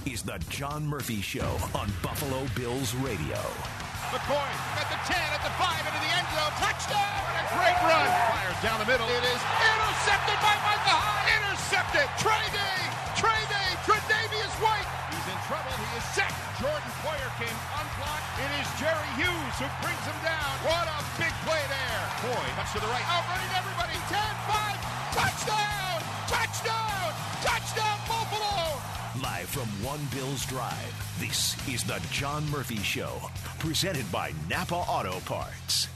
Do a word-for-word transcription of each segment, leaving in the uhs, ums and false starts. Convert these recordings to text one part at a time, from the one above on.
is the John Murphy Show on Buffalo Bills Radio. McCoy at the ten, at the five, into the end zone. Touchdown! And a great run. Fires down the middle. It is intercepted by Micah Hyde. Intercepted. Trey Day. Trey Day. Tre'Davious White. He's in trouble. He is sacked. Jordan Poyer came unblocked. It is Jerry Hughes who brings him down. What a big play there. Boy, much to the right. Outrunning everybody. ten five. Touchdown! Touchdown! Touchdown, Buffalo! Live from One Bills Drive, this is the John Murphy Show, presented by Napa Auto Parts.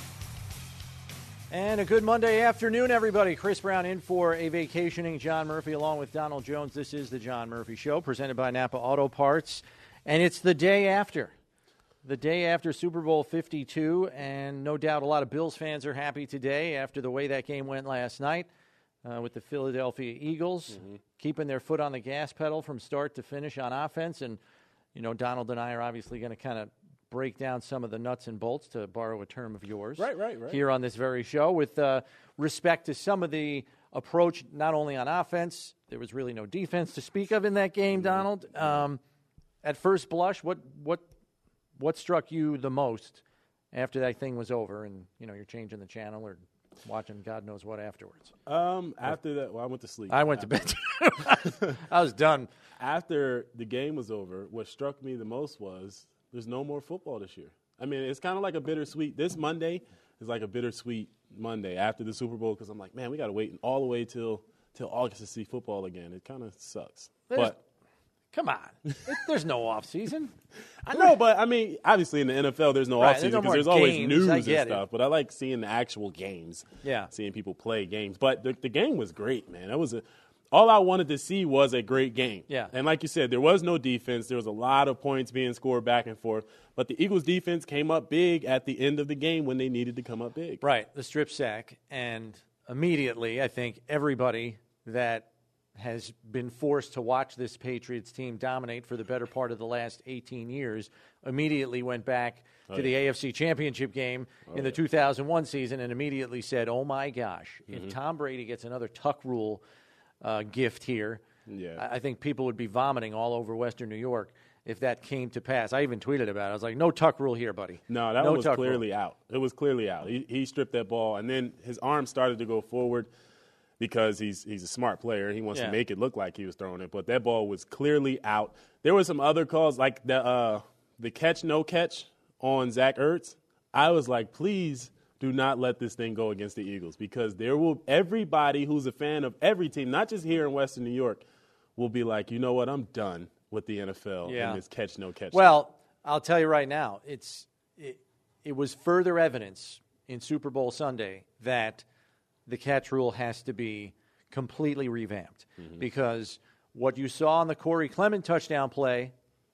And a good Monday afternoon, everybody. Chris Brown in for a vacationing John Murphy along with Donald Jones. This is the John Murphy Show, presented by Napa Auto Parts. And it's the day after. The day after Super Bowl fifty-two, and no doubt a lot of Bills fans are happy today after the way that game went last night uh, with the Philadelphia Eagles, mm-hmm. keeping their foot on the gas pedal from start to finish on offense. And, you know, Donald and I are obviously going to kind of break down some of the nuts and bolts, to borrow a term of yours, right, right, right. here on this very show with uh, respect to some of the approach, not only on offense. There was really no defense to speak of in that game, Donald. Um, at first blush, what what what struck you the most after that thing was over and, you know, you're changing the channel or watching God knows what afterwards? Um, after that, well, I went to sleep. I went after. to bed. I was done. After the game was over, what struck me the most was there's no more football this year. I mean, it's kind of like a bittersweet. This Monday is like a bittersweet Monday after the Super Bowl because I'm like, man, we got to wait all the way till till August to see football again. It kind of sucks. There's, but come on, there's no off season. I know, but I mean, obviously in the N F L there's no right, off season because there's, no there's always games. news I and get stuff. it. But I like seeing the actual games. Yeah, seeing people play games. But the, the game was great, man. That was a. All I wanted to see was a great game. Yeah. And like you said, there was no defense. There was a lot of points being scored back and forth. But the Eagles' defense came up big at the end of the game when they needed to come up big. Right, the strip sack. And immediately, I think everybody that has been forced to watch this Patriots team dominate for the better part of the last eighteen years immediately went back oh, to the yeah. A F C Championship game oh, in the yeah. two thousand one season and immediately said, oh, my gosh, Mm-hmm. if Tom Brady gets another tuck rule Uh, gift here, yeah. I, I think people would be vomiting all over Western New York if that came to pass. I even tweeted about it. I was like, no tuck rule here, buddy. No, that no was clearly rule. out. It was clearly out. He, he stripped that ball, and then his arm started to go forward because he's he's a smart player. He wants yeah. to make it look like he was throwing it, but that ball was clearly out. There were some other calls, like the uh, the catch, no catch on Zach Ertz. I was like, please do not let this thing go against the Eagles because there will everybody who's a fan of every team, not just here in Western New York, will be like, you know what, I'm done with the N F L yeah. and this catch, no catch. Well, I'll tell you right now, it's it, it was further evidence in Super Bowl Sunday that the catch rule has to be completely revamped mm-hmm. because what you saw on the Corey Clement touchdown play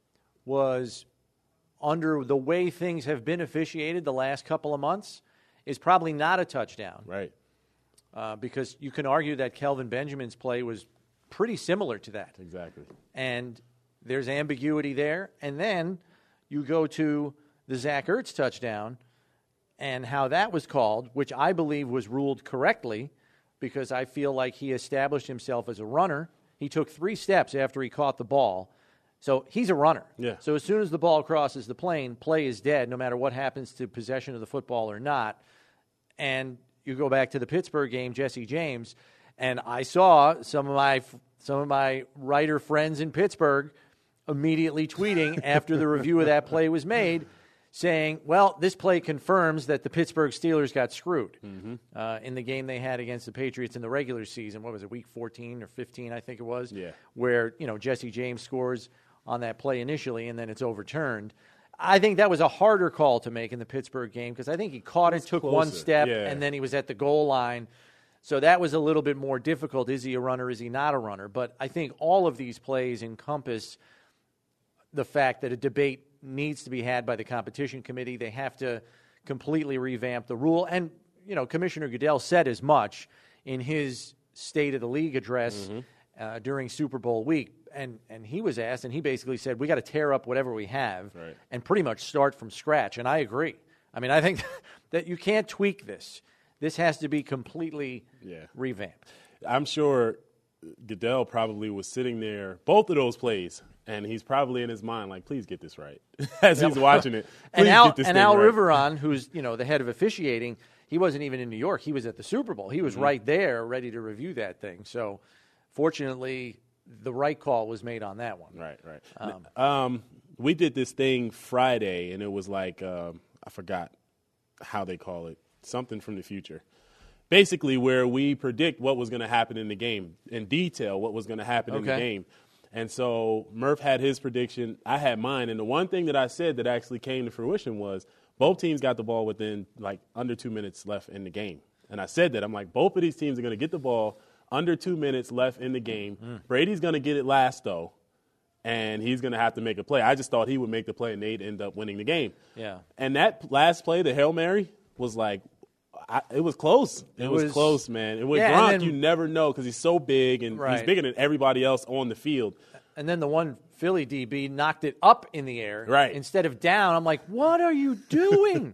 was, under the way things have been officiated the last couple of months, is probably not a touchdown. Right. Uh, because you can argue that Kelvin Benjamin's play was pretty similar to that. Exactly. And there's ambiguity there. And then you go to the Zach Ertz touchdown and how that was called, which I believe was ruled correctly because I feel like he established himself as a runner. He took three steps after he caught the ball. So he's a runner. Yeah. So as soon as the ball crosses the plane, play is dead, no matter what happens to possession of the football or not. And you go back to the Pittsburgh game, Jesse James, and I saw some of my some of my writer friends in Pittsburgh immediately tweeting after the review of that play was made, saying, well, this play confirms that the Pittsburgh Steelers got screwed mm-hmm. uh, in the game they had against the Patriots in the regular season. What was it, week fourteen or fifteen, I think it was, yeah. where, you know, Jesse James scores on that play initially and then it's overturned. I think that was a harder call to make in the Pittsburgh game because I think he caught it, took closer. one step, yeah. and then he was at the goal line. So that was a little bit more difficult. Is he a runner? Is he not a runner? But I think all of these plays encompass the fact that a debate needs to be had by the competition committee. They have to completely revamp the rule. And, you know, Commissioner Goodell said as much in his State of the League address mm-hmm. uh, during Super Bowl week. And and he was asked, and he basically said, we got to tear up whatever we have right. and pretty much start from scratch. And I agree. I mean, I think that you can't tweak this. This has to be completely yeah. revamped. I'm sure Goodell probably was sitting there, both of those plays, and he's probably in his mind like, please get this right as he's watching it. Please and Al, get this and thing Al right. Riveron, who's you know the head of officiating, he wasn't even in New York. He was at the Super Bowl. He was Mm-hmm. right there, ready to review that thing. So, fortunately, the right call was made on that one. Right, right. Um, um, we did this thing Friday, and it was like, um, I forgot how they call it, something from the future. Basically, where we predict what was going to happen in the game, in detail, what was going to happen in the Okay. game. And so Murph had his prediction, I had mine, and the one thing that I said that actually came to fruition was both teams got the ball within like under two minutes left in the game. And I said that. I'm like, both of these teams are going to get the ball under two minutes left in the game. Mm. Brady's going to get it last, though, and he's going to have to make a play. I just thought he would make the play, and they'd end up winning the game. Yeah. And that last play, the Hail Mary, was like, I, it was close. It, It was, was close, man. And with yeah, Gronk, and then, you never know because he's so big, and right. he's bigger than everybody else on the field. And then the one Philly D B knocked it up in the air right. instead of down. I'm like, what are you doing?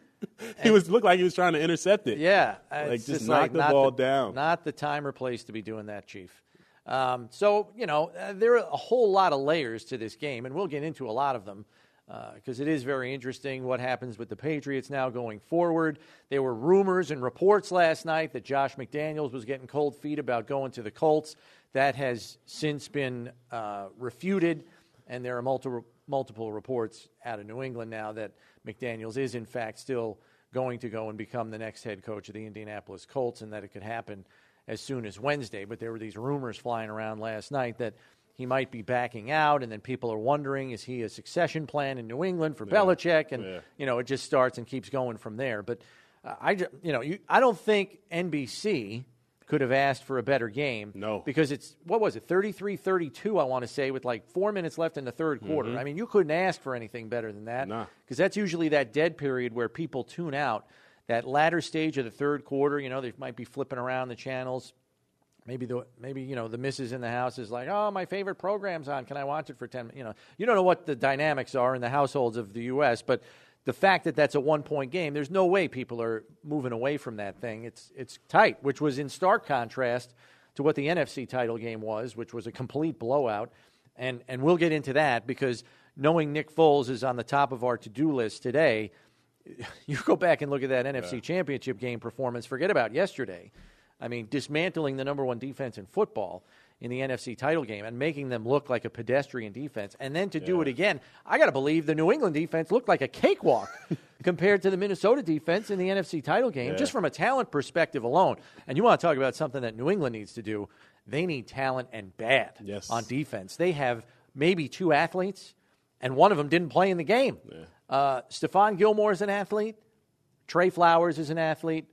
He was looked like he was trying to intercept it. Yeah. Like, it's just, just knock like the not ball the, down. Not the time or place to be doing that, Chief. Um, so, you know, uh, there are a whole lot of layers to this game, and we'll get into a lot of them because uh, it is very interesting what happens with the Patriots now going forward. There were rumors and reports last night that Josh McDaniels was getting cold feet about going to the Colts. That has since been uh, refuted, and there are multiple multiple reports out of New England now that McDaniels is, in fact, still going to go and become the next head coach of the Indianapolis Colts, and that it could happen as soon as Wednesday. But there were these rumors flying around last night that he might be backing out, and then people are wondering, is he a succession plan in New England for yeah. Belichick? And, yeah. you know, it just starts and keeps going from there. But, uh, I, you know, you, I don't think N B C could have asked for a better game. No. Because it's, what was it, thirty-three thirty-two, I want to say, with like four minutes left in the third quarter. Mm-hmm. I mean, you couldn't ask for anything better than that. Nah. Because that's usually that dead period where people tune out. That latter stage of the third quarter, you know, they might be flipping around the channels. Maybe the maybe you know the missus in the house is like, oh, my favorite program's on. Can I watch it for ten minutes? You know, you don't know what the dynamics are in the households of the U S, but the fact that that's a one-point game, there's no way people are moving away from that thing. It's it's tight, which was in stark contrast to what the N F C title game was, which was a complete blowout. And and we'll get into that because knowing Nick Foles is on the top of our to-do list today, you go back and look at that N F C yeah. Championship game performance, forget about yesterday. I mean, dismantling the number one defense in football in the N F C title game and making them look like a pedestrian defense. And then to yeah. do it again, I got to believe the New England defense looked like a cakewalk compared to the Minnesota defense in the N F C title game, yeah. just from a talent perspective alone. And you want to talk about something that New England needs to do. They need talent and bad yes. on defense. They have maybe two athletes, and one of them didn't play in the game. Yeah. Uh, Stephon Gilmore is an athlete. Trey Flowers is an athlete.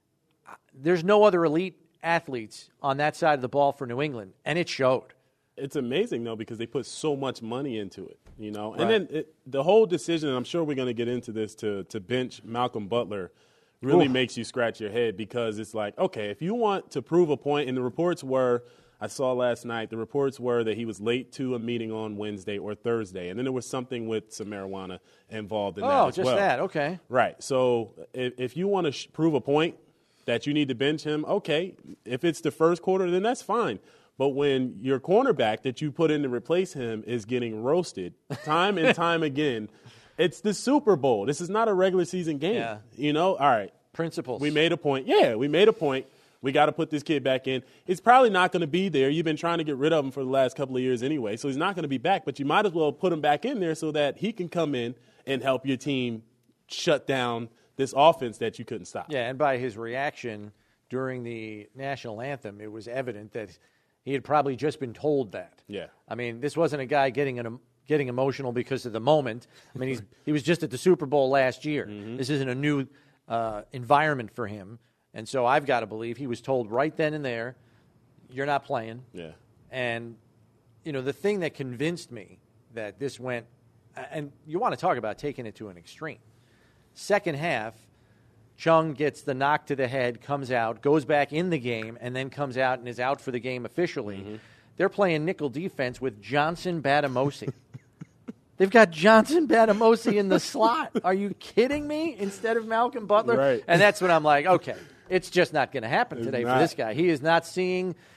There's no other elite athletes on that side of the ball for New England, and it showed. It's amazing, though, because they put so much money into it, you know. Right. And then it, the whole decision, and I'm sure we're going to get into this, to, to bench Malcolm Butler really Ooh. makes you scratch your head because it's like, okay, if you want to prove a point, and the reports were, I saw last night, the reports were that he was late to a meeting on Wednesday or Thursday, and then there was something with some marijuana involved in oh, that as well. Oh, just that, okay. Right. So if, if you want to sh- prove a point, that you need to bench him, okay. If it's the first quarter, then that's fine. But when your cornerback that you put in to replace him is getting roasted time and time again, it's the Super Bowl. This is not a regular season game. Yeah. You know, all right. Principles. We made a point. Yeah, we made a point. We got to put this kid back in. It's probably not going to be there. You've been trying to get rid of him for the last couple of years anyway, so he's not going to be back. But you might as well put him back in there so that he can come in and help your team shut down this offense that you couldn't stop. Yeah, and by his reaction during the national anthem, it was evident that he had probably just been told that. Yeah. I mean, this wasn't a guy getting an, getting emotional because of the moment. I mean, he's he was just at the Super Bowl last year. Mm-hmm. This isn't a new uh, environment for him. And so I've got to believe he was told right then and there, you're not playing. Yeah. And, you know, the thing that convinced me that this went, and you want to talk about taking it to an extreme. Second half, Chung gets the knock to the head, comes out, goes back in the game, and then comes out and is out for the game officially. Mm-hmm. They're playing nickel defense with Johnson Batamosi. They've got Johnson Batamosi in the slot. Are you kidding me? Instead of Malcolm Butler? Right. And that's when I'm like, okay, it's just not going to happen it's today not. for this guy. He is not seeing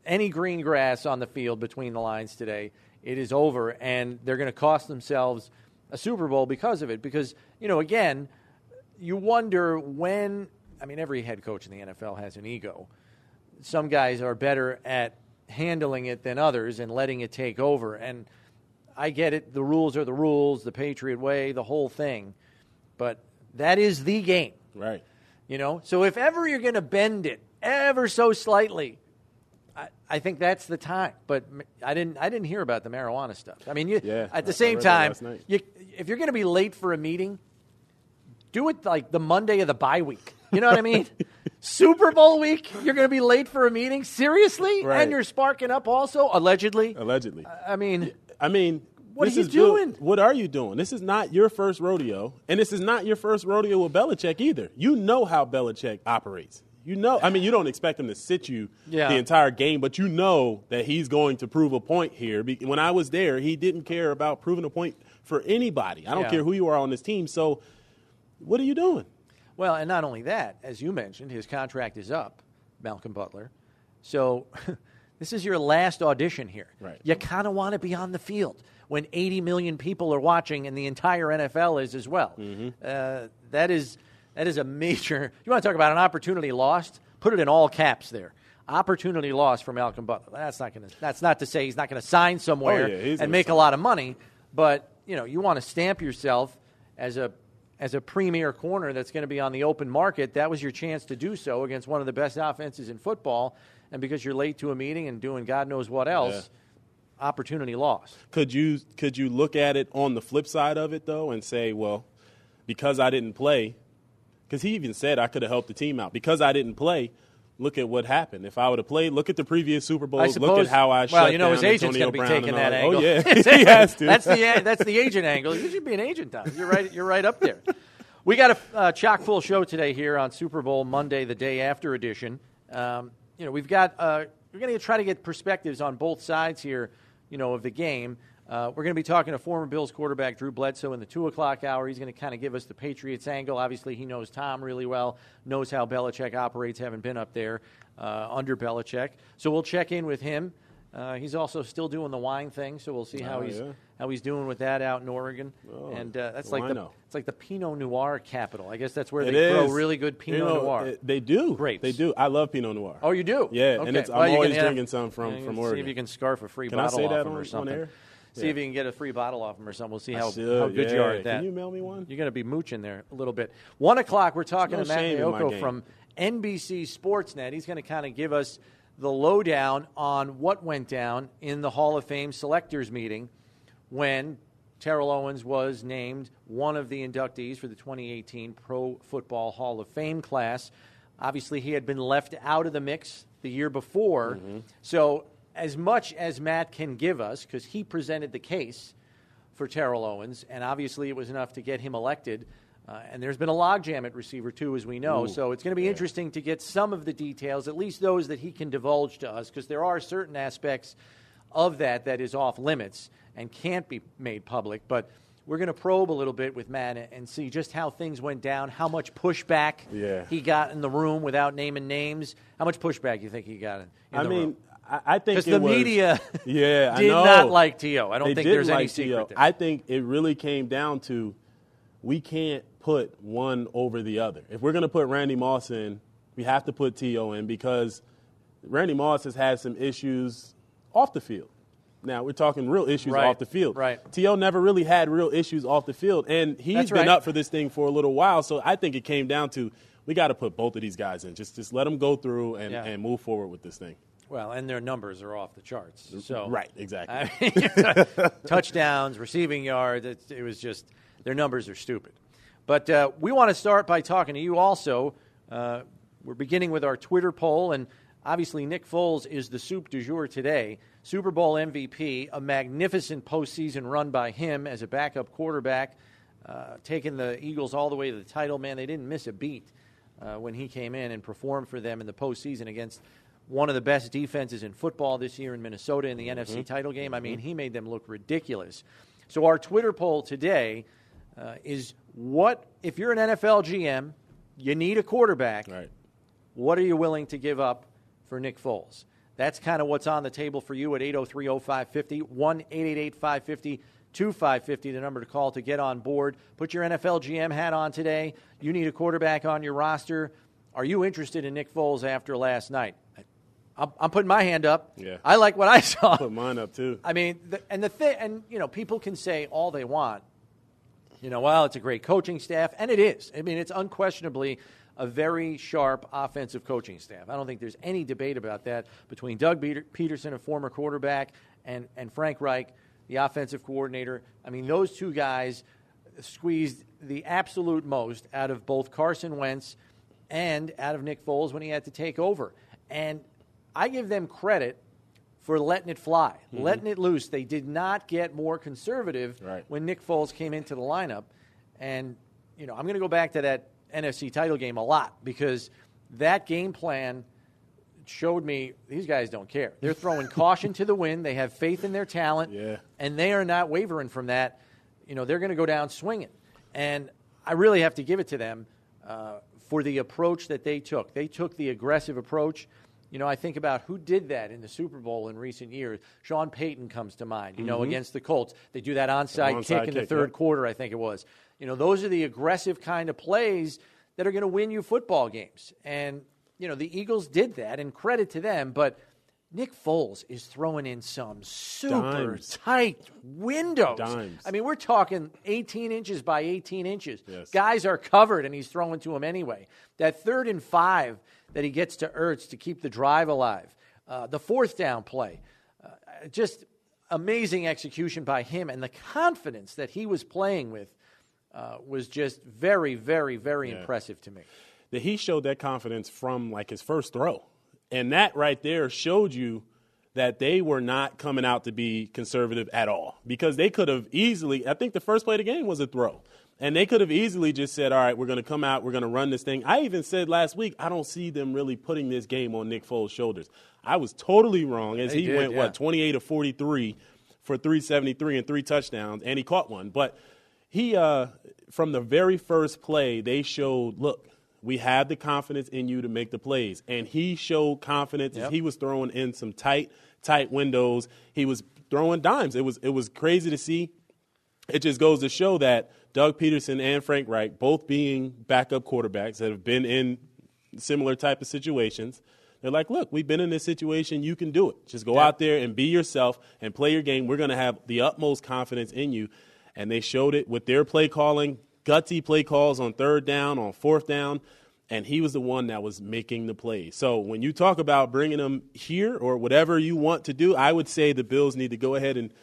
any green grass on the field between the lines today, it is over, and they're going to cost themselves a Super Bowl because of it. Because, you know, again, you wonder when – I mean, every head coach in the N F L has an ego. Some guys are better at handling it than others and letting it take over. And I get it. The rules are the rules, the Patriot way, the whole thing. But that is the game. Right. You know? So if ever you're going to bend it ever so slightly, I, I think that's the time. But I didn't I didn't hear about the marijuana stuff. I mean, you, yeah, at the I, same I time, you, if you're going to be late for a meeting, do it like the Monday of the bye week. You know what I mean? Super Bowl week, you're going to be late for a meeting? Seriously? Right. And you're sparking up also, allegedly? Allegedly. I mean, I mean, what this are you is doing? Bill, what are you doing? This is not your first rodeo, and this is not your first rodeo with Belichick either. You know how Belichick operates. You know, I mean, you don't expect him to sit you yeah. the entire game, but you know that he's going to prove a point here. When I was there, he didn't care about proving a point for anybody. I don't yeah. care who you are on this team. So what are you doing? Well, and not only that, as you mentioned, his contract is up, Malcolm Butler. So this is your last audition here. Right. You kind of want to be on the field when eighty million people are watching and the entire N F L is as well. Mm-hmm. Uh, that is that is a major – you want to talk about an opportunity lost? Put it in all caps there. Opportunity lost for Malcolm Butler. That's not going to. That's not to say he's not going to sign somewhere oh, yeah, and make sign. a lot of money, but you know you want to stamp yourself as a as a premier corner that's going to be on the open market. That was your chance to do so against one of the best offenses in football, and because you're late to a meeting and doing God knows what else, yeah. opportunity lost. Could you could you look at it on the flip side of it though and say, well, because I didn't play, because he even said I could have helped the team out because I didn't play. Look at what happened. If I would have played, look at the previous Super Bowls. Suppose, look at how I well, shut you know, down his agent's going to be taking that all. angle. Oh yeah, he has to. that's the that's the agent angle. You should be an agent, Tom. You're right. You're right up there. We got a uh, chock full show today here on Super Bowl Monday, the day after edition. Um, you know, we've got uh, we're going to try to get perspectives on both sides here. You know, of the game. Uh, we're going to be talking to former Bills quarterback Drew Bledsoe in the two o'clock hour. He's going to kind of give us the Patriots angle. Obviously, he knows Tom really well, knows how Belichick operates, having been up there uh, under Belichick. So we'll check in with him. Uh, he's also still doing the wine thing, so we'll see how oh, he's yeah. how he's doing with that out in Oregon. Oh, and uh, that's the like the wino. it's like the Pinot Noir capital. I guess that's where It they is. grow really good Pinot you know, Noir. It, they do. Grapes. They do. I love Pinot Noir. Oh, you do? Yeah, okay. and it's, I'm well, always can, drinking yeah, some from, yeah, from see Oregon. if you can scarf a free Can I bottle say off that him on, or on something. air? See Yeah. if you can get a free bottle off him or something. We'll see how, should, how good yeah. you are at that. Can you mail me one? You're going to be mooching there a little bit. One o'clock, we're talking no to Matt shame in my Mayoko game. from N B C Sportsnet. He's going to kind of give us the lowdown on what went down in the Hall of Fame selectors meeting when Terrell Owens was named one of the inductees for the twenty eighteen Pro Football Hall of Fame class. Obviously, he had been left out of the mix the year before. Mm-hmm. So as much as Matt can give us, because he presented the case for Terrell Owens, and obviously it was enough to get him elected, uh, and there's been a logjam at receiver, too, as we know. Ooh, so it's going to be yeah. interesting to get some of the details, at least those that he can divulge to us, because there are certain aspects of that that is off limits and can't be made public. But we're going to probe a little bit with Matt and see just how things went down, how much pushback yeah. he got in the room without naming names. How much pushback you think he got in, in I the mean, room? I, I think Because it the was, media yeah, did I know. not like T O. I don't they think didn't there's like any secret T O. there. I think it really came down to we can't put one over the other. If we're going to put Randy Moss in, we have to put T O in because Randy Moss has had some issues off the field. Now, we're talking real issues Right, off the field. right. T O never really had real issues off the field, and he's That's been right. up for this thing for a little while, so I think it came down to we got to put both of these guys in. Just just let them go through and, Yeah. and move forward with this thing. Well, and their numbers are off the charts. So Right, exactly. I mean, touchdowns, receiving yards, it, it was just their numbers are stupid. But uh, we want to start by talking to you also. Uh, we're beginning with our Twitter poll, and obviously Nick Foles is the soup du jour today. Super Bowl M V P, a magnificent postseason run by him as a backup quarterback, uh, taking the Eagles all the way to the title. Man, they didn't miss a beat uh, when he came in and performed for them in the postseason against one of the best defenses in football this year in Minnesota in the mm-hmm. N F C title game. I mean, he made them look ridiculous. So our Twitter poll today uh, is what, if you're an N F L G M, you need a quarterback, Right. what are you willing to give up for Nick Foles? That's kind of what's on the table for you at eight oh three oh five five oh, one eight eight eight five five oh two five five oh, the number to call to get on board. Put your N F L G M hat on today. You need a quarterback on your roster. Are you interested in Nick Foles after last night? I'm, I'm putting my hand up. Yeah. I like what I saw. Put mine up too. I mean, the, and the thing, and you know, people can say all they want. You know, well, it's a great coaching staff, and it is. I mean, it's unquestionably a very sharp offensive coaching staff. I don't think there's any debate about that between Doug Peterson, a former quarterback, and, and Frank Reich, the offensive coordinator. I mean, those two guys squeezed the absolute most out of both Carson Wentz and out of Nick Foles when he had to take over. And I give them credit for letting it fly, mm-hmm. letting it loose. They did not get more conservative right. when Nick Foles came into the lineup. And, you know, I'm going to go back to that N F C title game a lot because that game plan showed me these guys don't care. They're throwing caution to the wind. They have faith in their talent, yeah. and they are not wavering from that. You know, they're going to go down swinging. And I really have to give it to them uh, for the approach that they took. They took the aggressive approach. You know, I think about who did that in the Super Bowl in recent years. Sean Payton comes to mind, you know, mm-hmm. against the Colts. They do that onside, onside kick in kick, the third yeah. quarter, I think it was. You know, those are the aggressive kind of plays that are going to win you football games. And, you know, the Eagles did that, and credit to them. But Nick Foles is throwing in some super Dimes. tight windows. Dimes. I mean, we're talking eighteen inches by eighteen inches. Yes. Guys are covered, and he's throwing to them anyway. That third and five that he gets to Ertz to keep the drive alive. Uh, the fourth down play. Uh, just amazing execution by him, and the confidence that he was playing with uh, was just very, very, very yeah. impressive to me. That he showed that confidence from, like, his first throw. And that right there showed you that they were not coming out to be conservative at all because they could have easily – I think the first play of the game was a throw. And they could have easily just said, all right, we're going to come out, we're going to run this thing. I even said last week, I don't see them really putting this game on Nick Foles' shoulders. I was totally wrong as they he did, went, yeah. what, twenty-eight of forty-three for three seventy-three and three touchdowns, and he caught one. But he, uh, from the very first play, they showed, look, we have the confidence in you to make the plays. And he showed confidence yep. as he was throwing in some tight, tight windows. He was throwing dimes. It was it was crazy to see. It just goes to show that Doug Peterson and Frank Reich, both being backup quarterbacks that have been in similar type of situations, they're like, look, we've been in this situation. You can do it. Just go yeah. out there and be yourself and play your game. We're going to have the utmost confidence in you. And they showed it with their play calling, gutsy play calls on third down, on fourth down, and he was the one that was making the plays. So when you talk about bringing them here or whatever you want to do, I would say the Bills need to go ahead and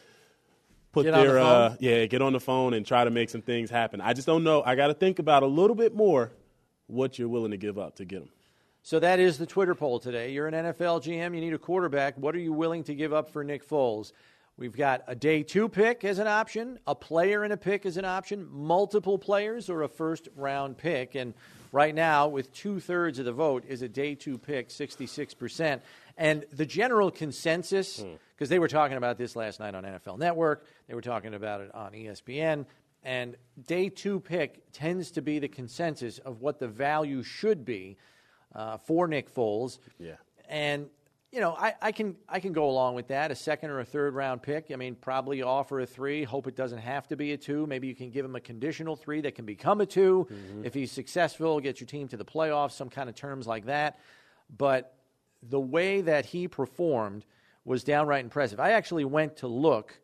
put get their the uh, yeah, get on the phone and try to make some things happen. I just don't know. I got to think about a little bit more what you're willing to give up to get them. So that is the Twitter poll today. You're an N F L G M. You need a quarterback. What are you willing to give up for Nick Foles? We've got a day two pick as an option, a player and a pick as an option, multiple players, or a first-round pick. And right now, with two-thirds of the vote, is a day two pick, sixty-six percent. And the general consensus, because they were talking about this last night on N F L Network, they were talking about it on E S P N, and day two pick tends to be the consensus of what the value should be uh, for Nick Foles. Yeah. And you know, I, I can I can go along with that, a second or a third round pick. I mean, probably offer a three. Hope it doesn't have to be a two. Maybe you can give him a conditional three that can become a two. Mm-hmm. If he's successful, get your team to the playoffs, some kind of terms like that. But the way that he performed was downright impressive. I actually went to look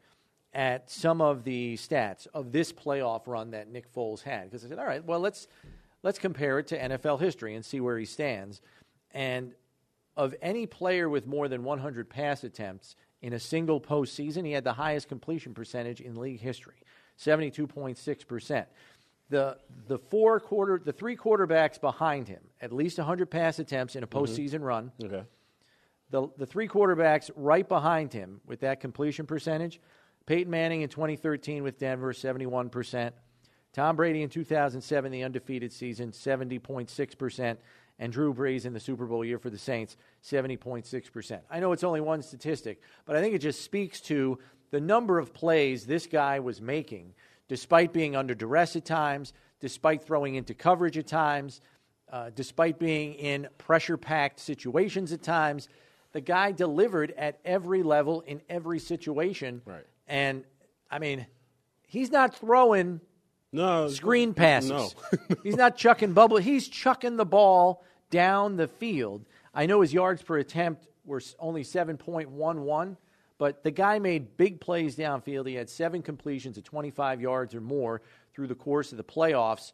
at some of the stats of this playoff run that Nick Foles had because I said, all right, well, let's let's compare it to N F L history and see where he stands. And of any player with more than one hundred pass attempts in a single postseason, he had the highest completion percentage in league history, seventy-two point six percent. The the four quarter the three quarterbacks behind him, at least one hundred pass attempts in a postseason mm-hmm. run. Okay. The the three quarterbacks right behind him with that completion percentage, Peyton Manning in twenty thirteen with Denver, seventy-one percent. Tom Brady in two thousand seven, the undefeated season, seventy point six percent. And Drew Brees in the Super Bowl year for the Saints, seventy point six percent. I know it's only one statistic, but I think it just speaks to the number of plays this guy was making, despite being under duress at times, despite throwing into coverage at times, uh, despite being in pressure-packed situations at times. the guy delivered at every level in every situation. Right. And, I mean, he's not throwing no screen passes. No. He's not chucking bubble. He's chucking the ball down the field. I know his yards per attempt were only seven point one one, but the guy made big plays downfield. He had seven completions at twenty-five yards or more through the course of the playoffs.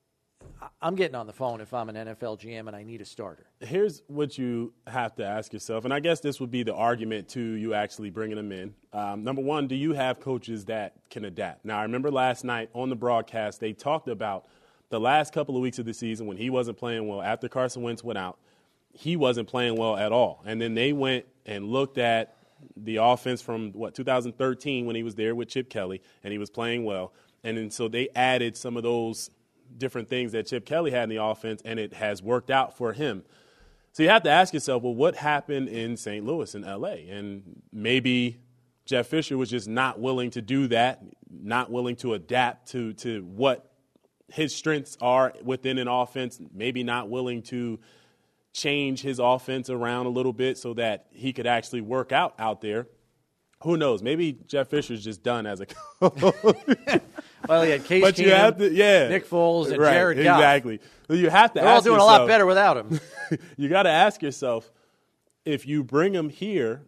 I'm getting on the phone if I'm an N F L G M and I need a starter. Here's what you have to ask yourself, and I guess this would be the argument to you actually bringing him in. Um, number one, do you have coaches that can adapt? Now, I remember last night on the broadcast, they talked about the last couple of weeks of the season when he wasn't playing well. After Carson Wentz went out, he wasn't playing well at all. And then they went and looked at the offense from, what, two thousand thirteen when he was there with Chip Kelly, and he was playing well. And then so they added some of those different things that Chip Kelly had in the offense, and it has worked out for him. So you have to ask yourself, well, what happened in Saint Louis and L A? And maybe Jeff Fisher was just not willing to do that, not willing to adapt to, to what his strengths are within an offense, maybe not willing to change his offense around a little bit so that he could actually work out out there. Who knows? Maybe Jeff Fisher's just done as a coach. Well, he had Case but Keenum, you have to, yeah, Nick Foles, and right, Jared Goff. Exactly. So you have to They're ask all doing yourself, a lot better without him. You got to ask yourself, if you bring him here,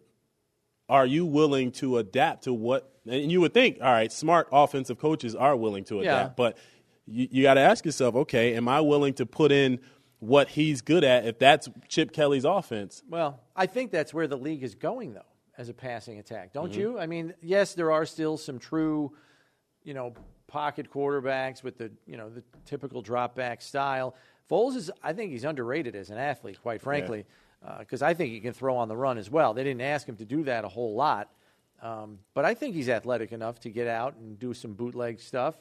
are you willing to adapt to what – and you would think, all right, smart offensive coaches are willing to adapt. Yeah. But you, you got to ask yourself, okay, am I willing to put in what he's good at if that's Chip Kelly's offense? Well, I think that's where the league is going, though, as a passing attack. Don't Mm-hmm. you? I mean, yes, there are still some true, you know, pocket quarterbacks with the, you know, the typical drop back style. Foles is, I think he's underrated as an athlete, quite frankly, because yeah. uh, I think he can throw on the run as well. They didn't ask him to do that a whole lot, um, but I think he's athletic enough to get out and do some bootleg stuff.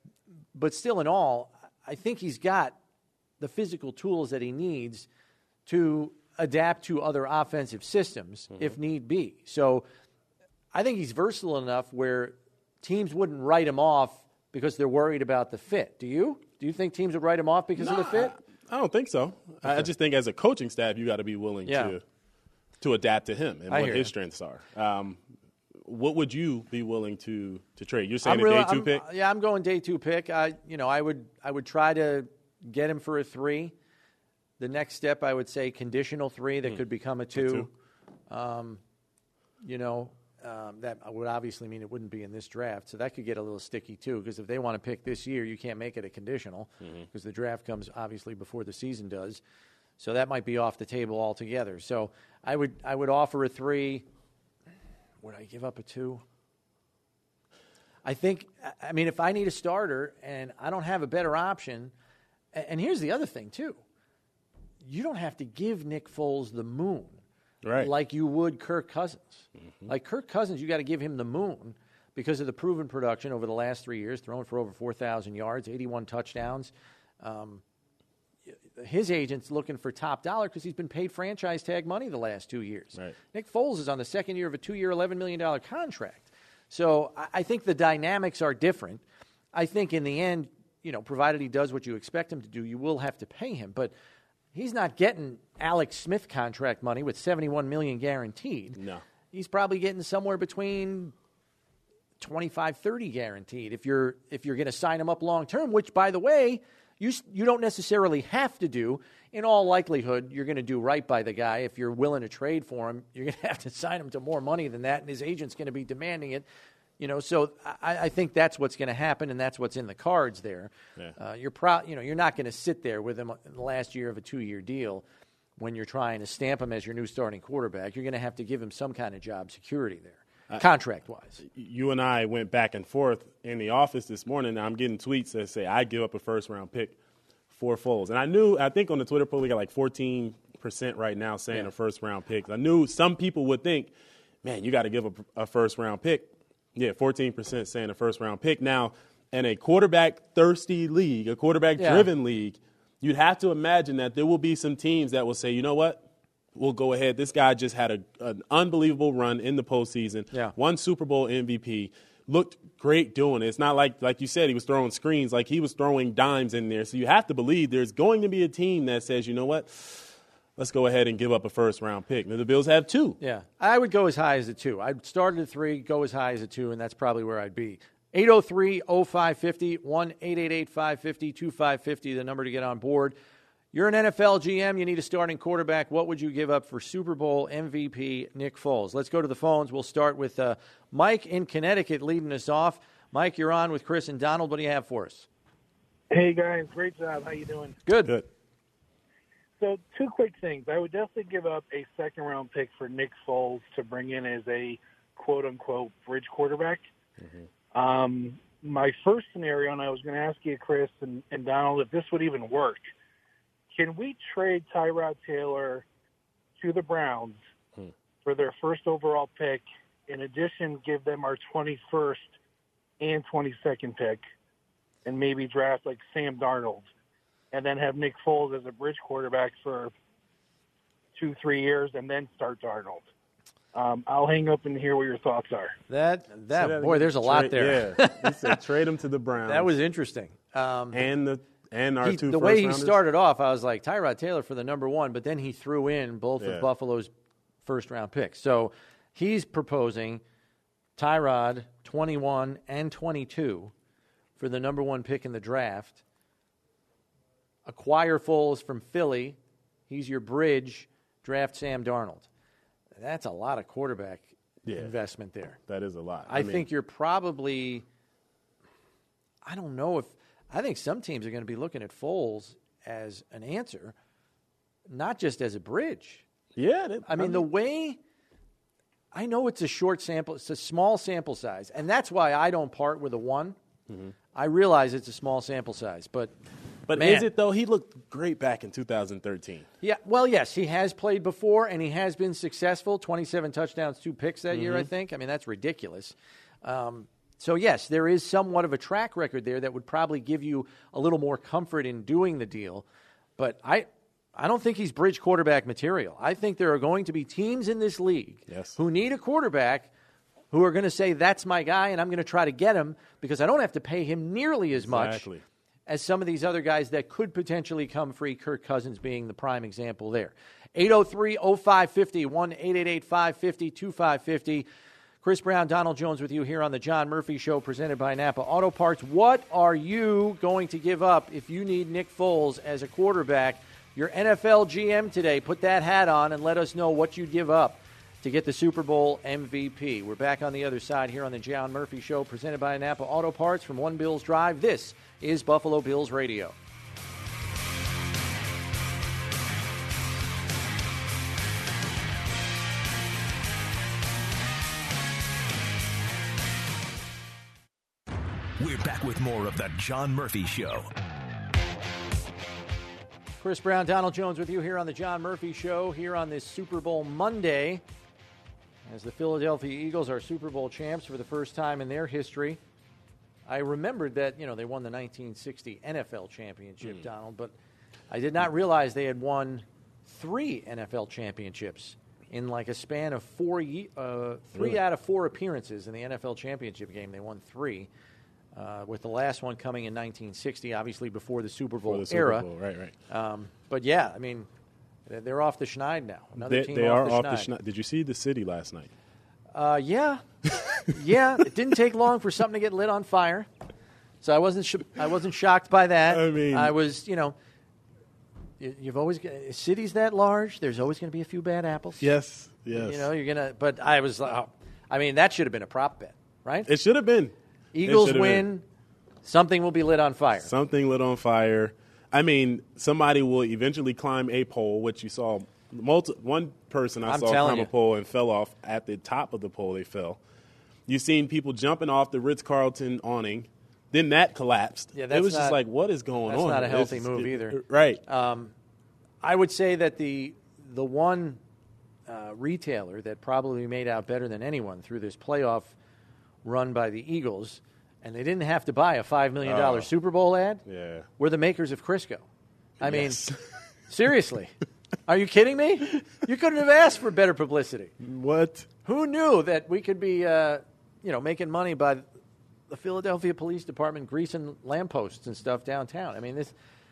But still, in all, I think he's got the physical tools that he needs to adapt to other offensive systems mm-hmm. if need be. So I think he's versatile enough where teams wouldn't write him off because they're worried about the fit. Do you? Do you think teams would write him off because no, of the fit? I, I don't think so. Okay. I just think as a coaching staff, you got to be willing yeah. to to adapt to him and I what hear his you. strengths are. Um, what would you be willing to, to trade? You're saying I'm a really, day two I'm, pick? Yeah, I'm going day two pick. I, you know, I would I would try to get him for a three. The next step, I would say, conditional three that mm. could become a two. two. Um, you know. Um, that would obviously mean it wouldn't be in this draft, so that could get a little sticky too. Because if they want to pick this year, you can't make it a conditional because mm-hmm. the draft comes obviously before the season does. So that might be off the table altogether. So I would I would offer a three. Would I give up a two? I think. I mean, if I need a starter and I don't have a better option, and here's the other thing too, you don't have to give Nick Foles the moon. Right. Like you would Kirk Cousins. Mm-hmm. Like Kirk Cousins, you got to give him the moon because of the proven production over the last three years, throwing for over four thousand yards, eighty-one touchdowns. Um, his agent's looking for top dollar because he's been paid franchise tag money the last two years. Right. Nick Foles is on the second year of a two-year, eleven million dollars contract. So I, I think the dynamics are different. I think in the end, you know, provided he does what you expect him to do, you will have to pay him. But he's not getting Alex Smith contract money with seventy-one million dollars guaranteed. No. He's probably getting somewhere between twenty-five, thirty guaranteed if you're if you're going to sign him up long term, which, by the way, you you don't necessarily have to do. In all likelihood, you're going to do right by the guy. If you're willing to trade for him, you're going to have to sign him to more money than that, and his agent's going to be demanding it. You know, so I, I think that's what's going to happen, and that's what's in the cards there. Yeah. Uh, you're pro- you know, you're not going to sit there with him in the last year of a two-year deal when you're trying to stamp him as your new starting quarterback. You're going to have to give him some kind of job security there, uh, contract-wise. You and I went back and forth in the office this morning. I'm getting tweets that say I'd give up a first-round pick for Foles. And I knew, I think on the Twitter poll, we got like fourteen percent right now saying yeah. a first-round pick. I knew some people would think, man, you got to give up a first-round pick. Yeah, fourteen percent saying a first-round pick. Now, in a quarterback-thirsty league, a quarterback-driven yeah. league, you'd have to imagine that there will be some teams that will say, you know what, we'll go ahead. This guy just had a, an unbelievable run in the postseason, yeah. won Super Bowl M V P, looked great doing it. It's not like, like you said, he was throwing screens. Like he was throwing dimes in there. So you have to believe there's going to be a team that says, you know what, let's go ahead and give up a first-round pick. Now, the Bills have two. Yeah, I would go as high as a two. I'd start at a three, go as high as a two, and that's probably where I'd be. eight oh three oh five five oh, one eight eight eight five five oh two five five oh, the number to get on board. You're an N F L G M. You need a starting quarterback. What would you give up for Super Bowl M V P Nick Foles? Let's go to the phones. We'll start with uh, Mike in Connecticut leading us off. Mike, you're on with Chris and Donald. What do you have for us? Hey, guys. Great job. How you doing? Good. Good. So two quick things. I would definitely give up a second-round pick for Nick Foles to bring in as a quote-unquote bridge quarterback. Mm-hmm. Um, my first scenario, and I was going to ask you, Chris and, and Donald, if this would even work. Can we trade Tyrod Taylor to the Browns hmm. for their first overall pick, in addition give them our twenty-first and twenty-second pick, and maybe draft like Sam Darnold, and then have Nick Foles as a bridge quarterback for two, three years, and then start Darnold? Um, I'll hang up and hear what your thoughts are. That that, that boy, there's a trade, lot there. Yeah, he said trade him to the Browns. That was interesting. Um, and the and our he, two the first way he rounders. started off, I was like Tyrod Taylor for the number one, but then he threw in both yeah. of Buffalo's first round picks. So he's proposing Tyrod twenty-one and twenty-two for the number one pick in the draft. Acquire Foles from Philly. He's your bridge. Draft Sam Darnold. That's a lot of quarterback yeah, investment there. That is a lot. I, I mean, think you're probably, I don't know if, I think some teams are going to be looking at Foles as an answer, not just as a bridge. Yeah. That, I mean, I mean, the way, I know it's a short sample, it's a small sample size, and that's why I don't part with a one. Mm-hmm. I realize it's a small sample size, but But man, is it, though? He looked great back in two thousand thirteen. Yeah, well, yes, he has played before, and he has been successful. twenty-seven touchdowns, two picks that mm-hmm. year, I think. I mean, that's ridiculous. Um, so, yes, there is somewhat of a track record there that would probably give you a little more comfort in doing the deal. But I I don't think he's bridge quarterback material. I think there are going to be teams in this league yes. who need a quarterback who are going to say, that's my guy, and I'm going to try to get him because I don't have to pay him nearly as exactly. much as some of these other guys that could potentially come free, Kirk Cousins being the prime example there. eight oh three oh five five oh, one eight eight eight five five oh two five five oh. Chris Brown, Donald Jones with you here on the John Murphy Show presented by Napa Auto Parts. What are you going to give up if you need Nick Foles as a quarterback? Your N F L G M today, put that hat on and let us know what you give up to get the Super Bowl M V P. We're back on the other side here on the John Murphy Show presented by Napa Auto Parts from One Bills Drive. This is Buffalo Bills Radio. We're back with more of the John Murphy Show. Chris Brown, Donald Jones with you here on the John Murphy Show here on this Super Bowl Monday as the Philadelphia Eagles are Super Bowl champs for the first time in their history. I remembered that, you know, they won the nineteen sixty N F L championship, mm. Donald, but I did not realize they had won three N F L championships in like a span of four, ye- uh, three really? out of four appearances in the N F L championship game. They won three, uh, with the last one coming in nineteen sixty, obviously before the Super Bowl the Super era. Bowl, right, right. Um, but yeah, I mean, they're off the schneid now. Another They, team they off are the off schneid. the schneid. Did you see the city last night? Uh, yeah, yeah. It didn't take long for something to get lit on fire, so I wasn't sh- I wasn't shocked by that. I mean, I was, you know, you, you've always got, cities that large. There's always going to be a few bad apples. Yes, yes. You know, you're gonna. But I was, uh, I mean, that should have been a prop bet, right? It should have been. Eagles win. Been. Something will be lit on fire. Something lit on fire. I mean, somebody will eventually climb a pole, which you saw. Multi- one person I I'm saw climb you. a pole and fell off at the top of the pole. They fell. You've seen people jumping off the Ritz-Carlton awning. Then that collapsed. Yeah, that's it was not, just like, what is going that's on? That's not a healthy it's, move it, either. Right. Um, I would say that the the one uh, retailer that probably made out better than anyone through this playoff run by the Eagles, and they didn't have to buy a five million dollars oh. Super Bowl ad, yeah. were the makers of Crisco. I yes. mean, seriously. Are you kidding me? You couldn't have asked for better publicity. What? Who knew that we could be, uh, you know, making money by the Philadelphia Police Department greasing lampposts and stuff downtown? I mean, this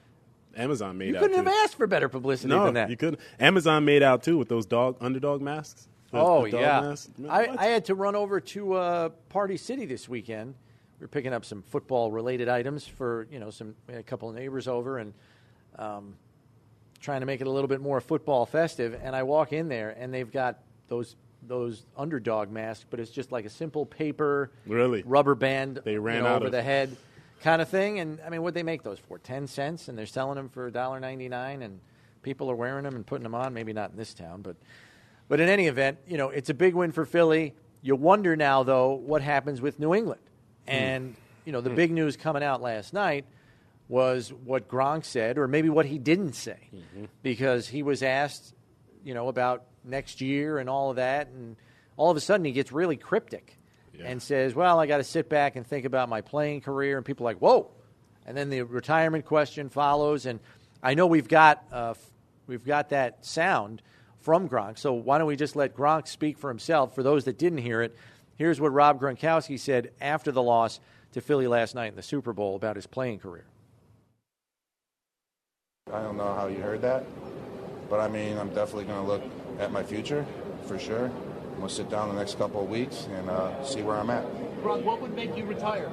Amazon made You out couldn't too. have asked for better publicity no, than that. you couldn't. Amazon made out too with those dog underdog masks. The, oh, the dog yeah. masks. I, What? I had to run over to uh, Party City this weekend. We were picking up some football-related items for, you know, some a couple of neighbors over and um, trying to make it a little bit more football festive. And I walk in there, and they've got those those underdog masks, but it's just like a simple paper Really? rubber band They ran you know, out over of- the head kind of thing. And, I mean, what'd they make those for? ten cents? And they're selling them for one dollar ninety-nine, and people are wearing them and putting them on. Maybe not in this town, but but in any event, you know, it's a big win for Philly. You wonder now, though, what happens with New England. And, you know, the big news coming out last night was what Gronk said, or maybe what he didn't say, mm-hmm. because he was asked, you know, about next year and all of that, and all of a sudden he gets really cryptic yeah. and says, well, I got to sit back and think about my playing career, and people are like, whoa. And then the retirement question follows, and I know we've got uh, we've got that sound from Gronk, so why don't we just let Gronk speak for himself? For those that didn't hear it, here's what Rob Gronkowski said after the loss to Philly last night in the Super Bowl about his playing career. I don't know how you heard that, but I mean, I'm definitely going to look at my future for sure. I'm going to sit down the next couple of weeks and uh, see where I'm at. Gronk, what would make you retire?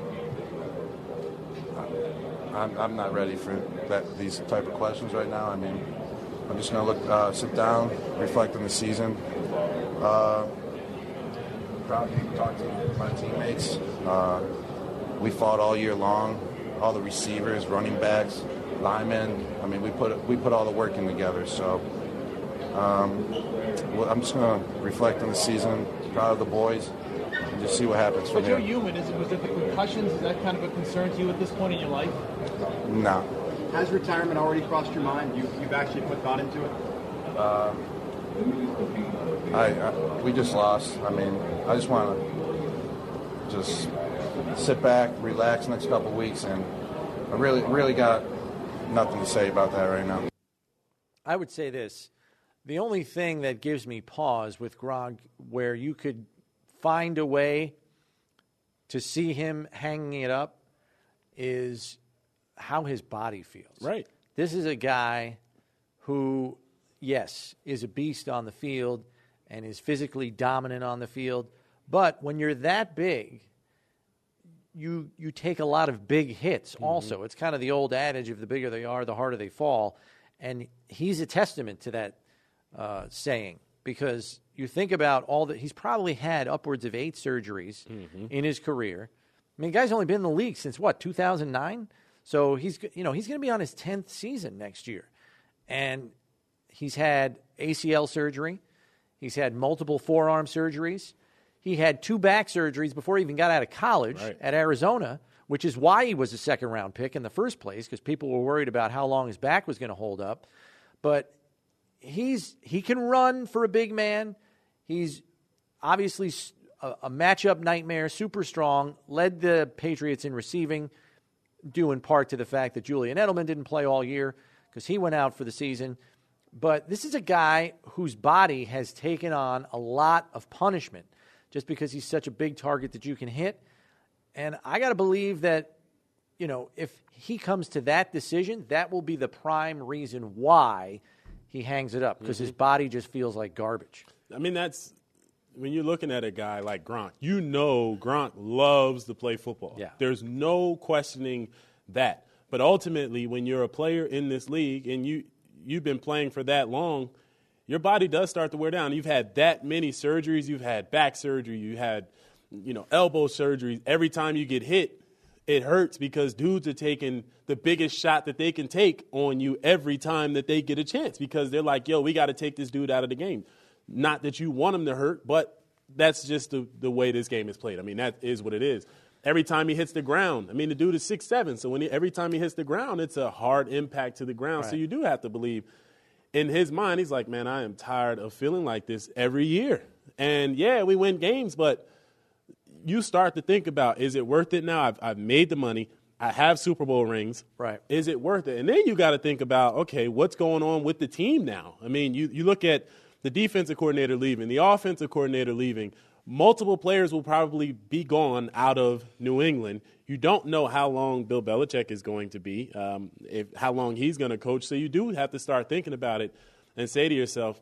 I'm, I'm not ready for that, these type of questions right now. I mean, I'm just going to look, uh, sit down, reflect on the season. Uh, Probably talk to my teammates. Uh, we fought all year long. All the receivers, running backs, linemen. I mean, we put we put all the work in together. So um, well, I'm just going to reflect on the season, proud of the boys, and just see what happens from but here. But you're human. Is it, was it the concussions? Is that kind of a concern to you at this point in your life? No. Has retirement already crossed your mind? You, you've actually put thought into it? Uh, I, I we just lost. I mean, I just want to just sit back, relax next couple of weeks, and I really, really got nothing to say about that right now. I would say this. The only thing that gives me pause with Gronk, where you could find a way to see him hanging it up, is how his body feels. Right. This is a guy who, yes, is a beast on the field and is physically dominant on the field. But when you're that big, you you take a lot of big hits also. Mm-hmm. It's kind of the old adage of the bigger they are, the harder they fall. And he's a testament to that uh, saying, because you think about all that. He's probably had upwards of eight surgeries mm-hmm. in his career. I mean, the guy's only been in the league since, what, two thousand nine? So he's, you know, he's going to be on his tenth season next year. And he's had A C L surgery. He's had multiple forearm surgeries. He had two back surgeries before he even got out of college right. at Arizona, which is why he was a second-round pick in the first place, because people were worried about how long his back was going to hold up. But he's he can run for a big man. He's obviously a, a matchup nightmare, super strong, led the Patriots in receiving, due in part to the fact that Julian Edelman didn't play all year because he went out for the season. But this is a guy whose body has taken on a lot of punishment just because he's such a big target that you can hit. And I got to believe that, you know, if he comes to that decision, that will be the prime reason why he hangs it up, because mm-hmm. his body just feels like garbage. I mean, that's when you're looking at a guy like Gronk, you know Gronk loves to play football. Yeah. There's no questioning that. But ultimately, when you're a player in this league and you, you've been playing for that long, your body does start to wear down. You've had that many surgeries. You've had back surgery. You had, you know, elbow surgery. Every time you get hit, it hurts because dudes are taking the biggest shot that they can take on you every time that they get a chance, because they're like, yo, we got to take this dude out of the game. Not that you want him to hurt, but that's just the, the way this game is played. I mean, that is what it is. Every time he hits the ground, I mean, the dude is six seven, so when he, every time he hits the ground, it's a hard impact to the ground. Right. So you do have to believe. In his mind, he's like, man, I am tired of feeling like this every year. And, yeah, we win games, but you start to think about, is it worth it now? I've, I've made the money. I have Super Bowl rings. Right. Is it worth it? And then you got to think about, okay, what's going on with the team now? I mean, you, you look at the defensive coordinator leaving, the offensive coordinator leaving. multiple players will probably be gone out of New England. You don't know how long Bill Belichick is going to be, um, if, how long he's going to coach. So you do have to start thinking about it and say to yourself,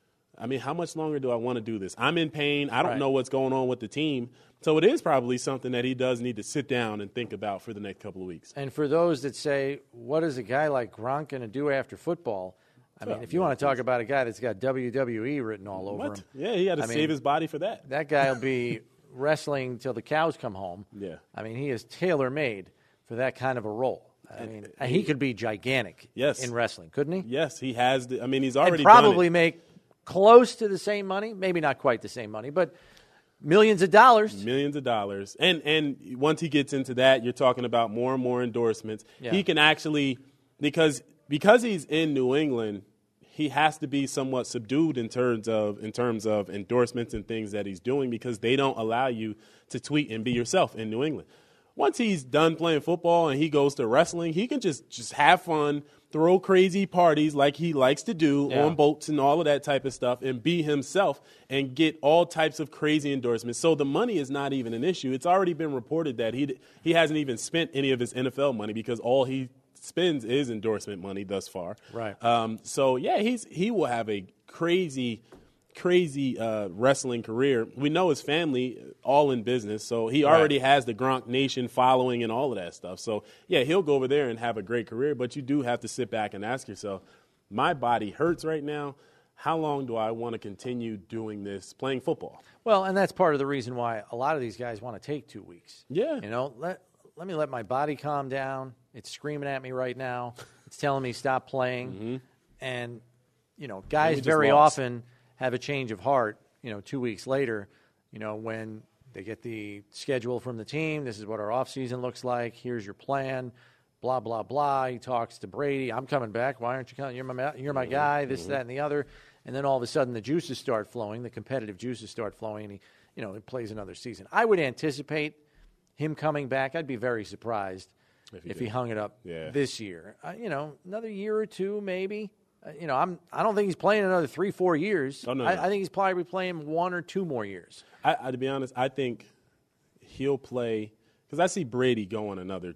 I mean, how much longer do I want to do this? I'm in pain. I don't right. know what's going on with the team. So it is probably something that he does need to sit down and think about for the next couple of weeks. And for those that say, what is a guy like Gronk going to do after football? I mean, if you want to talk about a guy that's got W W E written all over what? him. Yeah, he had to I save mean, his body for that. That guy will be wrestling till the cows come home. Yeah. I mean, he is tailor-made for that kind of a role. I mean, and he, he could be gigantic yes. in wrestling, couldn't he? Yes, he has. The, I mean, he's already and probably done it. make close to the same money, maybe not quite the same money, but millions of dollars. Millions of dollars. And and once he gets into that, you're talking about more and more endorsements. Yeah. He can actually, because because he's in New England, he has to be somewhat subdued in terms of in terms of endorsements and things that he's doing because they don't allow you to tweet and be yourself in New England. Once he's done playing football and he goes to wrestling, he can just, just have fun, throw crazy parties like he likes to do yeah. on boats and all of that type of stuff and be himself and get all types of crazy endorsements. So the money is not even an issue. It's already been reported that he he hasn't even spent any of his N F L money because all he spends is endorsement money thus far. Right. Um, so, yeah, he's he will have a crazy crazy uh, wrestling career. We know his family all in business, so he already right. has the Gronk Nation following and all of that stuff. So, yeah, he'll go over there and have a great career, but you do have to sit back and ask yourself, my body hurts right now. How long do I want to continue doing this, playing football? Well, and that's part of the reason why a lot of these guys want to take two weeks. Yeah. You know, let let me let my body calm down. It's screaming at me right now. It's telling me stop playing. Mm-hmm. And, you know, guys just very lost. often have a change of heart, you know, two weeks later, you know, when they get the schedule from the team. This is what our offseason looks like. Here's your plan, blah, blah, blah. He talks to Brady. I'm coming back. Why aren't you coming? You're my, you're my guy, this, mm-hmm. that, and the other. And then all of a sudden the juices start flowing, the competitive juices start flowing, and he, you know, he plays another season. I would anticipate him coming back. I'd be very surprised if he, if he hung it up yeah. this year. Uh, you know, another year or two maybe. Uh, you know, I'm. I don't think he's playing another three, four years. Oh, no, I, no. I think he's probably playing one or two more years. I, I, to be honest, I think he'll play because I see Brady going another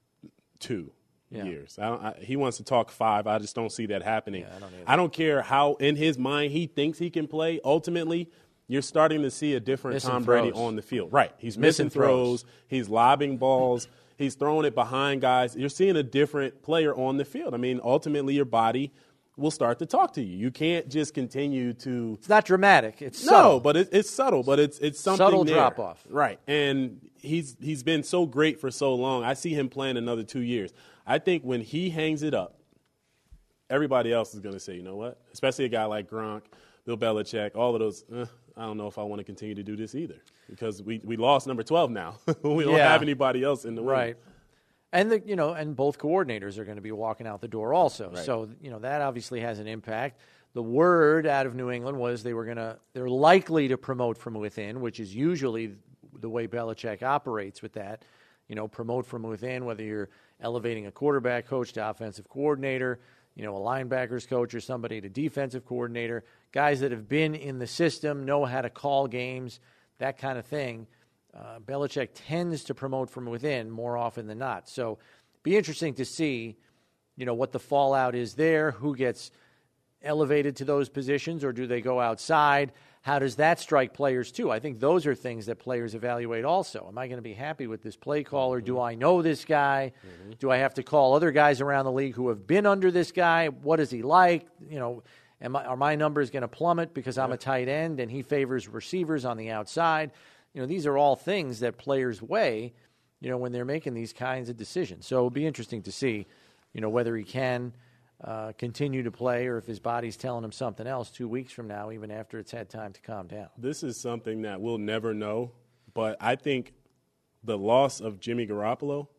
two Yeah. years. I don't, I, he wants to talk five. I just don't see that happening. Yeah, I don't either. I don't care how in his mind he thinks he can play. Ultimately, you're starting to see a different Missing Tom Brady throws. on the field. Right. He's Missing missing, throws. He's lobbing balls. He's throwing it behind guys. You're seeing a different player on the field. I mean, ultimately, your body will start to talk to you. You can't just continue to. It's not dramatic. It's No, subtle. but it, it's subtle. But it's it's something Subtle there. drop-off. Right, and he's he's been so great for so long. I see him playing another two years. I think when he hangs it up, everybody else is going to say, you know what? Especially a guy like Gronk, Bill Belichick, all of those. Eh, I don't know if I want to continue to do this either because we, we lost number twelve now. we don't Yeah. have anybody else in the wing. Right. And the, you know, and both coordinators are going to be walking out the door also. Right. So, you know, that obviously has an impact. The word out of New England was they were going to they're likely to promote from within, which is usually the way Belichick operates with that. You know, promote from within, whether you're elevating a quarterback coach to offensive coordinator, you know, a linebackers coach or somebody to defensive coordinator, guys that have been in the system, know how to call games, that kind of thing. Uh, Belichick tends to promote from within more often than not. So be interesting to see, you know, what the fallout is there, who gets elevated to those positions, or do they go outside? How does that strike players too? I think those are things that players evaluate also. Am I going to be happy with this play caller? Do I know this guy? Mm-hmm. Do I have to call other guys around the league who have been under this guy? What is he like? You know, am I, are my numbers going to plummet because I'm a tight end and he favors receivers on the outside? You know, these are all things that players weigh, you know, when they're making these kinds of decisions. So it'll be interesting to see, you know, whether he can uh, continue to play or if his body's telling him something else two weeks from now, even after it's had time to calm down. This is something that we'll never know, but I think the loss of Jimmy Garoppolo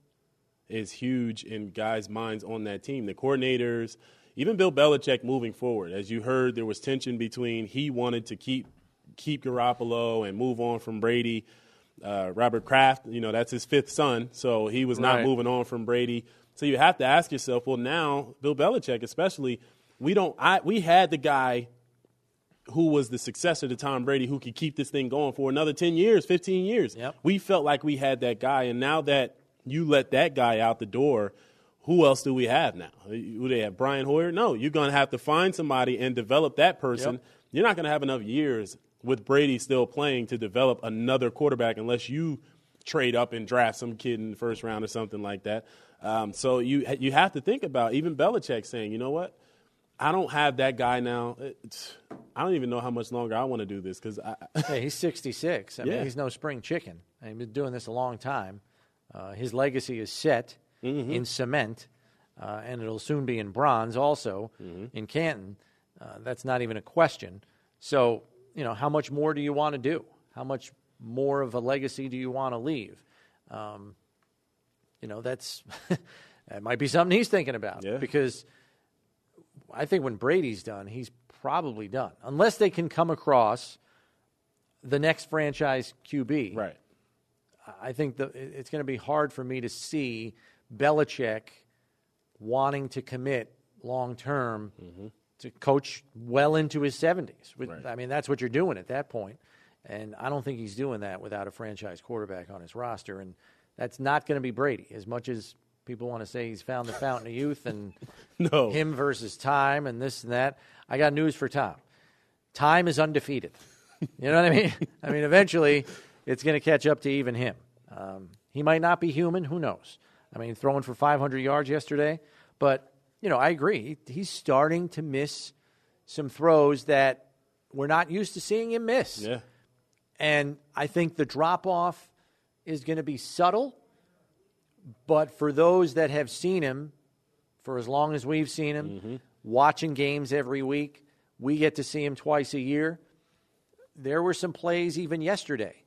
is huge in guys' minds on that team. The coordinators, even Bill Belichick moving forward. As you heard, there was tension between he wanted to keep keep Garoppolo and move on from Brady. Uh, Robert Kraft, you know, that's his fifth son, so he was not Right. moving on from Brady. So you have to ask yourself, well, now Bill Belichick especially, we don't. I we had the guy who was the successor to Tom Brady who could keep this thing going for another ten years, fifteen years. Yep. We felt like we had that guy, and now that you let that guy out the door, who else do we have now? Do they have Brian Hoyer? No, you're going to have to find somebody and develop that person. Yep. You're not going to have enough years with Brady still playing to develop another quarterback unless you trade up and draft some kid in the first round or something like that. Um, so you you have to think about even Belichick saying, you know what? I don't have that guy now. It's, I don't even know how much longer I want to do this because I. Hey, he's sixty-six. I Yeah. mean, he's no spring chicken. He's been doing this a long time. Uh, his legacy is set Mm-hmm. in cement, uh, and it'll soon be in bronze also Mm-hmm. in Canton. Uh, that's not even a question. So, you know, how much more do you want to do? How much more of a legacy do you want to leave? Um, you know, that's that might be something he's thinking about Yeah. because I think when Brady's done, he's probably done. Unless they can come across the next franchise Q B. Right. I think the, it's going to be hard for me to see Belichick wanting to commit long term Mm-hmm. to coach well into his seventies. Right. I mean, that's what you're doing at that point. And I don't think he's doing that without a franchise quarterback on his roster. And that's not going to be Brady, as much as people want to say he's found the fountain of youth and No. him versus time and this and that. I got news for Tom. Time is undefeated. You know what I mean? I mean, eventually it's going to catch up to even him. Um, he might not be human. Who knows? I mean, throwing for five hundred yards yesterday. But, you know, I agree. He, he's starting to miss some throws that we're not used to seeing him miss. Yeah. And I think the drop-off is going to be subtle. But for those that have seen him for as long as we've seen him, Mm-hmm. watching games every week, we get to see him twice a year. There were some plays even yesterday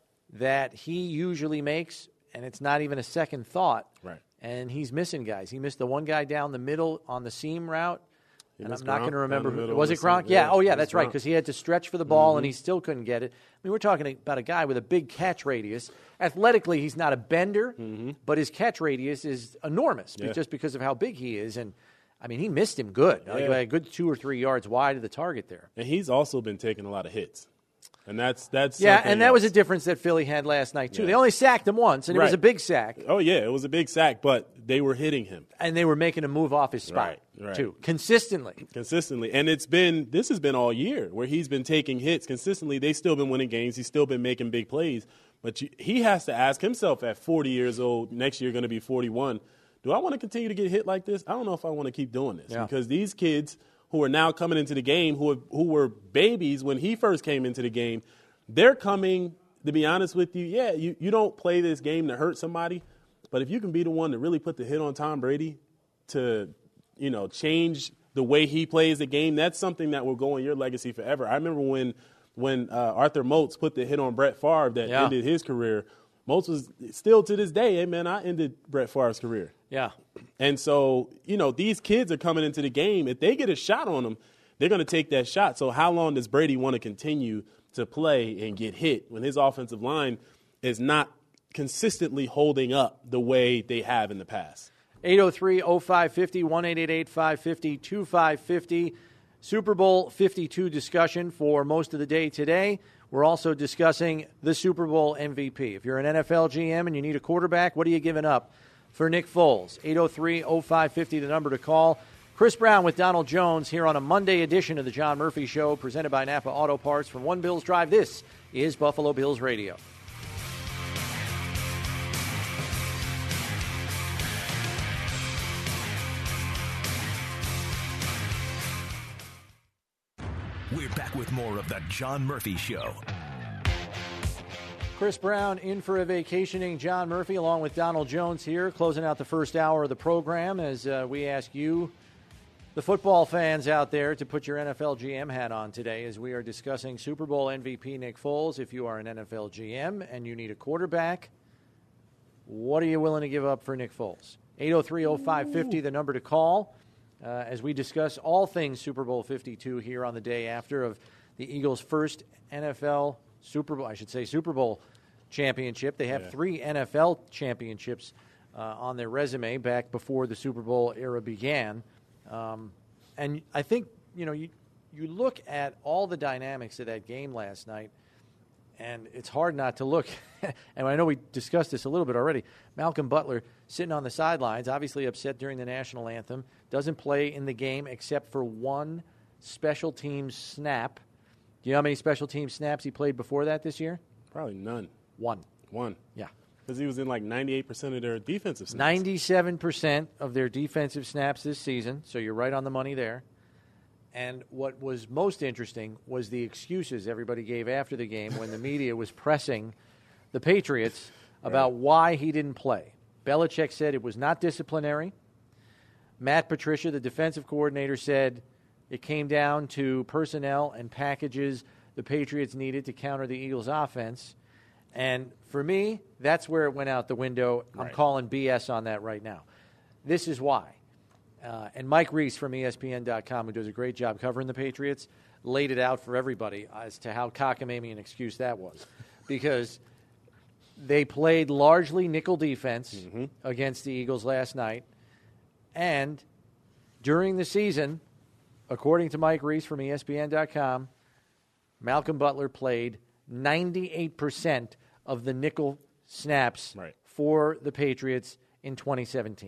that he usually makes, and it's not even a second thought. Right. And he's missing guys. He missed the one guy down the middle on the seam route. He And I'm missed not Gronk going to down remember. the Who, middle was of it the Gronk? seam. Yeah. Yeah, Oh, yeah, it was that's right, Gronk. because he had to stretch for the ball, Mm-hmm. and he still couldn't get it. I mean, we're talking about a guy with a big catch radius. Athletically, he's not a bender, but his catch radius is enormous Mm-hmm. Yeah. just because of how big he is. And, I mean, he missed him good. Like, Yeah. a good two or three yards wide of the target there. And he's also been taking a lot of hits. And that's that's Yeah, something and that was a else. difference that Philly had last night, too. Yeah. They only sacked him once, and it was Right. a big sack. Oh yeah, it was a big sack, but they were hitting him And they were making him move off his spot, Right, right. too, consistently. consistently. And it's been this has been all year where he's been taking hits consistently. They've still been winning games. He's still been making big plays. But you, he has to ask himself at forty years old, next year going to be forty-one, do I want to continue to get hit like this? I don't know if I want to keep doing this Yeah. because these kids who are now coming into the game, who who were babies when he first came into the game, they're coming, to be honest with you, yeah, you, you don't play this game to hurt somebody, but if you can be the one to really put the hit on Tom Brady to, you know, change the way he plays the game, that's something that will go in your legacy forever. I remember when when uh, Arthur Moats put the hit on Brett Favre that Yeah. ended his career. Moats was still to this day, hey, man, I ended Brett Favre's career. Yeah. And so, you know, these kids are coming into the game. If they get a shot on them, they're going to take that shot. So how long does Brady want to continue to play and get hit when his offensive line is not consistently holding up the way they have in the past? eight oh three oh five five oh, one eight eight eight five five oh, two five five oh. Super Bowl fifty-two discussion for most of the day today. We're also discussing the Super Bowl M V P. If you're an N F L G M and you need a quarterback, what are you giving up for Nick Foles? eight oh three oh five five oh, the number to call. Chris Brown with Donald Jones here on a Monday edition of the John Murphy Show, presented by Napa Auto Parts from One Bills Drive. This is Buffalo Bills Radio. We're back with more of the John Murphy Show. Chris Brown in for a vacationing John Murphy, along with Donald Jones here, closing out the first hour of the program as uh, we ask you, the football fans out there, to put your N F L G M hat on today as we are discussing Super Bowl M V P Nick Foles. If you are an N F L G M and you need a quarterback, what are you willing to give up for Nick Foles? eight oh three oh five five oh, the number to call, uh, as we discuss all things Super Bowl fifty-two here on the day after of the Eagles' first N F L Super Bowl, I should say Super Bowl championship. They have Yeah. three N F L championships uh, on their resume back before the Super Bowl era began. Um, and I think, you know, you, you look at all the dynamics of that game last night, and it's hard not to look. And I know we discussed this a little bit already. Malcolm Butler sitting on the sidelines, obviously upset during the national anthem, doesn't play in the game except for one special teams snap. Do you know how many special team snaps he played before that this year? Probably none. One. One. Yeah. Because he was in like ninety-eight percent of their defensive snaps. ninety-seven percent of their defensive snaps this season, so you're right on the money there. And what was most interesting was the excuses everybody gave after the game when the media was pressing the Patriots about right. why he didn't play. Belichick said it was not disciplinary. Matt Patricia, the defensive coordinator, said it came down to personnel and packages the Patriots needed to counter the Eagles' offense. And for me, that's where it went out the window. I'm right. calling B S on that right now. This is why. Uh, and Mike Reese from E S P N dot com, who does a great job covering the Patriots, laid it out for everybody as to how cockamamie an excuse that was. Because they played largely nickel defense mm-hmm. against the Eagles last night. And during the season, according to Mike Reese from E S P N dot com, Malcolm Butler played ninety-eight percent of the nickel snaps right. for the Patriots in twenty seventeen.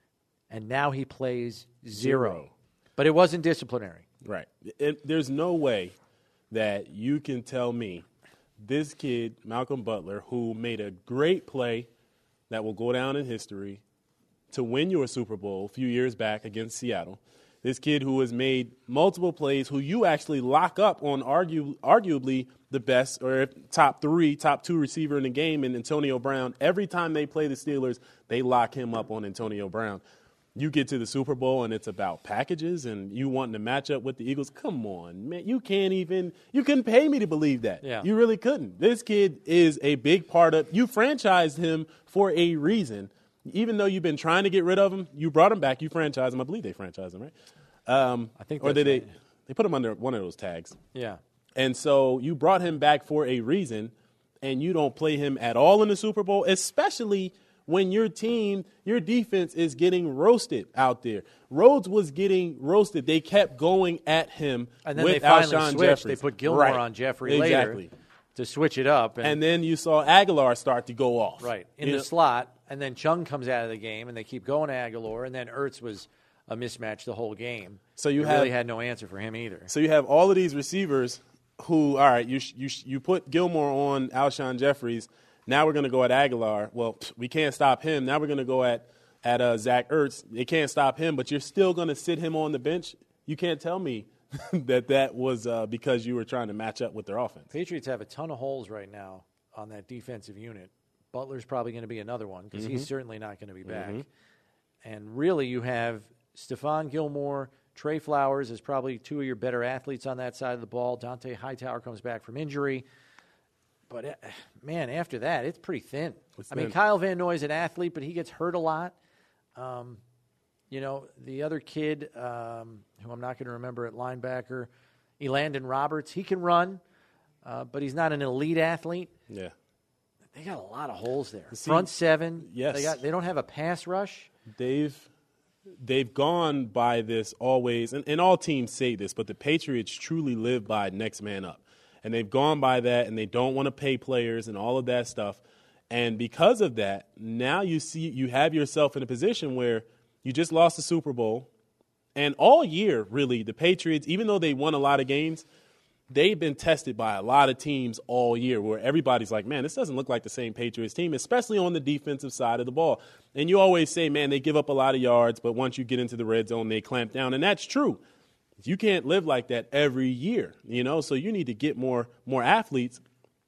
And now he plays zero. zero. But it wasn't disciplinary. Right. It, there's no way that you can tell me this kid, Malcolm Butler, who made a great play that will go down in history to win you a Super Bowl a few years back against Seattle, this kid who has made multiple plays, who you actually lock up on argue, arguably the best or top three, top two receiver in the game in Antonio Brown. Every time they play the Steelers, they lock him up on Antonio Brown. You get to the Super Bowl and it's about packages and you wanting to match up with the Eagles. Come on, man. You can't even – you couldn't pay me to believe that. Yeah. You really couldn't. This kid is a big part of – you franchised him for a reason. Even though you've been trying to get rid of him, you brought him back. You franchised him. I believe they franchised him, right? Um, I think Or that's did they right. – they put him under one of those tags. Yeah. And so you brought him back for a reason, and you don't play him at all in the Super Bowl, especially – when your team, your defense is getting roasted out there. Rhodes was getting roasted. They kept going at him and then with they finally Alshon switched. Jeffries. They put Gilmore right. on Jeffrey exactly. later to switch it up. And, and then you saw Aguilar start to go off. Right, in you the know? slot, and then Chung comes out of the game, and they keep going to Aguilar, and then Ertz was a mismatch the whole game. So you they have, really had no answer for him either. So you have all of these receivers who, all right, you you you put Gilmore on Alshon Jeffries. Now we're going to go at Aguilar. Well, we can't stop him. Now we're going to go at at uh, Zach Ertz. They can't stop him, but you're still going to sit him on the bench. You can't tell me that that was uh, because you were trying to match up with their offense. Patriots have a ton of holes right now on that defensive unit. Butler's probably going to be another one because mm-hmm. he's certainly not going to be back. Mm-hmm. And really you have Stephon Gilmore, Trey Flowers is probably two of your better athletes on that side of the ball. Dante Hightower comes back from injury. But, uh, man, after that, it's pretty thin. It's I thin. mean, Kyle Van Noy is an athlete, but he gets hurt a lot. Um, you know, the other kid, um, who I'm not going to remember at linebacker, Elandon Roberts, he can run, uh, but he's not an elite athlete. Yeah. They got a lot of holes there. See, Front seven. Yes. They got. They don't have a pass rush. They've they've gone by this always, and, and all teams say this, but the Patriots truly live by next man up. And they've gone by that, and they don't want to pay players and all of that stuff. And because of that, now you see you have yourself in a position where you just lost the Super Bowl. And all year, really, the Patriots, even though they won a lot of games, they've been tested by a lot of teams all year where everybody's like, man, this doesn't look like the same Patriots team, especially on the defensive side of the ball. And you always say, man, they give up a lot of yards, but once you get into the red zone, they clamp down. And that's true. You can't live like that every year, you know, so you need to get more more athletes.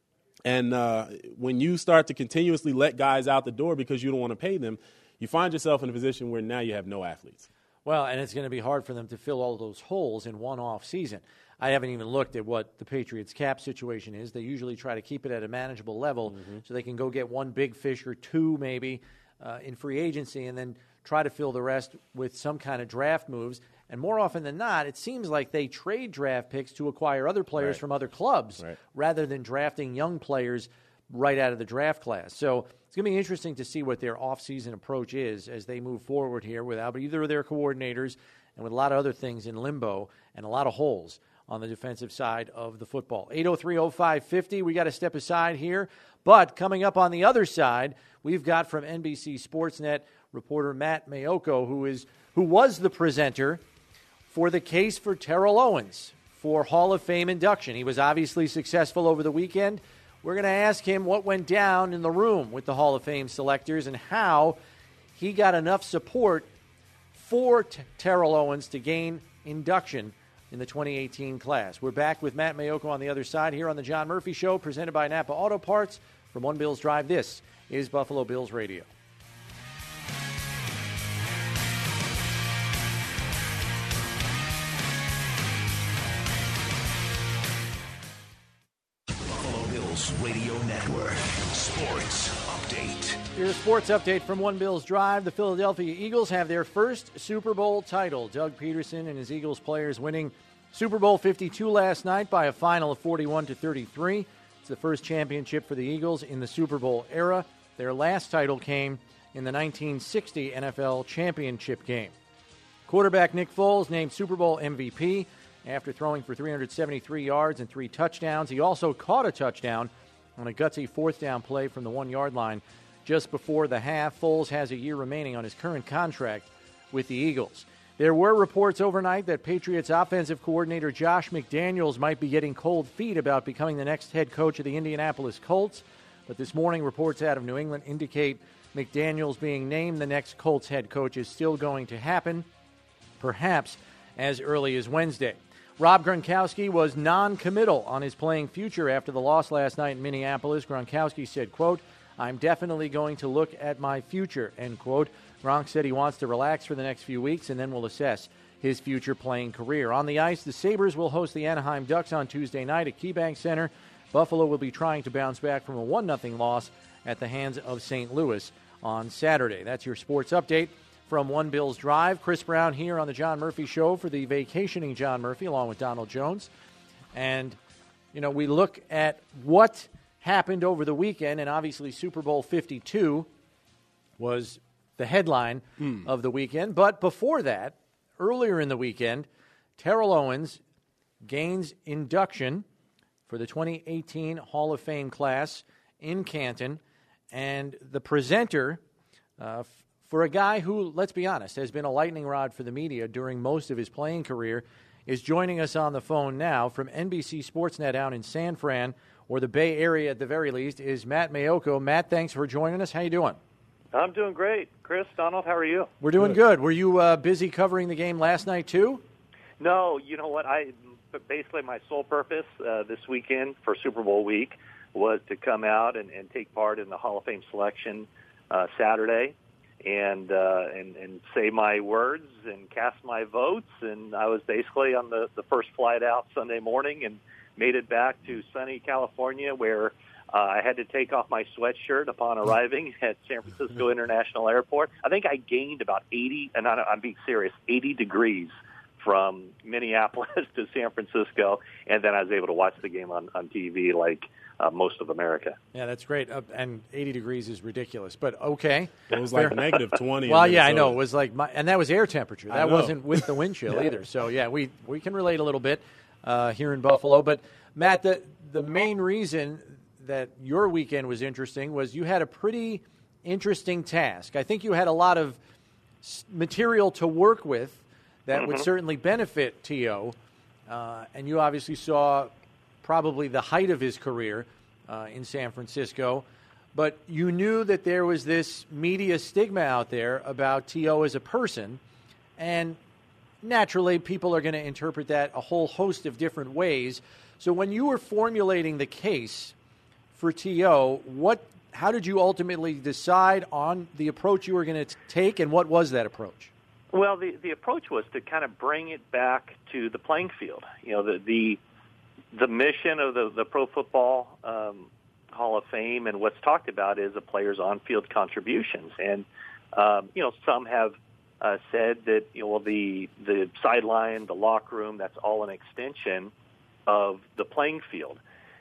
And uh, when you start to continuously let guys out the door because you don't want to pay them, you find yourself in a position where now you have no athletes. Well, and it's going to be hard for them to fill all those holes in one off season. I haven't even looked at what the Patriots' cap situation is. They usually try to keep it at a manageable level mm-hmm. so they can go get one big fish or two maybe uh, in free agency and then try to fill the rest with some kind of draft moves. And more often than not, it seems like they trade draft picks to acquire other players right. from other clubs right. rather than drafting young players right out of the draft class. So it's going to be interesting to see what their off-season approach is as they move forward here without either of their coordinators and with a lot of other things in limbo and a lot of holes on the defensive side of the football. eight oh three oh five fifty, we got to step aside here. But coming up on the other side, we've got from N B C Sportsnet reporter Matt Maiocco, who is who was the presenter for the case for Terrell Owens for Hall of Fame induction. He was obviously successful over the weekend. We're going to ask him what went down in the room with the Hall of Fame selectors and how he got enough support for T- Terrell Owens to gain induction in the twenty eighteen class. We're back with Matt Maiocco on the other side here on the John Murphy Show, presented by Napa Auto Parts from One Bills Drive. This is Buffalo Bills Radio. Buffalo Bills Radio Network. Sports Update. Here's a sports update from One Bills Drive. The Philadelphia Eagles have their first Super Bowl title. Doug Peterson and his Eagles players winning Super Bowl fifty-two last night by a final of forty-one to thirty-three. It's the first championship for the Eagles in the Super Bowl era. Their last title came in the nineteen sixty N F L Championship game. Quarterback Nick Foles named Super Bowl M V P after throwing for three hundred seventy-three yards and three touchdowns. He also caught a touchdown on a gutsy fourth down play from the one-yard line just before the half. Foles has a year remaining on his current contract with the Eagles. There were reports overnight that Patriots offensive coordinator Josh McDaniels might be getting cold feet about becoming the next head coach of the Indianapolis Colts. But this morning, reports out of New England indicate McDaniels being named the next Colts head coach is still going to happen, perhaps as early as Wednesday. Rob Gronkowski was non-committal on his playing future after the loss last night in Minneapolis. Gronkowski said, quote, "I'm definitely going to look at my future," end quote. Gronk said he wants to relax for the next few weeks and then will assess his future playing career. On the ice, the Sabres will host the Anaheim Ducks on Tuesday night at KeyBank Center. Buffalo will be trying to bounce back from a one nothing loss at the hands of Saint Louis on Saturday. That's your sports update from One Bills Drive. Chris Brown here on the John Murphy Show for the vacationing John Murphy, along with Donald Jones. And, you know, we look at what happened over the weekend, and obviously Super Bowl fifty-two was the headline mm. of the weekend. But before that, earlier in the weekend, Terrell Owens gains induction for the twenty eighteen Hall of Fame class in Canton. And the presenter, uh, f- for a guy who, let's be honest, has been a lightning rod for the media during most of his playing career, is joining us on the phone now from N B C Sportsnet out in San Fran, or the Bay Area at the very least, is Matt Maiocco. Matt, thanks for joining us. How you doing? I'm doing great. Chris, Donald, how are you? We're doing good. good. Were you uh, busy covering the game last night, too? No, you know what? I basically, my sole purpose uh, this weekend for Super Bowl week was to come out and, and take part in the Hall of Fame selection uh, Saturday and, uh, and and say my words and cast my votes. And I was basically on the, the first flight out Sunday morning and made it back to sunny California, where Uh, I had to take off my sweatshirt upon arriving at San Francisco International Airport. I think I gained about eighty, and I'm being serious, eighty degrees from Minneapolis to San Francisco, and then I was able to watch the game on, on T V like uh, most of America. Yeah, that's great. Uh, and eighty degrees is ridiculous, but okay. It was like negative twenty. Well, yeah, I know. It was like, my, and that was air temperature. That wasn't with the wind chill either. So, yeah, we, we can relate a little bit uh, here in Buffalo. But, Matt, the the main reason that your weekend was interesting was you had a pretty interesting task. I think you had a lot of material to work with that mm-hmm. would certainly benefit T O, uh, and you obviously saw probably the height of his career uh, in San Francisco, but you knew that there was this media stigma out there about T O as a person, and naturally people are going to interpret that a whole host of different ways. So when you were formulating the case for T O, what, how did you ultimately decide on the approach you were going to take, and what was that approach? Well, the, the approach was to kind of bring it back to the playing field. You know, the the, the mission of the, the Pro Football um, Hall of Fame and what's talked about is a player's on-field contributions. And, um, you know, some have uh, said that, you know, well, the, the sideline, the locker room, that's all an extension of the playing field.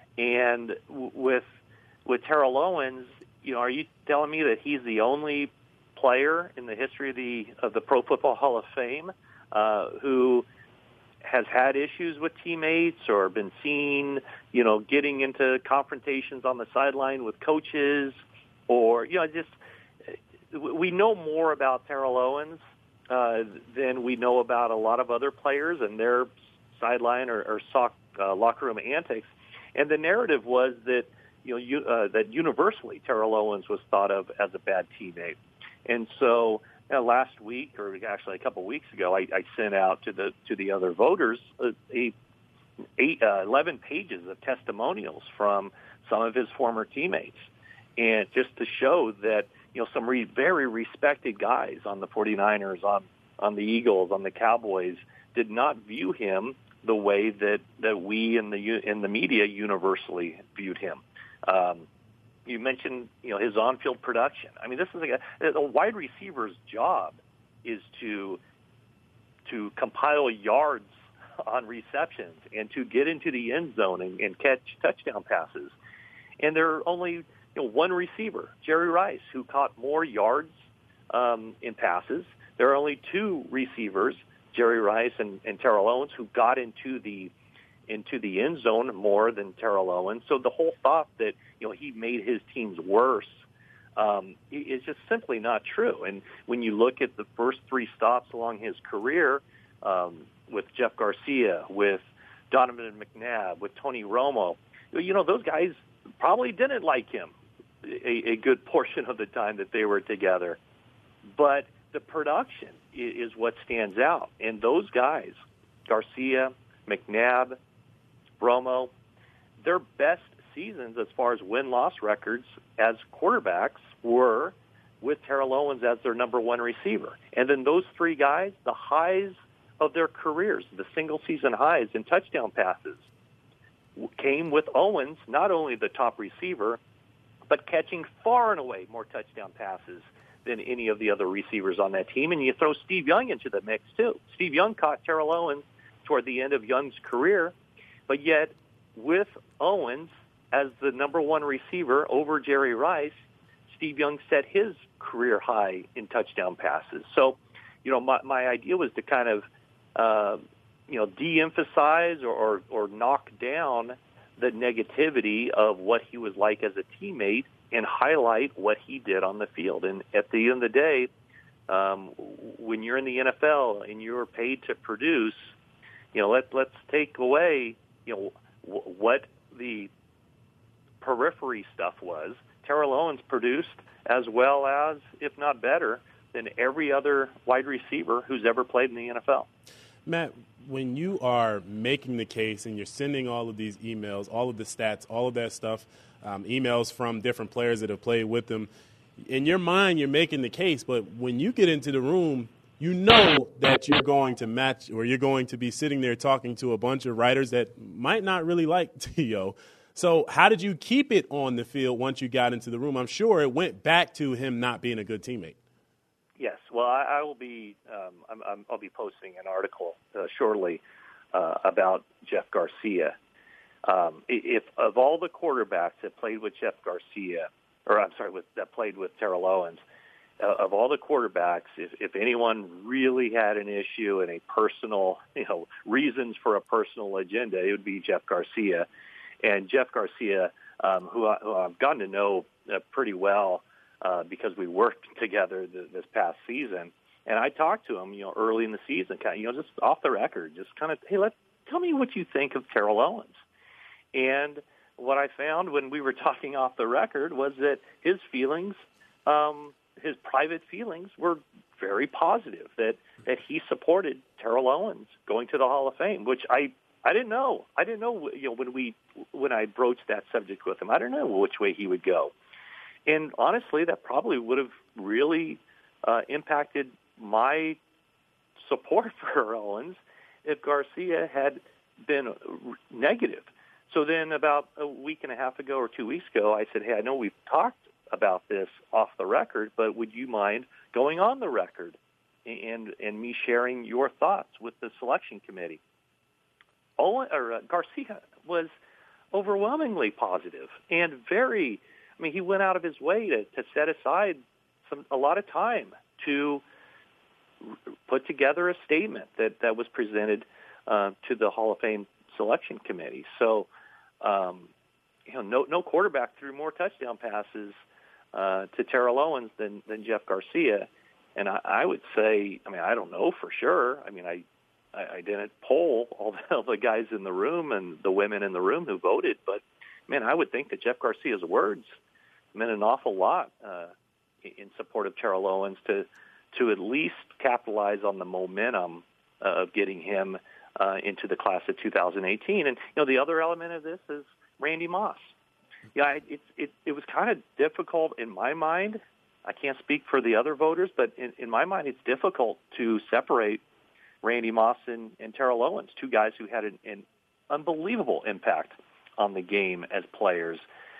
And w- with with Terrell Owens, you know, are you telling me that he's the only player in the history of the of the Pro Football Hall of Fame uh, who has had issues with teammates or been seen, you know, getting into confrontations on the sideline with coaches, or, you know, just we know more about Terrell Owens uh, than we know about a lot of other players and their sideline or, or sock, uh, locker room antics. And the narrative was that, you know, you, uh, that universally Terrell Owens was thought of as a bad teammate. And so uh, last week, or actually a couple of weeks ago, I, I sent out to the to the other voters a, a eight, uh, eleven pages of testimonials from some of his former teammates, and just to show that, you know, some re- very respected guys on the 49ers, on on the Eagles, on the Cowboys, did not view him the way that, that we in the in the media universally viewed him. Um, you mentioned, you know, his on-field production. I mean, this is a, a wide receiver's job is to to compile yards on receptions and to get into the end zone and, and catch touchdown passes. And there are only, you know, one receiver, Jerry Rice, who caught more yards um, in passes. There are only two receivers, Jerry Rice and, and Terrell Owens, who got into the into the end zone more than Terrell Owens. So the whole thought that, you know, he made his teams worse um, is just simply not true. And when you look at the first three stops along his career, um, with Jeff Garcia, with Donovan McNabb, with Tony Romo, you know, those guys probably didn't like him a, a good portion of the time that they were together. But the production is what stands out. And those guys, Garcia, McNabb, Romo, their best seasons as far as win-loss records as quarterbacks were with Terrell Owens as their number one receiver. And then those three guys, the highs of their careers, the single-season highs in touchdown passes, came with Owens, not only the top receiver, but catching far and away more touchdown passes than any of the other receivers on that team. And you throw Steve Young into the mix, too. Steve Young caught Terrell Owens toward the end of Young's career, but yet with Owens as the number one receiver over Jerry Rice, Steve Young set his career high in touchdown passes. So, you know, my, my idea was to kind of, uh, you know, de-emphasize or, or, or knock down the negativity of what he was like as a teammate and highlight what he did on the field. And at the end of the day, um, when you're in the N F L and you're paid to produce, you know, let, let's take away, you know, w- what the periphery stuff was. Terrell Owens produced as well as, if not better, than every other wide receiver who's ever played in the N F L. Matt, when you are making the case and you're sending all of these emails, all of the stats, all of that stuff, um, emails from different players that have played with them, in your mind you're making the case, but when you get into the room, you know that you're going to match or you're going to be sitting there talking to a bunch of writers that might not really like T O. So how did you keep it on the field once you got into the room? I'm sure it went back to him not being a good teammate. Yes, well, I, I will be. Um, I'm, I'm, I'll be posting an article uh, shortly uh, about Jeff Garcia. Um, if of all the quarterbacks that played with Jeff Garcia, or I'm sorry, with, that played with Terrell Owens, uh, of all the quarterbacks, if, if anyone really had an issue and a personal, you know, reasons for a personal agenda, it would be Jeff Garcia. And Jeff Garcia, um, who, I, who I've gotten to know uh, pretty well. Uh, because we worked together th- this past season, and I talked to him, you know, early in the season, kind of, you know, just off the record, just kind of, hey, let tell me what you think of Terrell Owens. And what I found when we were talking off the record was that his feelings, um, his private feelings, were very positive. That that he supported Terrell Owens going to the Hall of Fame, which I I didn't know. I didn't know, you know, when we when I broached that subject with him, I didn't know which way he would go. And honestly, that probably would have really uh, impacted my support for Owens if Garcia had been negative. So then about a week and a half ago or two weeks ago, I said, hey, I know we've talked about this off the record, but would you mind going on the record and and me sharing your thoughts with the selection committee? Owen, or, uh, Garcia was overwhelmingly positive and very – I mean, he went out of his way to, to set aside some a lot of time to put together a statement that, that was presented uh, to the Hall of Fame selection committee. So, um, you know, no no quarterback threw more touchdown passes uh, to Terrell Owens than than Jeff Garcia. And I, I would say, I mean, I don't know for sure. I mean, I I, I didn't poll all the, all the guys in the room and the women in the room who voted, but man, I would think that Jeff Garcia's words meant an awful lot uh, in support of Terrell Owens to to at least capitalize on the momentum uh, of getting him uh, into the class of two thousand eighteen. And you know, the other element of this is Randy Moss. Yeah, it it it, it was kind of difficult in my mind. I can't speak for the other voters, but in, in my mind, it's difficult to separate Randy Moss and, and Terrell Owens, two guys who had an, an unbelievable impact on the game as players.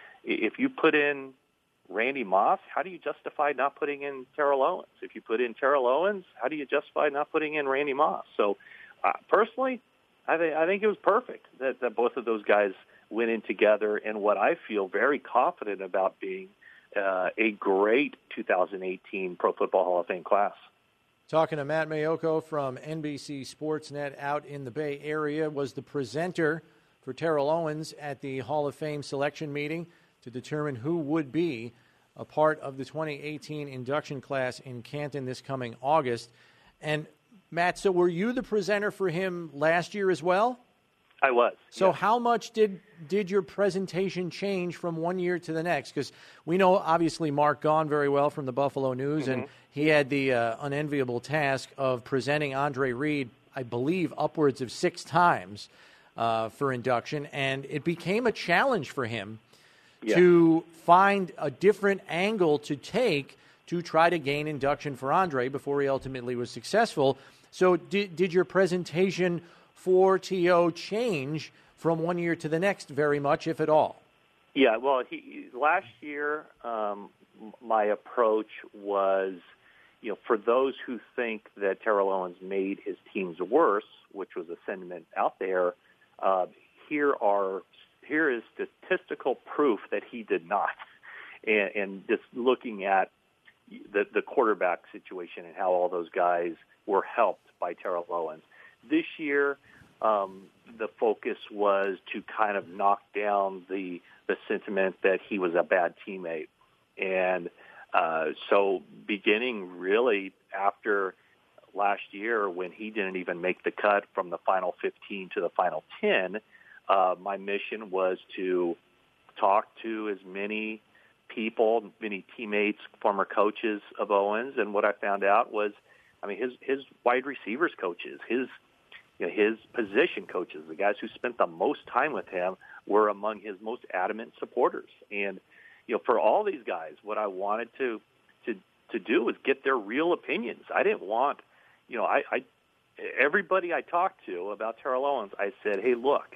If you put in Randy Moss, how do you justify not putting in Terrell Owens? If you put in Terrell Owens, how do you justify not putting in Randy Moss? So uh, personally, I, th- I think it was perfect that, that both of those guys went in together in what I feel very confident about being uh, a great two thousand eighteen Pro Football Hall of Fame class. Talking to Matt Maiocco from N B C Sportsnet out in the Bay Area, was the presenter for Terrell Owens at the Hall of Fame selection meeting to determine who would be a part of the twenty eighteen induction class in Canton this coming August. And, Matt, so were you the presenter for him last year as well? I was. So yes. how much did did your presentation change from one year to the next? Because we know, obviously, Mark Gaughan very well from the Buffalo News, mm-hmm. and he had the uh, unenviable task of presenting Andre Reed, I believe, upwards of six times uh, for induction, and it became a challenge for him yeah. to find a different angle to take to try to gain induction for Andre before he ultimately was successful. So did, did your presentation for T O change from one year to the next very much, if at all? Yeah, well, he, last year um, my approach was, you know, for those who think that Terrell Owens made his teams worse, which was a sentiment out there, uh, here are here is statistical proof that he did not. And, and just looking at the, the quarterback situation and how all those guys were helped by Terrell Owens. This year, um, the focus was to kind of knock down the the sentiment that he was a bad teammate. And uh, so beginning really after last year when he didn't even make the cut from the final fifteen to the final ten, uh, my mission was to talk to as many people, many teammates, former coaches of Owens. And what I found out was, I mean, his, his wide receivers coaches, his You know, his position coaches, the guys who spent the most time with him, were among his most adamant supporters. And, you know, for all these guys, what I wanted to to, to do was get their real opinions. I didn't want, you know, I, I everybody I talked to about Terrell Owens, I said, hey, look,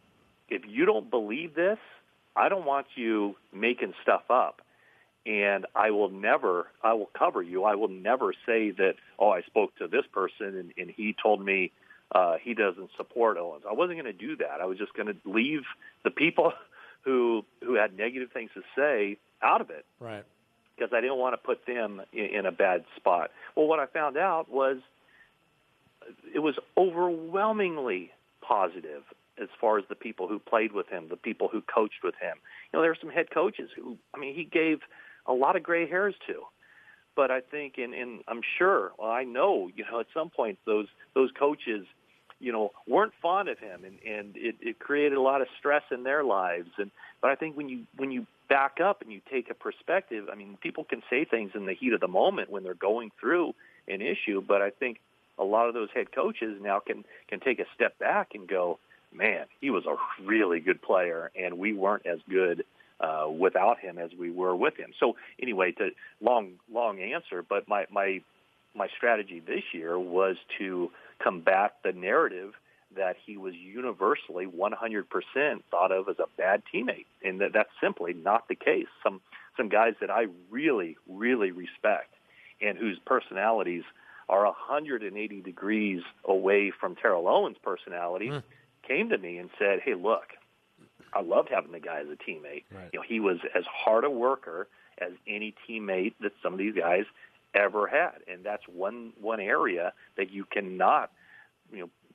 if you don't believe this, I don't want you making stuff up. And I will never, I will cover you. I will never say that, oh, I spoke to this person and, and he told me, Uh, he doesn't support Owens. I wasn't going to do that. I was just going to leave the people who who had negative things to say out of it. Right. Because I didn't want to put them in, in a bad spot. Well, what I found out was it was overwhelmingly positive as far as the people who played with him, the people who coached with him. You know, there were some head coaches who, I mean, he gave a lot of gray hairs to. But I think, and, and I'm sure, well, I know, you know, at some point those those coaches, you know, weren't fond of him, and, and it, it created a lot of stress in their lives. And but I think when you when you back up and you take a perspective, I mean, people can say things in the heat of the moment when they're going through an issue, but I think a lot of those head coaches now can can take a step back and go, man, he was a really good player, and we weren't as good uh, without him as we were with him. So anyway, to long long answer, but my my my strategy this year was to combat the narrative that he was universally one hundred percent thought of as a bad teammate, and that that's simply not the case. Some some guys that I really, really respect and whose personalities are one hundred eighty degrees away from Terrell Owens' personality mm. came to me and said, hey, look, I loved having the guy as a teammate. Right. You know, he was as hard a worker as any teammate that some of these guys ever had, and that's one one area that you cannot, you know,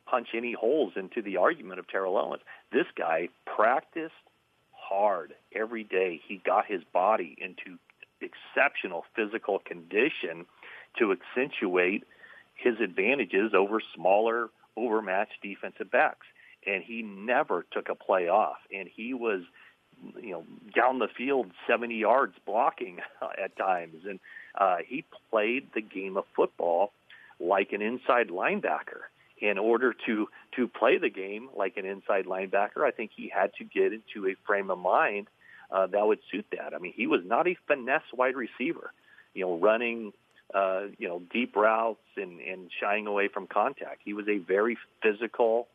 punch any holes into the argument of Terrell Owens. This guy practiced hard every day. He got his body into exceptional physical condition to accentuate his advantages over smaller, overmatched defensive backs. And he never took a play off. And he was, you know, down the field seventy yards blocking at times. And uh, he played the game of football like an inside linebacker. In order to, to play the game like an inside linebacker, I think he had to get into a frame of mind uh, that would suit that. I mean, he was not a finesse wide receiver, you know, running, uh, you know, deep routes and, and shying away from contact. He was a very physical,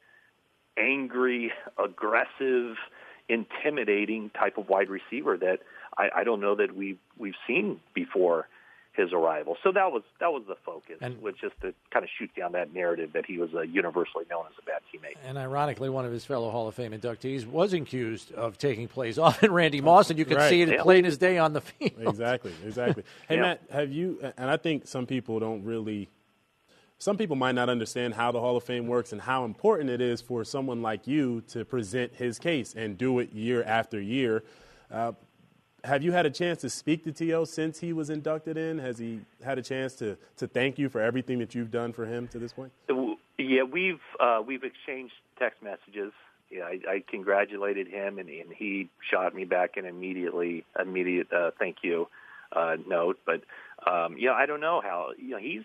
angry, aggressive, intimidating type of wide receiver that I, I don't know that we've, we've seen before his arrival. So that was that was the focus, and, was just to kind of shoot down that narrative that he was a universally known as a bad teammate. And ironically, one of his fellow Hall of Fame inductees was accused of taking plays off in Randy Moss, and you can right. see it yeah. plain as day on the field. Exactly, exactly. Hey, yeah. Matt, have you, and I think some people don't really, some people might not understand how the Hall of Fame works and how important it is for someone like you to present his case and do it year after year. Uh, Have you had a chance to speak to T O since he was inducted in? Has he had a chance to, to thank you for everything that you've done for him to this point? Yeah, we've uh, we've exchanged text messages. Yeah, I, I congratulated him, and, and he shot me back an immediately immediate uh, thank you uh, note. But um, yeah, I don't know how. You know, he's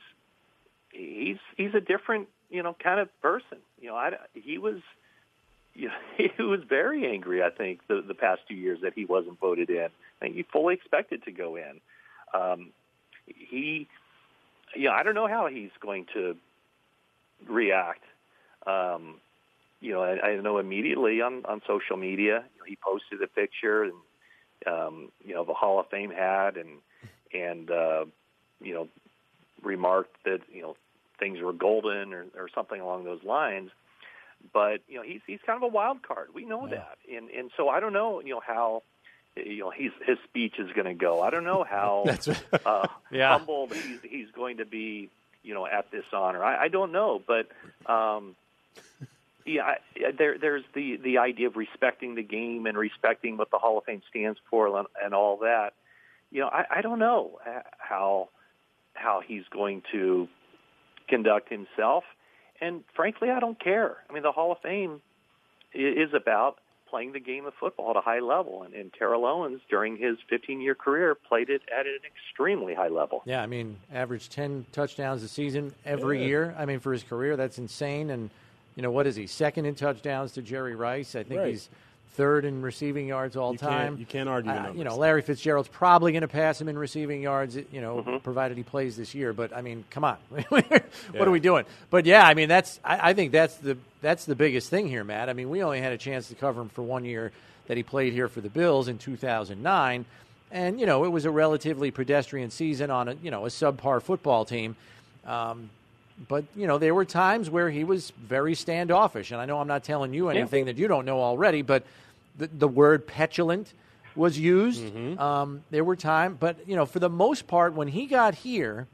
he's he's a different you know kind of person. You know, I, he was. You know, he was very angry, I think, the, the past two years that he wasn't voted in. I think he fully expected to go in. Um, he, yeah, I don't know how he's going to react. Um, you know, I, I know immediately on, on social media, you know, he posted a picture and, um, you know, the Hall of Fame hat and, and uh, you know, remarked that, you know, things were golden or, or something along those lines. But you know he's he's kind of a wild card. We know yeah. that, and and so I don't know you know how you know he's, his speech is going to go. I don't know how That's right. uh, yeah. humbled he's he's going to be you know at this honor. I, I don't know, but um, yeah, I, there there's the the idea of respecting the game and respecting what the Hall of Fame stands for and, and all that. You know, I, I don't know how how he's going to conduct himself. And frankly, I don't care. I mean, the Hall of Fame is about playing the game of football at a high level. And, and Terrell Owens, during his fifteen-year career, played it at an extremely high level. Yeah, I mean, averaged ten touchdowns a season every yeah. year. I mean, for his career, that's insane. And, you know, what is he, second in touchdowns to Jerry Rice? I think right. he's third in receiving yards all you time. Can't, you can't argue the uh, numbers. You know, Larry Fitzgerald's probably going to pass him in receiving yards, you know, mm-hmm. provided he plays this year. But, I mean, come on. what yeah. are we doing? But, yeah, I mean, that's I, I think that's the that's the biggest thing here, Matt. I mean, we only had a chance to cover him for one year that he played here for the Bills in two thousand nine. And, you know, it was a relatively pedestrian season on, a you know, a subpar football team. Um But, you know, there were times where he was very standoffish. And I know I'm not telling you anything yeah. that you don't know already, but the, the word petulant was used. Mm-hmm. Um, there were times. But, you know, for the most part, when he got here,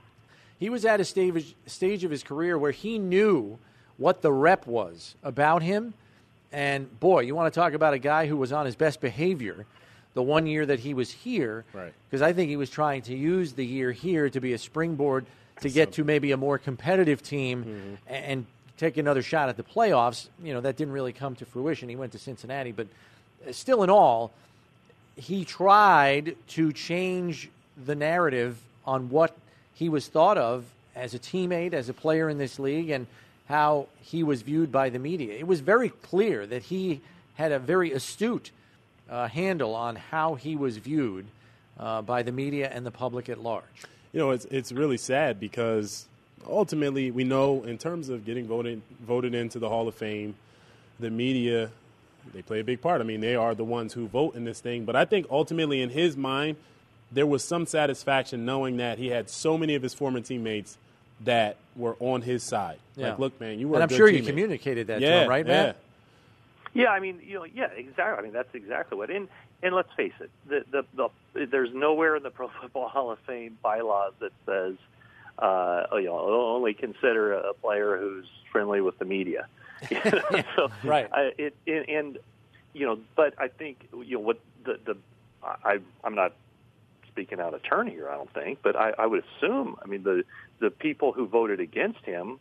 he was at a stage, stage of his career where he knew what the rep was about him. And, boy, you want to talk about a guy who was on his best behavior the one year that he was here. Right. Because I think he was trying to use the year here to be a springboard to get to maybe a more competitive team mm-hmm. and take another shot at the playoffs. You know, that didn't really come to fruition. He went to Cincinnati. But still in all, he tried to change the narrative on what he was thought of as a teammate, as a player in this league, and how he was viewed by the media. It was very clear that he had a very astute uh, handle on how he was viewed uh, by the media and the public at large. You know, it's it's really sad because ultimately we know in terms of getting voted voted into the Hall of Fame, the media, they play a big part. I mean, they are the ones who vote in this thing. But I think ultimately in his mind, there was some satisfaction knowing that he had so many of his former teammates that were on his side. Yeah. Like, look, man, you were and a I'm good sure teammate. you communicated that yeah, to him, right, yeah. Matt? Yeah, I mean, you know, yeah, exactly. I mean, that's exactly what. And and let's face it, the the, the there's nowhere in the Pro Football Hall of Fame bylaws that says uh, you know, only consider a player who's friendly with the media. You know? So, right. I, it, it, and you know, but I think you know what the the I I'm not speaking out of turn here, I don't think, but I, I would assume. I mean, the the people who voted against him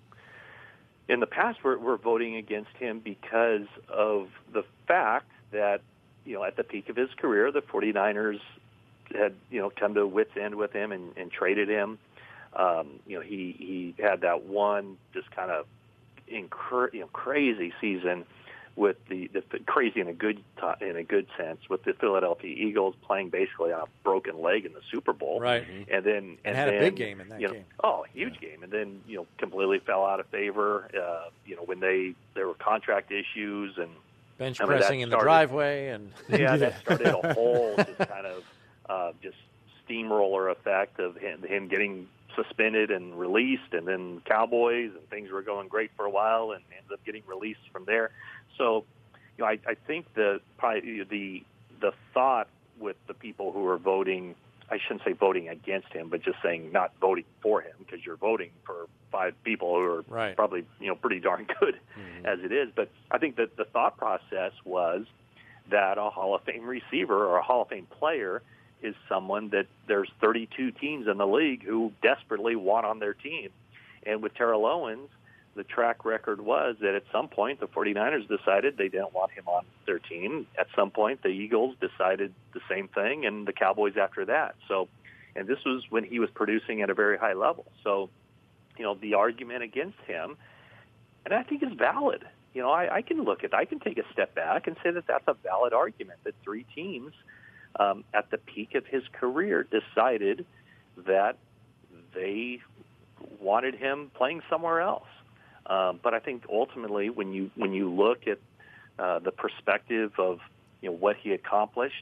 in the past were, were voting against him because of the fact that, you know, at the peak of his career, the 49ers had, you know, come to wit's end with him and, and traded him. Um, you know, he, he had that one just kind of incur, you know, crazy season with the, the crazy in a good in a good sense with the Philadelphia Eagles, playing basically on a broken leg in the Super Bowl, right? And then and, and had then, a big game in that you know, game. Oh, huge yeah. game, and then you know completely fell out of favor. Uh, you know when they there were contract issues and bench I mean, pressing in started, the driveway, and yeah, that started a whole just kind of uh, just steamroller effect of him, him getting suspended and released, and then Cowboys, and things were going great for a while, and ended up getting released from there. So, you know, I, I think the probably the the thought with the people who are voting, I shouldn't say voting against him, but just saying not voting for him, because you're voting for five people who are right. probably, you know, pretty darn good mm-hmm. as it is. But I think that the thought process was that a Hall of Fame receiver or a Hall of Fame player is someone that there's thirty-two teams in the league who desperately want on their team. And with Terrell Owens, the track record was that at some point the 49ers decided they didn't want him on their team. At some point the Eagles decided the same thing, and the Cowboys after that. So, and this was when he was producing at a very high level. So, you know, the argument against him, and I think is valid. You know, I, I can look at, I can take a step back and say that that's a valid argument, that three teams um, at the peak of his career decided that they wanted him playing somewhere else. Um, but I think ultimately, when you when you look at uh, the perspective of you know what he accomplished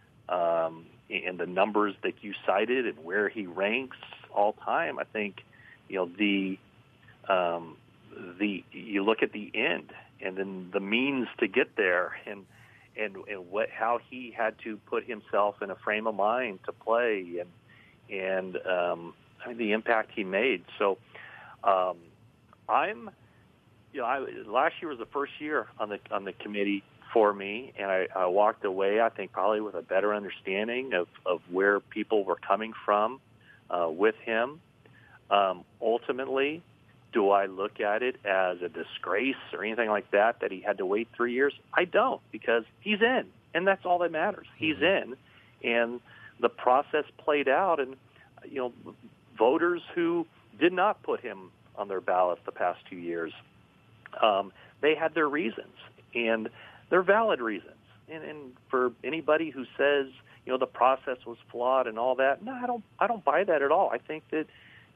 um, and the numbers that you cited and where he ranks all time, I think you know the um, the you look at the end and then the means to get there and and and what how he had to put himself in a frame of mind to play and and um, I mean, the impact he made. So. Um, I'm, you know, I, last year was the first year on the on the committee for me, and I, I walked away, I think, probably with a better understanding of, of where people were coming from uh, with him. Um, ultimately, do I look at it as a disgrace or anything like that, that he had to wait three years? I don't, because he's in, and that's all that matters. He's in, and the process played out, and, you know, voters who did not put him on their ballot the past two years. Um, they had their reasons, and they're valid reasons. And, and for anybody who says, you know, the process was flawed and all that, no, I don't. I don't buy that at all. I think that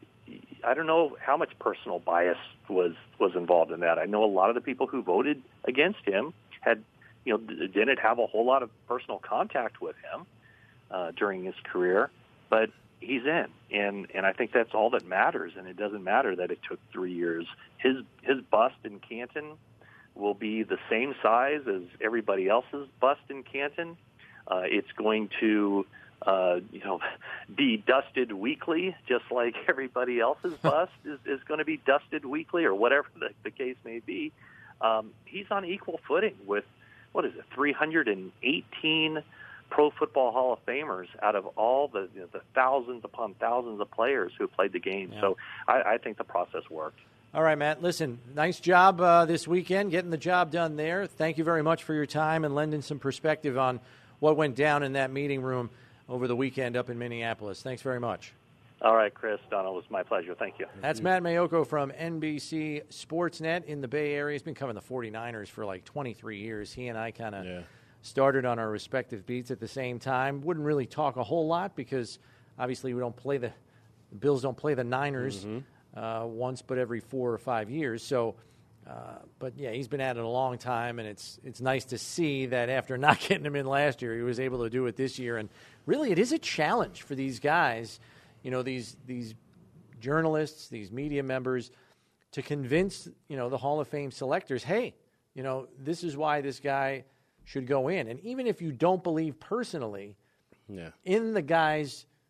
I don't know how much personal bias was was involved in that. I know a lot of the people who voted against him had, you know, didn't have a whole lot of personal contact with him uh, during his career, but he's in, and and I think that's all that matters. And it doesn't matter that it took three years. His his bust in Canton will be the same size as everybody else's bust in Canton. Uh, it's going to uh, you know be dusted weekly, just like everybody else's bust is, is going to be dusted weekly, or whatever the, the case may be. Um, he's on equal footing with what is it, three hundred eighteen Pro Football Hall of Famers out of all the you know, the thousands upon thousands of players who played the game. Yeah. So I, I think the process worked. All right, Matt, listen, nice job uh, this weekend, getting the job done there. Thank you very much for your time and lending some perspective on what went down in that meeting room over the weekend up in Minneapolis. Thanks very much. All right, Chris, Donald, it was my pleasure. Thank you. That's Matt Maiocco from N B C Sportsnet in the Bay Area. He's been covering the 49ers for like twenty-three years. He and I kind of yeah. started on our respective beats at the same time. Wouldn't really talk a whole lot because obviously we don't play the, the Bills don't play the Niners mm-hmm. uh, once but every four or five years. So, uh, but yeah, he's been at it a long time, and it's it's nice to see that after not getting him in last year, he was able to do it this year. And really, it is a challenge for these guys, you know, these these journalists, these media members, to convince you know the Hall of Fame selectors, hey, you know, this is why this guy should go in. And even if you don't believe personally yeah. in the guy's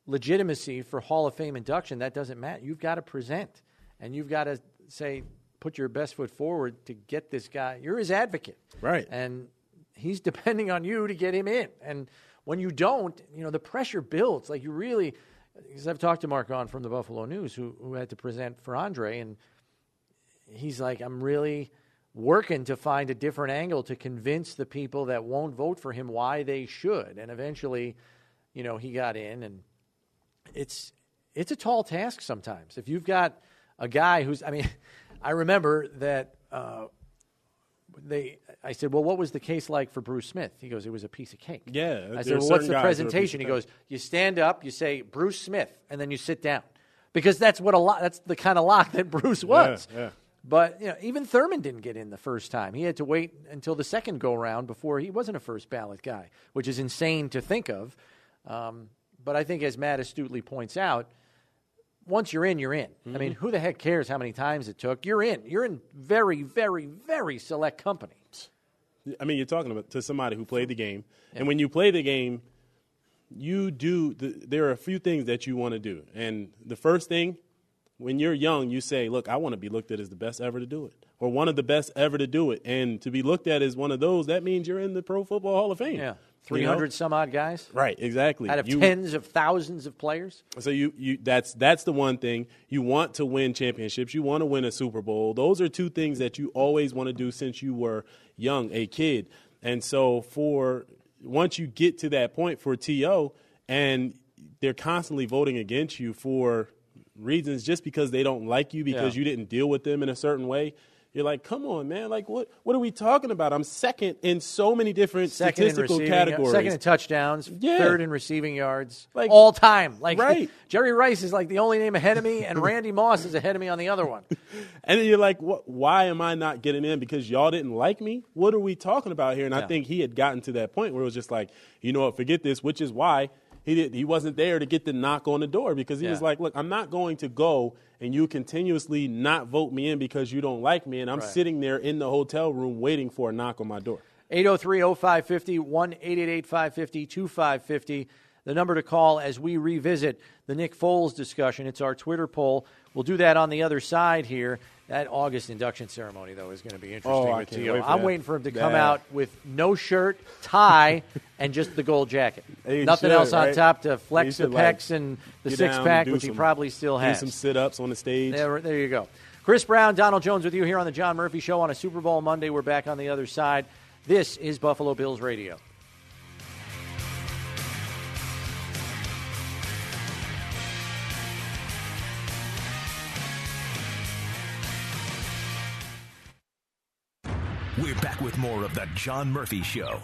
legitimacy for Hall of Fame induction, that doesn't matter. You've got to present, and you've got to say, put your best foot forward to get this guy. You're his advocate. Right. And he's depending on you to get him in. And when you don't, you know, the pressure builds. Like, you really, because I've talked to Mark Gahn from the Buffalo News, who, who had to present for Andre, and he's like, I'm really working to find a different angle to convince the people that won't vote for him why they should. And eventually, you know, he got in, and it's it's a tall task sometimes. If you've got a guy who's, I mean, I remember that uh, they, I said, well, what was the case like for Bruce Smith? He goes, it was a piece of cake. Yeah. I said, well, what's the presentation? He goes, you stand up, you say Bruce Smith, and then you sit down. Because that's what a lot, that's the kind of lock that Bruce was. Yeah, yeah. But you know, even Thurman didn't get in the first time. He had to wait until the second go-round before he wasn't a first ballot guy, which is insane to think of. Um, but I think, as Matt astutely points out, once you're in, you're in. Mm-hmm. I mean, who the heck cares how many times it took? You're in. You're in very, very, very select company. I mean, you're talking about to somebody who played the game. Yeah. And when you play the game, you do the, there are a few things that you want to do. And the first thing, when you're young, you say, look, I want to be looked at as the best ever to do it, or one of the best ever to do it. And to be looked at as one of those, that means you're in the Pro Football Hall of Fame. Yeah. three hundred you know? Some odd guys. Right, exactly. Out of you, tens of thousands of players. So you, you that's that's the one thing. You want to win championships. You want to win a Super Bowl. Those are two things that you always want to do since you were young, a kid. And so for once you get to that point for T O, and they're constantly voting against you for reasons just because they don't like you because yeah. you didn't deal with them in a certain way. You're like, come on, man. Like, what What are we talking about? I'm second in so many different second statistical in categories. Second in touchdowns, yeah. third in receiving yards, like, all time. Like right. Jerry Rice is like the only name ahead of me, and Randy Moss is ahead of me on the other one. And then you're like, what, why am I not getting in? Because y'all didn't like me? What are we talking about here? And yeah. I think he had gotten to that point where it was just like, you know what, forget this, which is why he did, he wasn't there to get the knock on the door, because he yeah. was like, look, I'm not going to go and you continuously not vote me in because you don't like me, and I'm right. sitting there in the hotel room waiting for a knock on my door. eight oh three oh five five oh, one eight eight eight five five oh two five five oh, the number to call as we revisit the Nick Foles discussion. It's our Twitter poll. We'll do that on the other side here. That August induction ceremony, though, is going to be interesting oh, with T O. Wait I'm that. waiting for him to that. come out with no shirt, tie, and just the gold jacket. Hey, Nothing should, else right? on top to flex the pecs like, and the six-pack, which some, he probably still has. Do some sit-ups on the stage. There, there you go. Chris Brown, Donald Jones with you here on the John Murphy Show on a Super Bowl Monday. We're back on the other side. This is Buffalo Bills Radio. We're back with more of the John Murphy Show.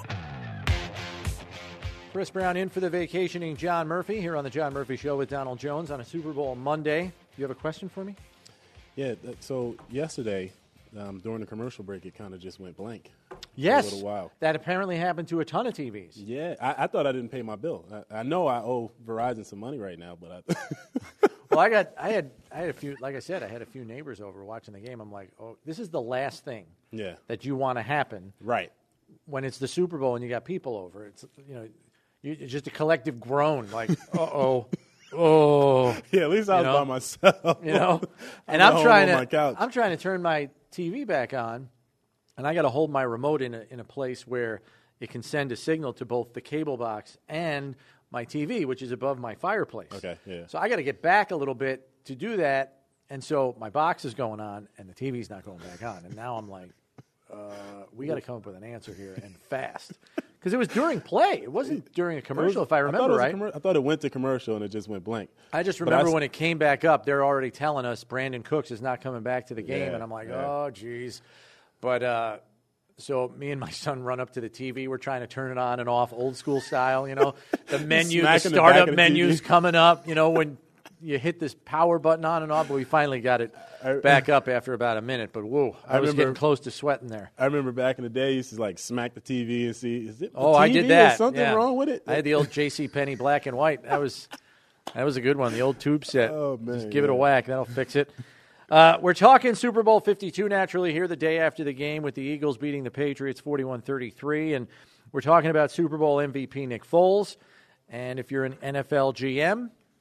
Chris Brown in for the vacationing John Murphy here on the John Murphy Show with Donald Jones on a Super Bowl Monday. You have a question for me? Yeah, so yesterday, um, during the commercial break, it kind of just went blank. Yes, for a little while. That apparently happened to a ton of T Vs. Yeah, I, I thought I didn't pay my bill. I, I know I owe Verizon some money right now, but I well, I got, I had, I had a few. Like I said, I had a few neighbors over watching the game. I'm like, oh, this is the last thing yeah. that you want to happen, right? When it's the Super Bowl and you got people over, it's you know, you, it's just a collective groan, like, uh oh. Oh, yeah. At least I was know? by myself, you know. And I'm, I'm trying to, I'm trying to turn my T V back on, and I got to hold my remote in a in a place where it can send a signal to both the cable box and my T V, which is above my fireplace. Okay, yeah. So I got to get back a little bit to do that, and so my box is going on, and the T V's not going back on, and now I'm like, uh, we got to come up with an answer here and fast. Because it was during play. It wasn't during a commercial, was, if I remember I right. Com- I thought it went to commercial and it just went blank. I just remember I, when it came back up, they're already telling us Brandon Cooks is not coming back to the game. Yeah, and I'm like, yeah. oh, geez. But uh, so me and my son run up to the T V. We're trying to turn it on and off, old school style. You know, the menu, the startup the menu's coming up, you know, when you hit this power button on and off, but we finally got it back up after about a minute. But whoa, I, I was remember, getting close to sweating there. I remember back in the day, you used to like smack the T V and see, is it the oh, T V I did that. Is something yeah. wrong with it? I had the old J C Penney black and white. That was that was a good one. The old tube set. Oh man, just give yeah. it a whack. That'll fix it. Uh, we're talking Super Bowl fifty-two naturally here the day after the game with the Eagles beating the Patriots forty-one thirty-three, and we're talking about Super Bowl M V P Nick Foles. And if you're an N F L G M,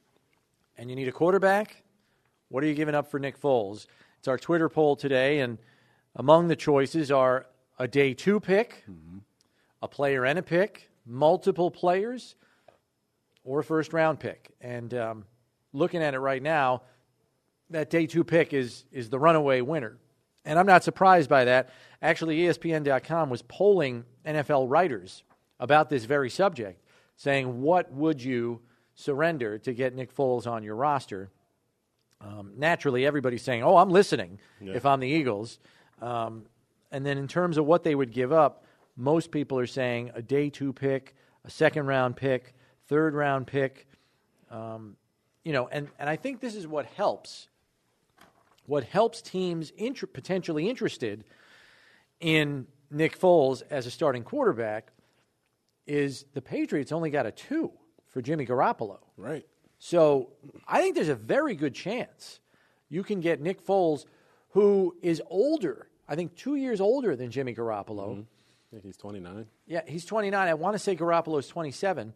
and you need a quarterback, what are you giving up for Nick Foles? It's our Twitter poll today, and among the choices are a day two pick, mm-hmm. a player and a pick, multiple players, or a first-round pick. And um, looking at it right now, that day two pick is is the runaway winner. And I'm not surprised by that. Actually, E S P N dot com was polling N F L writers about this very subject, saying, what would you surrender to get Nick Foles on your roster? Um, naturally, everybody's saying, oh, I'm listening yeah. if I'm the Eagles. Um, and then in terms of what they would give up, most people are saying a day two pick, a second-round pick, third-round pick. Um, you know, and, and I think this is what helps. What helps teams inter- potentially interested in Nick Foles as a starting quarterback is the Patriots only got a two for Jimmy Garoppolo. Right. So I think there's a very good chance you can get Nick Foles, who is older, I think two years older than Jimmy Garoppolo. Mm-hmm. I think he's twenty-nine. Yeah, he's twenty-nine. I want to say Garoppolo is twenty-seven.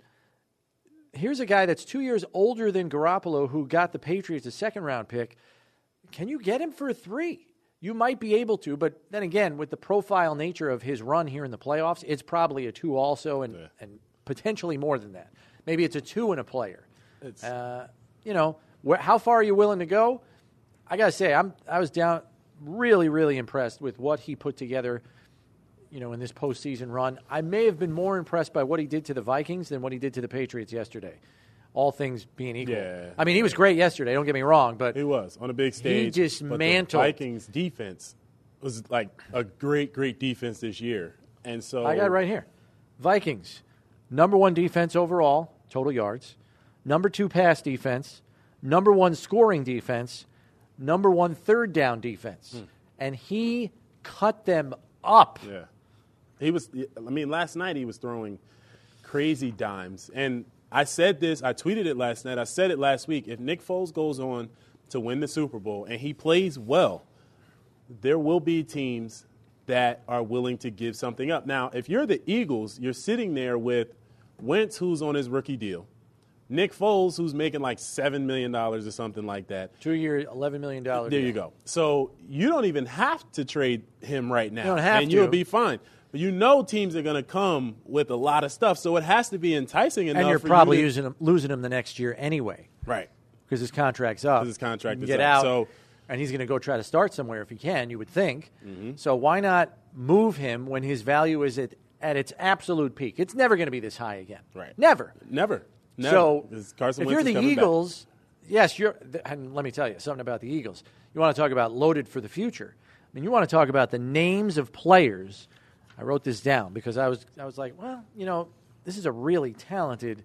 Here's a guy that's two years older than Garoppolo who got the Patriots a second-round pick. Can you get him for a three? You might be able to, but then again, with the profile nature of his run here in the playoffs, it's probably a two also and, yeah. and potentially more than that. Maybe it's a two and a player. It's, uh, you know, wh- how far are you willing to go? I got to say, I'm I was down really, really impressed with what he put together, you know, in this postseason run. I may have been more impressed by what he did to the Vikings than what he did to the Patriots yesterday. All things being equal. Yeah, I mean, he was great yesterday, don't get me wrong, but he was on a big stage. He dismantled. The Vikings defense was like a great, great defense this year. And so I got it right here. Vikings, number one defense overall, total yards, number two pass defense, number one scoring defense, number one third down defense. Hmm. And he cut them up. Yeah. He was, I mean, last night he was throwing crazy dimes. And I said this, I tweeted it last night, I said it last week. If Nick Foles goes on to win the Super Bowl and he plays well, there will be teams that are willing to give something up. Now, if you're the Eagles, you're sitting there with Wentz, who's on his rookie deal, Nick Foles, who's making like seven million dollars or something like that. Two years, eleven million dollars. There you go. So you don't even have to trade him right now. You don't have and to. you'll be fine. But you know teams are going to come with a lot of stuff, so it has to be enticing enough. And you're for probably you to, using him, losing him the next year anyway. Right. Because his contract's up. Because his contract you is get up. out, So, and he's going to go try to start somewhere if he can, you would think. Mm-hmm. So why not move him when his value is at, at its absolute peak? It's never going to be this high again. Right. Never. Never. Never. So Carson if Wentz you're is the coming Eagles, back. yes, you're. And let me tell you something about the Eagles. You want to talk about loaded for the future. I mean, you want to talk about the names of players. I wrote this down because I was I was like, well, you know, this is a really talented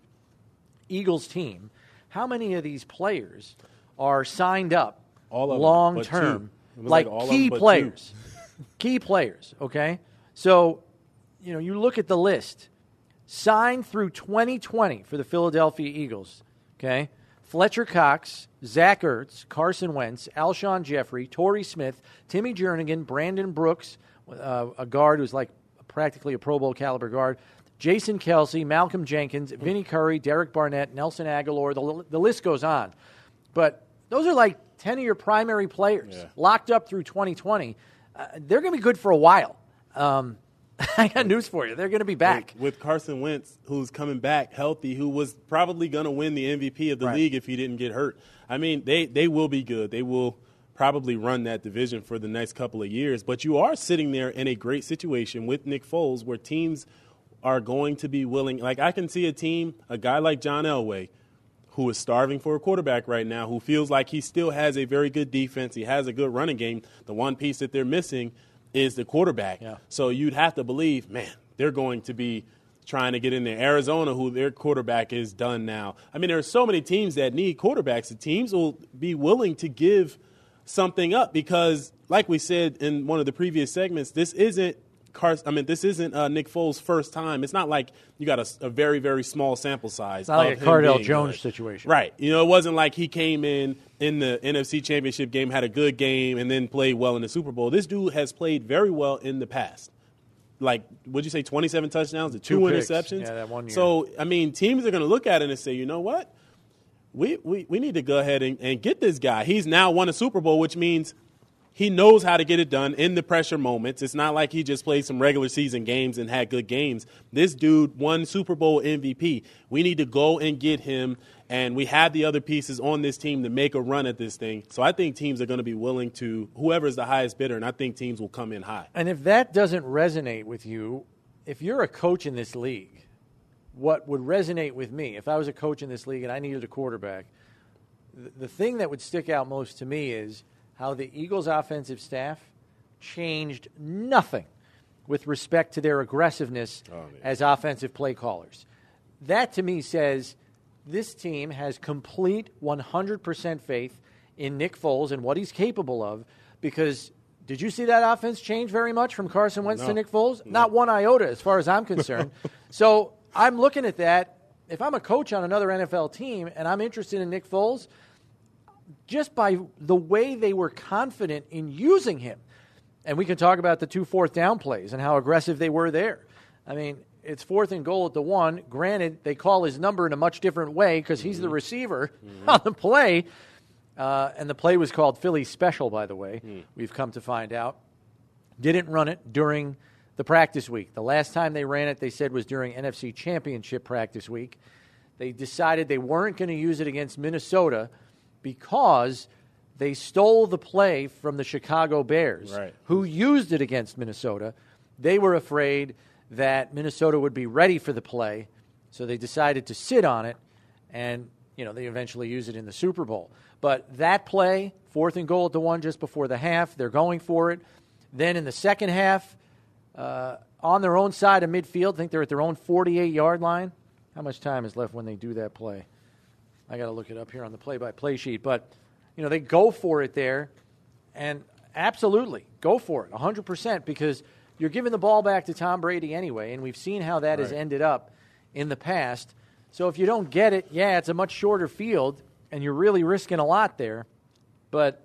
Eagles team. How many of these players are signed up all of long them, term, like, like all key of them, players, key players? Okay, so you know, you look at the list. Signed through twenty twenty for the Philadelphia Eagles, okay? Fletcher Cox, Zach Ertz, Carson Wentz, Alshon Jeffrey, Torrey Smith, Timmy Jernigan, Brandon Brooks, uh, a guard who's like practically a Pro Bowl caliber guard, Jason Kelsey, Malcolm Jenkins, Vinnie Curry, Derek Barnett, Nelson Aguilar. The, the list goes on. But those are like ten of your primary players yeah. locked up through twenty twenty. Uh, they're going to be good for a while. Um I got news for you. They're going to be back. With, with Carson Wentz, who's coming back healthy, who was probably going to win the M V P of the right. league if he didn't get hurt. I mean, they, they will be good. They will probably run that division for the next couple of years. But you are sitting there in a great situation with Nick Foles where teams are going to be willing. Like, I can see a team, a guy like John Elway, who is starving for a quarterback right now, who feels like he still has a very good defense. He has a good running game. The one piece that they're missing is the quarterback. Yeah. So you'd have to believe, man, they're going to be trying to get in there. Arizona, who their quarterback is done now. I mean, there are so many teams that need quarterbacks. The teams will be willing to give something up because, like we said in one of the previous segments, this isn't Carson, I mean, this isn't uh, Nick Foles' first time. It's not like you got a, a very, very small sample size. It's not like a Cardale Jones good. situation. Right. You know, it wasn't like he came in in the N F C Championship game, had a good game, and then played well in the Super Bowl. This dude has played very well in the past. Like, what'd you say, twenty-seven touchdowns and two, two interceptions? Yeah, that one year. So, I mean, teams are going to look at it and say, you know what? we, we, we need to go ahead and, and get this guy. He's now won a Super Bowl, which means he knows how to get it done in the pressure moments. It's not like he just played some regular season games and had good games. This dude won Super Bowl M V P. We need to go and get him, and we have the other pieces on this team to make a run at this thing. So I think teams are going to be willing to, whoever is the highest bidder, and I think teams will come in high. And if that doesn't resonate with you, if you're a coach in this league, what would resonate with me, if I was a coach in this league and I needed a quarterback, the, the thing that would stick out most to me is how the Eagles' offensive staff changed nothing with respect to their aggressiveness oh, as offensive play callers. That, to me, says this team has complete one hundred percent faith in Nick Foles and what he's capable of, because did you see that offense change very much from Carson Wentz no. to Nick Foles? No. Not one iota, as far as I'm concerned. So I'm looking at that. If I'm a coach on another N F L team and I'm interested in Nick Foles, just by the way they were confident in using him. And we can talk about the two fourth down plays and how aggressive they were there. I mean, it's fourth and goal at the one. Granted, they call his number in a much different way because he's mm-hmm. the receiver mm-hmm. on the play. Uh, and the play was called Philly Special, by the way. Mm. We've come to find out. Didn't run it during the practice week. The last time they ran it, they said, was during N F C Championship practice week. They decided they weren't going to use it against Minnesota because they stole the play from the Chicago Bears, right. who used it against Minnesota. They were afraid that Minnesota would be ready for the play, so they decided to sit on it, and you know they eventually used it in the Super Bowl. But that play, fourth and goal at the one just before the half, they're going for it. Then in the second half, uh, on their own side of midfield, I think they're at their own forty-eight-yard line. How much time is left when they do that play? I got to look it up here on the play-by-play sheet. But, you know, they go for it there, and absolutely go for it, one hundred percent, because you're giving the ball back to Tom Brady anyway, and we've seen how that right. has ended up in the past. So if you don't get it, yeah, it's a much shorter field, and you're really risking a lot there. But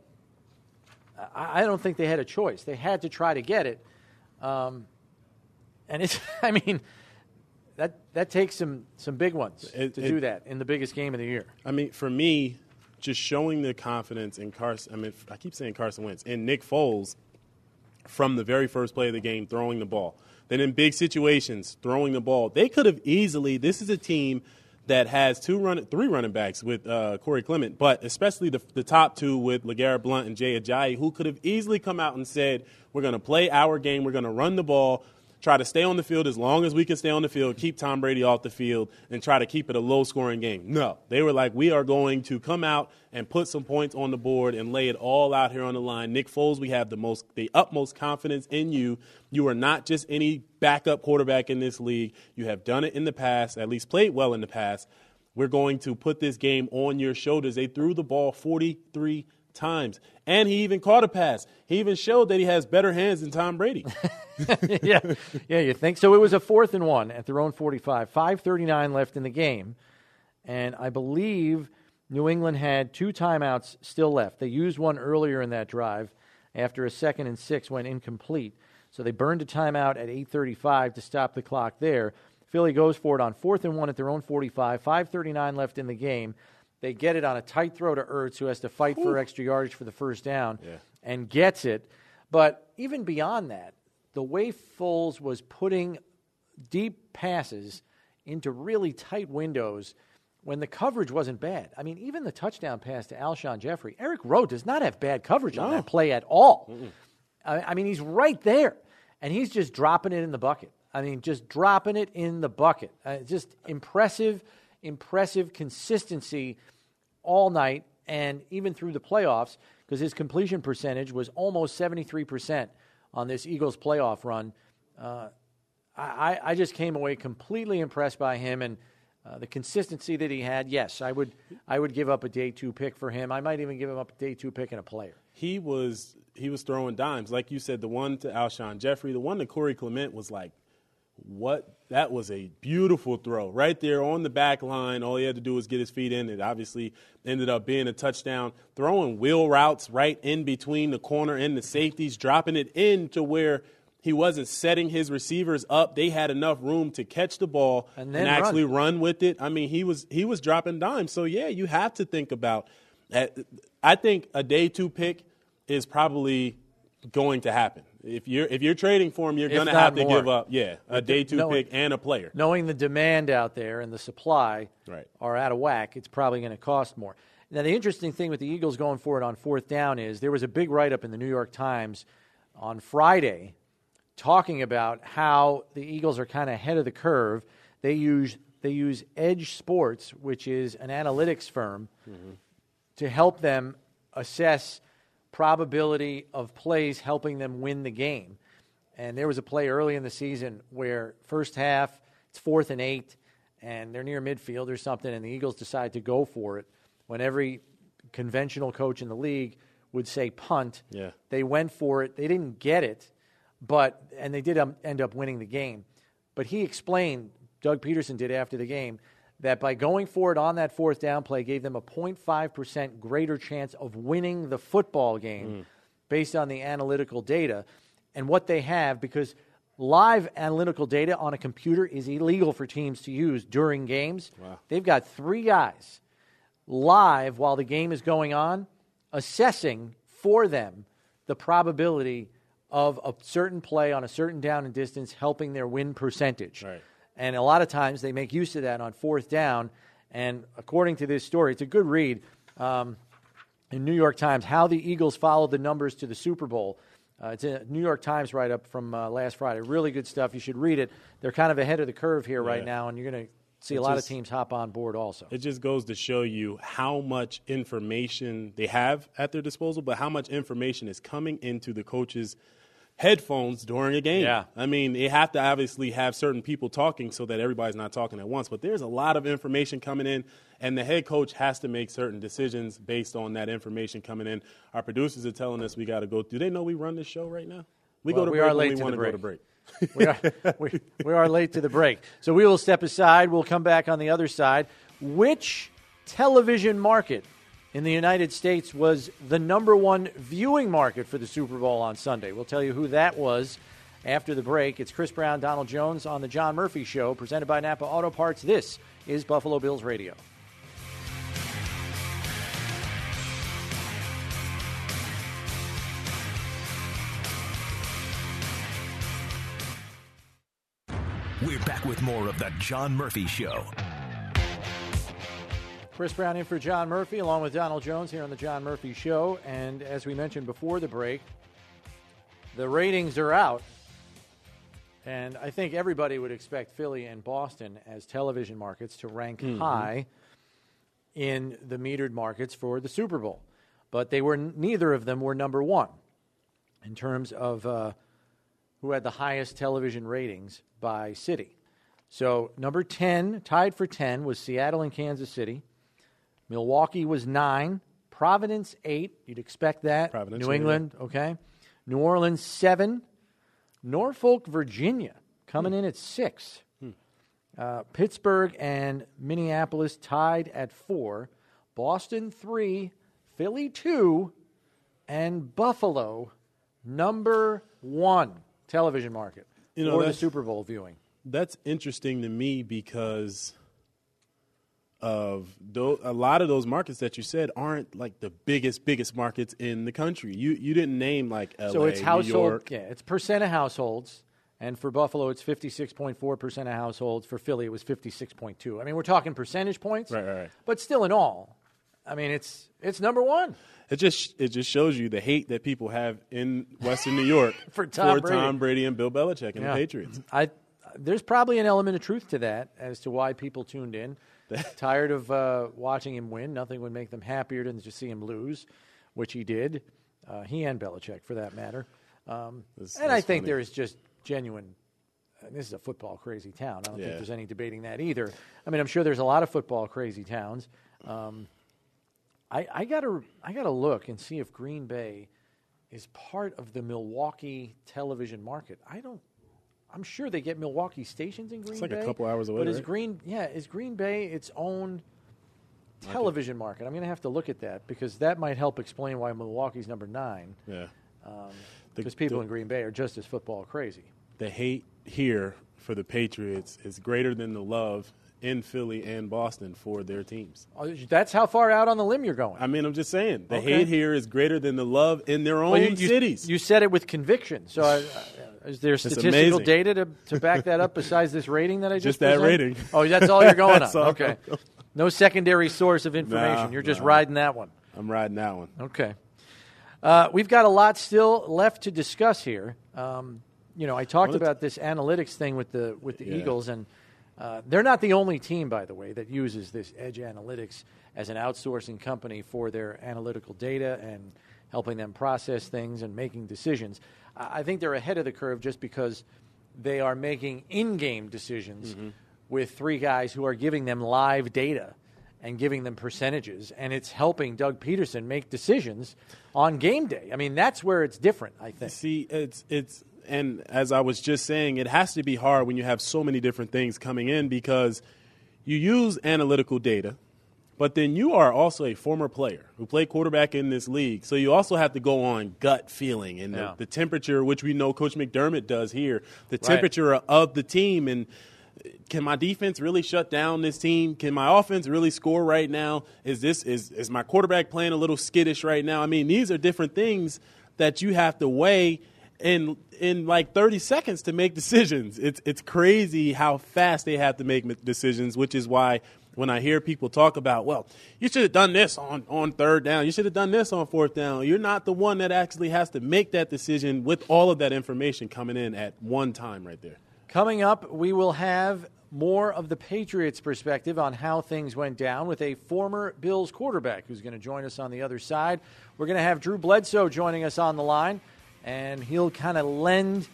I don't think they had a choice. They had to try to get it. Um, and it's, I mean, that that takes some, some big ones it, to it, do that in the biggest game of the year. I mean, for me, just showing the confidence in Carson, I mean, I keep saying Carson Wentz, in Nick Foles from the very first play of the game, throwing the ball. Then in big situations, throwing the ball. They could have easily, this is a team that has two run, three running backs with uh, Corey Clement, but especially the, the top two with LeGarrette Blount and Jay Ajayi, who could have easily come out and said, we're going to play our game, we're going to run the ball, try to stay on the field as long as we can stay on the field, keep Tom Brady off the field, and try to keep it a low-scoring game. No. They were like, we are going to come out and put some points on the board and lay it all out here on the line. Nick Foles, we have the most, the utmost confidence in you. You are not just any backup quarterback in this league. You have done it in the past, at least played well in the past. We're going to put this game on your shoulders. They threw the ball forty-three times, and he even caught a pass. He even showed that he has better hands than Tom Brady. yeah, yeah, you think so? It was a fourth and one at their own forty-five. five thirty-nine left in the game, and I believe New England had two timeouts still left. They used one earlier in that drive after a second and six went incomplete. So they burned a timeout at eight thirty-five to stop the clock there. Philly goes for it on fourth and one at their own forty-five. five thirty-nine left in the game. They get it on a tight throw to Ertz, who has to fight Ooh. for extra yardage for the first down, yeah. and gets it. But even beyond that, the way Foles was putting deep passes into really tight windows when the coverage wasn't bad. I mean, even the touchdown pass to Alshon Jeffrey, Eric Rowe does not have bad coverage no. on that play at all. Mm-mm. I, I mean, he's right there, and he's just dropping it in the bucket. I mean, just dropping it in the bucket. Uh, just impressive, impressive consistency all night and even through the playoffs, because his completion percentage was almost seventy-three percent on this Eagles playoff run. Uh, I, I just came away completely impressed by him and uh, the consistency that he had. Yes, I would I would give up a day two pick for him. I might even give him up a day two pick and a player. He was he was throwing dimes. Like you said, the one to Alshon Jeffrey, the one to Corey Clement was like, what? That was a beautiful throw right there on the back line. All he had to do was get his feet in. It obviously ended up being a touchdown. Throwing wheel routes right in between the corner and the safeties, dropping it in to where He wasn't setting his receivers up. They had enough room to catch the ball and, and actually run. run with it. I mean, he was he was dropping dimes. So, yeah, you have to think about – I think a day two pick is probably going to happen. If you're if you're trading for him, you're going to have to more. give up, yeah, a day two knowing, pick and a player. Knowing the demand out there and the supply right. are out of whack, it's probably going to cost more. Now, the interesting thing with the Eagles going for it on fourth down is there was a big write-up in the New York Times on Friday talking about how the Eagles are kind of ahead of the curve. They use they use Edge Sports, which is an analytics firm, mm-hmm. to help them assess probability of plays helping them win the game. And there was a play early in the season where first half, it's fourth and eight, and they're near midfield or something, and the Eagles decide to go for it. When every conventional coach in the league would say punt, yeah. they went for it. They didn't get it, but and they did um, end up winning the game. But he explained, Doug Peterson did after the game, that by going for it on that fourth down play gave them a zero point five percent greater chance of winning the football game mm. based on the analytical data. And what they have, because live analytical data on a computer is illegal for teams to use during games, wow. they've got three guys live while the game is going on assessing for them the probability of a certain play on a certain down and distance helping their win percentage. Right. And a lot of times they make use of that on fourth down. And according to this story, it's a good read um, in New York Times, How the Eagles Followed the Numbers to the Super Bowl. Uh, it's a New York Times write-up from uh, last Friday. Really good stuff. You should read it. They're kind of ahead of the curve here yeah. right now, and you're going to see it a lot just, of teams hop on board also. It just goes to show you how much information they have at their disposal, but how much information is coming into the coaches' headphones during a game. Yeah. I mean, they have to obviously have certain people talking so that everybody's not talking at once, but there's a lot of information coming in, and the head coach has to make certain decisions based on that information coming in. Our producers are telling us we got to go. Do they know we run this show right now? We well, go to we break are late when we to want the to break. go to break. we, are, we, we are late to the break. So we will step aside. We'll come back on the other side. Which television market in the United States was the number one viewing market for the Super Bowl on Sunday? We'll tell you who that was after the break. It's Chris Brown, Donald Jones on the John Murphy Show, presented by Napa Auto Parts. This is Buffalo Bills Radio. We're back with more of the John Murphy Show. Chris Brown in for John Murphy, along with Donald Jones here on the John Murphy Show. And as we mentioned before the break, the ratings are out. And I think everybody would expect Philly and Boston as television markets to rank mm-hmm. high in the metered markets for the Super Bowl. But they were neither of them were number one in terms of uh, who had the highest television ratings by city. So number ten, tied for ten, was Seattle and Kansas City. Milwaukee was nine. Providence, eight. You'd expect that. Providence, New England, yeah. okay. New Orleans, seven. Norfolk, Virginia, coming hmm. in at six. Hmm. Uh, Pittsburgh and Minneapolis tied at four. Boston, three. Philly, two. And Buffalo, number one television market you know, for the Super Bowl viewing. That's interesting to me because of those, a lot of those markets that you said aren't like the biggest, biggest markets in the country. You you didn't name like L A, so it's household, New York. Yeah, it's percent of households. And for Buffalo, it's fifty-six point four percent of households. For Philly, it was fifty-six point two. I mean, we're talking percentage points. Right, right, right. But still in all, I mean, it's it's number one. It just it just shows you the hate that people have in Western New York for, Tom, for Brady. Tom Brady and Bill Belichick and yeah. the Patriots. I There's probably an element of truth to that as to why people tuned in. Tired of uh, watching him win. Nothing would make them happier than to see him lose, which he did. Uh, he and Belichick, for that matter. Um, this, and I think funny. there is just genuine – this is a football-crazy town. I don't yeah. think there's any debating that either. I mean, I'm sure there's a lot of football-crazy towns. Um, I, I gotta I gotta look and see if Green Bay is part of the Milwaukee television market. I don't. I'm sure they get Milwaukee stations in Green Bay. It's like Bay, a couple hours away. But is right? Green yeah is Green Bay its own television market? I'm going to have to look at that because that might help explain why Milwaukee's number nine. Yeah. Um, Because people the, in Green Bay are just as football crazy. The hate here for the Patriots is greater than the love in Philly and Boston for their teams. Oh, that's how far out on the limb you're going. I mean, I'm just saying. The okay. hate here is greater than the love in their own well, you, you, cities. You said it with conviction. So uh, is there statistical data to, to back that up besides this rating that I just Just that presented? rating. Oh, that's all you're going on. all. Okay. No secondary source of information. Nah, you're just nah. riding that one. I'm riding that one. Okay. Uh, we've got a lot still left to discuss here. Um, you know, I talked about this analytics thing with the with the yeah. Eagles, and uh, they're not the only team, by the way, that uses this Edge Analytics as an outsourcing company for their analytical data and helping them process things and making decisions. I think they're ahead of the curve just because they are making in-game decisions mm-hmm. with three guys who are giving them live data and giving them percentages, and it's helping Doug Peterson make decisions on game day. I mean, that's where it's different, I think. See, it's it's and as I was just saying, it has to be hard when you have so many different things coming in because you use analytical data, but then you are also a former player who played quarterback in this league. So you also have to go on gut feeling and yeah. the, the temperature, which we know Coach McDermott does here, the right. temperature of the team. And can my defense really shut down this team? Can my offense really score right now? Is this is, is my quarterback playing a little skittish right now? I mean, these are different things that you have to weigh in in like thirty seconds to make decisions. It's it's crazy how fast they have to make decisions, which is why when I hear people talk about, well, you should have done this on, on third down, you should have done this on fourth down, you're not the one that actually has to make that decision with all of that information coming in at one time right there. Coming up, we will have more of the Patriots' perspective on how things went down with a former Bills quarterback who's going to join us on the other side. We're going to have Drew Bledsoe joining us on the line, and he'll kind of lend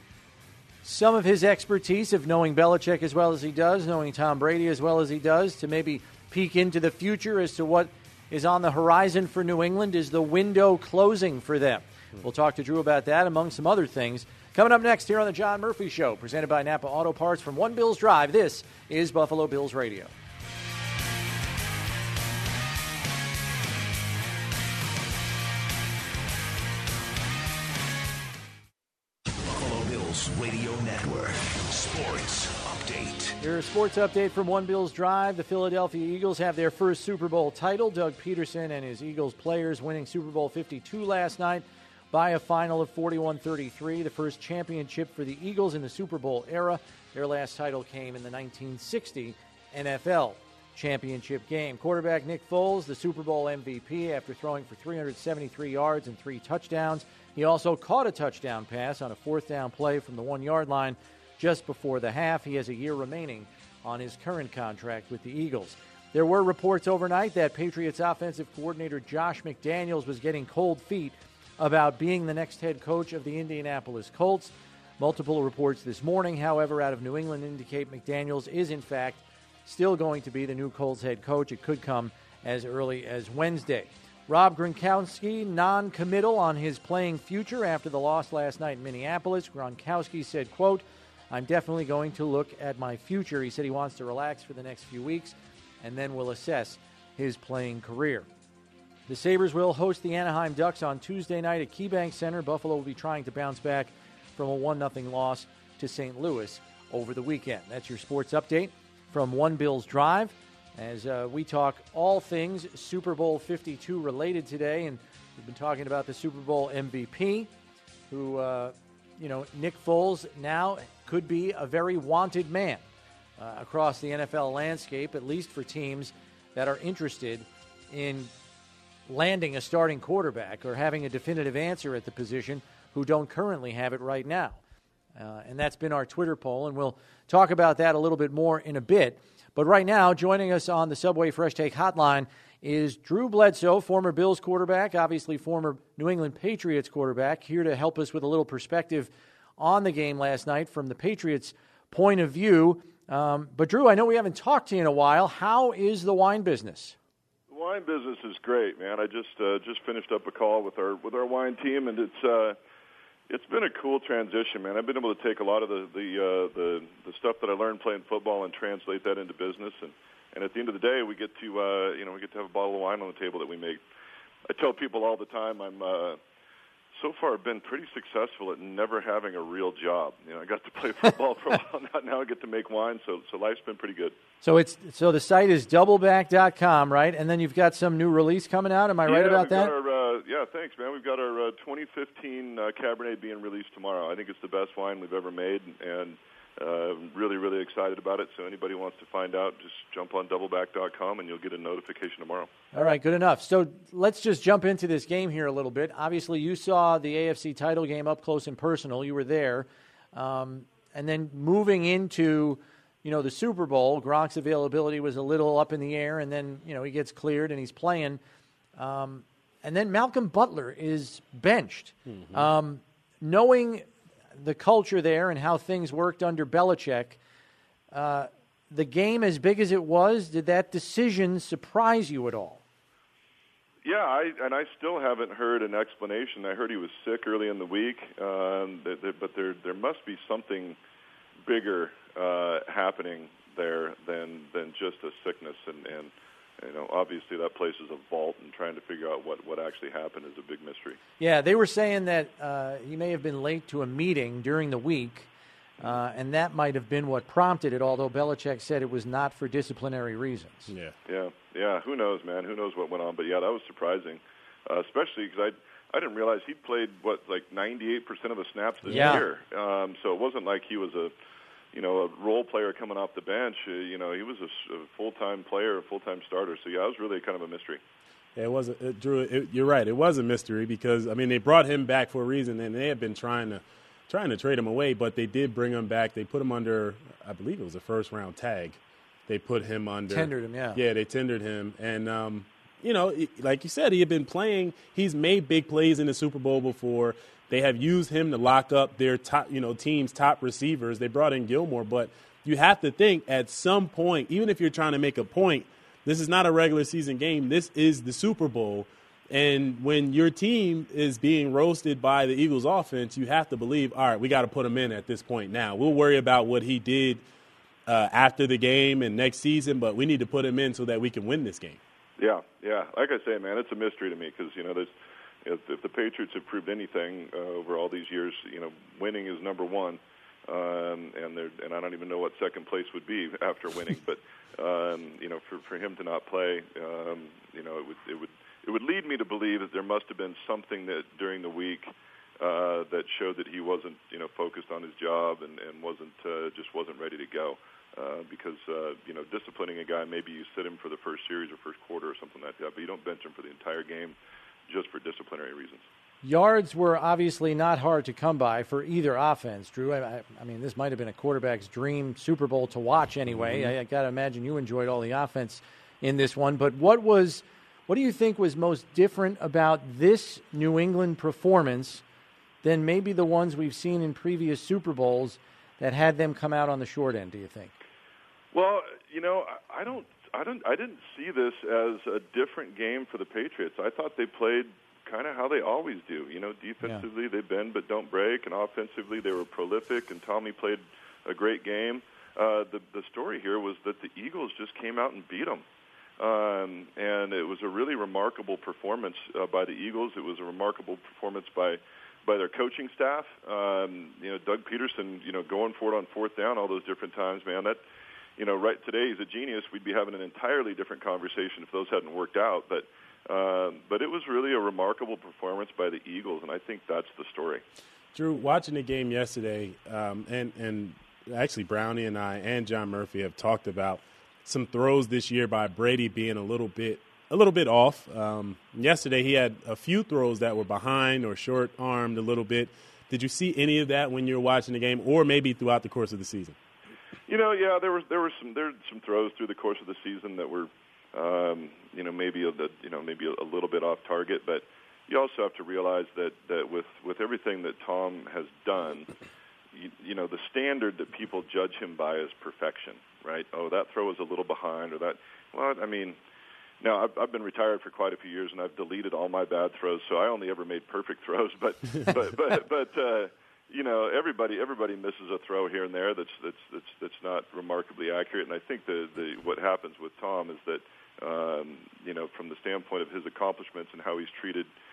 some of his expertise of knowing Belichick as well as he does, knowing Tom Brady as well as he does, to maybe peek into the future as to what is on the horizon for New England. Is the window closing for them? We'll talk to Drew about that, among some other things. Coming up next here on the John Murphy Show, presented by Napa Auto Parts from One Bills Drive, this is Buffalo Bills Radio. Buffalo Bills Radio Network. Sports Update. Your sports update from One Bills Drive. The Philadelphia Eagles have their first Super Bowl title. Doug Peterson and his Eagles players winning Super Bowl fifty-two last night by a final of forty-one thirty-three, the first championship for the Eagles in the Super Bowl era. Their last title came in the nineteen sixty N F L championship game. Quarterback Nick Foles, the Super Bowl M V P after throwing for three hundred seventy-three yards and three touchdowns. He also caught a touchdown pass on a fourth down play from the one-yard line just before the half. He has a year remaining on his current contract with the Eagles. There were reports overnight that Patriots offensive coordinator Josh McDaniels was getting cold feet about being the next head coach of the Indianapolis Colts. Multiple reports this morning, however, out of New England indicate McDaniels is, in fact, still going to be the new Colts head coach. It could come as early as Wednesday. Rob Gronkowski, non-committal on his playing future after the loss last night in Minneapolis. Gronkowski said, quote, "I'm definitely going to look at my future." He said he wants to relax for the next few weeks and then will assess his playing career. The Sabres will host the Anaheim Ducks on Tuesday night at KeyBank Center. Buffalo will be trying to bounce back from a one nothing loss to Saint Louis over the weekend. That's your sports update from One Bills Drive as uh, we talk all things Super Bowl fifty-two related today. And we've been talking about the Super Bowl M V P, who, uh, you know, Nick Foles now could be a very wanted man uh, across the N F L landscape, at least for teams that are interested in landing a starting quarterback or having a definitive answer at the position who don't currently have it right now. Uh, and that's been our Twitter poll, and we'll talk about that a little bit more in a bit. But right now, joining us on the Subway Fresh Take hotline is Drew Bledsoe, former Bills quarterback, obviously former New England Patriots quarterback, here to help us with a little perspective on the game last night from the Patriots' point of view. Um, but, Drew, I know we haven't talked to you in a while. How is the wine business? The wine business is great, man. I just uh, just finished up a call with our with our wine team, and it's uh, it's been a cool transition, man. I've been able to take a lot of the the, uh, the the stuff that I learned playing football and translate that into business, and, and at the end of the day, we get to uh, you know we get to have a bottle of wine on the table that we make. I tell people all the time I'm uh, so far I've been pretty successful at never having a real job. You know, I got to play football for a while. Now, now I get to make wine, so so life's been pretty good. So it's so the site is doubleback dot com, right? And then you've got some new release coming out. Am I yeah, right about we've that? Got our, uh, yeah, thanks, man. We've got our uh, twenty fifteen uh, Cabernet being released tomorrow. I think it's the best wine we've ever made, and uh, really, really excited about it. So anybody who wants to find out, just jump on doubleback dot com, and you'll get a notification tomorrow. All right, good enough. So let's just jump into this game here a little bit. Obviously, you saw the A F C title game up close and personal. You were there. Um, and then moving into, you know, the Super Bowl, Gronk's availability was a little up in the air, and then, you know, he gets cleared and he's playing. Um, and then Malcolm Butler is benched. Mm-hmm. Um, knowing the culture there and how things worked under Belichick, uh, the game as big as it was, did that decision surprise you at all? Yeah, I, and I still haven't heard an explanation. I heard he was sick early in the week, um, that, that, but there there must be something bigger uh, happening there than than just a sickness. And, and you know, obviously that place is a vault, and trying to figure out what, what actually happened is a big mystery. Yeah, they were saying that uh, he may have been late to a meeting during the week, uh, and that might have been what prompted it, although Belichick said it was not for disciplinary reasons. Yeah. Yeah. Yeah, who knows, man? Who knows what went on? But, yeah, that was surprising, uh, especially because I I didn't realize he played, what, like ninety-eight percent of the snaps this yeah. year. Um, so it wasn't like he was a, you know, a role player coming off the bench. Uh, you know, he was a, a full-time player, a full-time starter. So, yeah, it was really kind of a mystery. Yeah, it wasn't, it, Drew, it, you're right. It was a mystery because, I mean, they brought him back for a reason, and they had been trying to trying to trade him away, but they did bring him back. They put him under, I believe it was a first-round tag. They put him under. Tendered him, yeah. Yeah, they tendered him. And, um, you know, like you said, he had been playing. He's made big plays in the Super Bowl before. They have used him to lock up their top, you know, team's top receivers. They brought in Gilmore. But you have to think at some point, even if you're trying to make a point, this is not a regular season game. This is the Super Bowl. And when your team is being roasted by the Eagles offense, you have to believe, all right, we got to put him in at this point now. We'll worry about what he did Uh, after the game and next season, but we need to put him in so that we can win this game. Yeah, yeah. Like I say, man, it's a mystery to me because, you know, there's, if, if the Patriots have proved anything uh, over all these years, you know, winning is number one, um, and and I don't even know what second place would be after winning. But um, you know, for, for him to not play, um, you know, it would it would it would lead me to believe that there must have been something that during the week uh, that showed that he wasn't, you know, focused on his job and and wasn't uh, just wasn't ready to go. Uh, because, uh, you know, disciplining a guy, maybe you sit him for the first series or first quarter or something like that, but you don't bench him for the entire game just for disciplinary reasons. Yards were obviously not hard to come by for either offense, Drew. I, I mean, this might have been a quarterback's dream Super Bowl to watch anyway. Mm-hmm. I, I got to imagine you enjoyed all the offense in this one. But what was, what do you think was most different about this New England performance than maybe the ones we've seen in previous Super Bowls that had them come out on the short end, do you think? Well, you know, I don't, I don't, I didn't see this as a different game for the Patriots. I thought they played kind of how they always do. You know, defensively yeah. they bend but don't break, and offensively they were prolific. And Tommy played a great game. Uh, the the story here was that the Eagles just came out and beat them, um, and it was a really remarkable performance uh, by the Eagles. It was a remarkable performance by. by their coaching staff. Um, you know, Doug Peterson, you know, going for it on fourth down all those different times, man, that, you know, right today he's a genius. We'd be having an entirely different conversation if those hadn't worked out. But uh, but it was really a remarkable performance by the Eagles, and I think that's the story. Drew, watching the game yesterday, um, and, and actually Brownie and I and John Murphy have talked about some throws this year by Brady being a little bit A little bit off. Um, yesterday he had a few throws that were behind or short-armed a little bit. Did you see any of that when you were watching the game, or maybe throughout the course of the season? You know, yeah, there was there were some there were some throws through the course of the season that were, um, you know, maybe a you know maybe a little bit off target. But you also have to realize that, that with with everything that Tom has done, you, you know, the standard that people judge him by is perfection, right? Oh, that throw was a little behind, or that. Well, I mean. Now, I've, I've been retired for quite a few years, and I've deleted all my bad throws, so I only ever made perfect throws. But, but, but, but uh, you know, everybody, everybody misses a throw here and there that's that's that's that's not remarkably accurate. And I think the, the what happens with Tom is that, um, you know, from the standpoint of his accomplishments and how he's treated,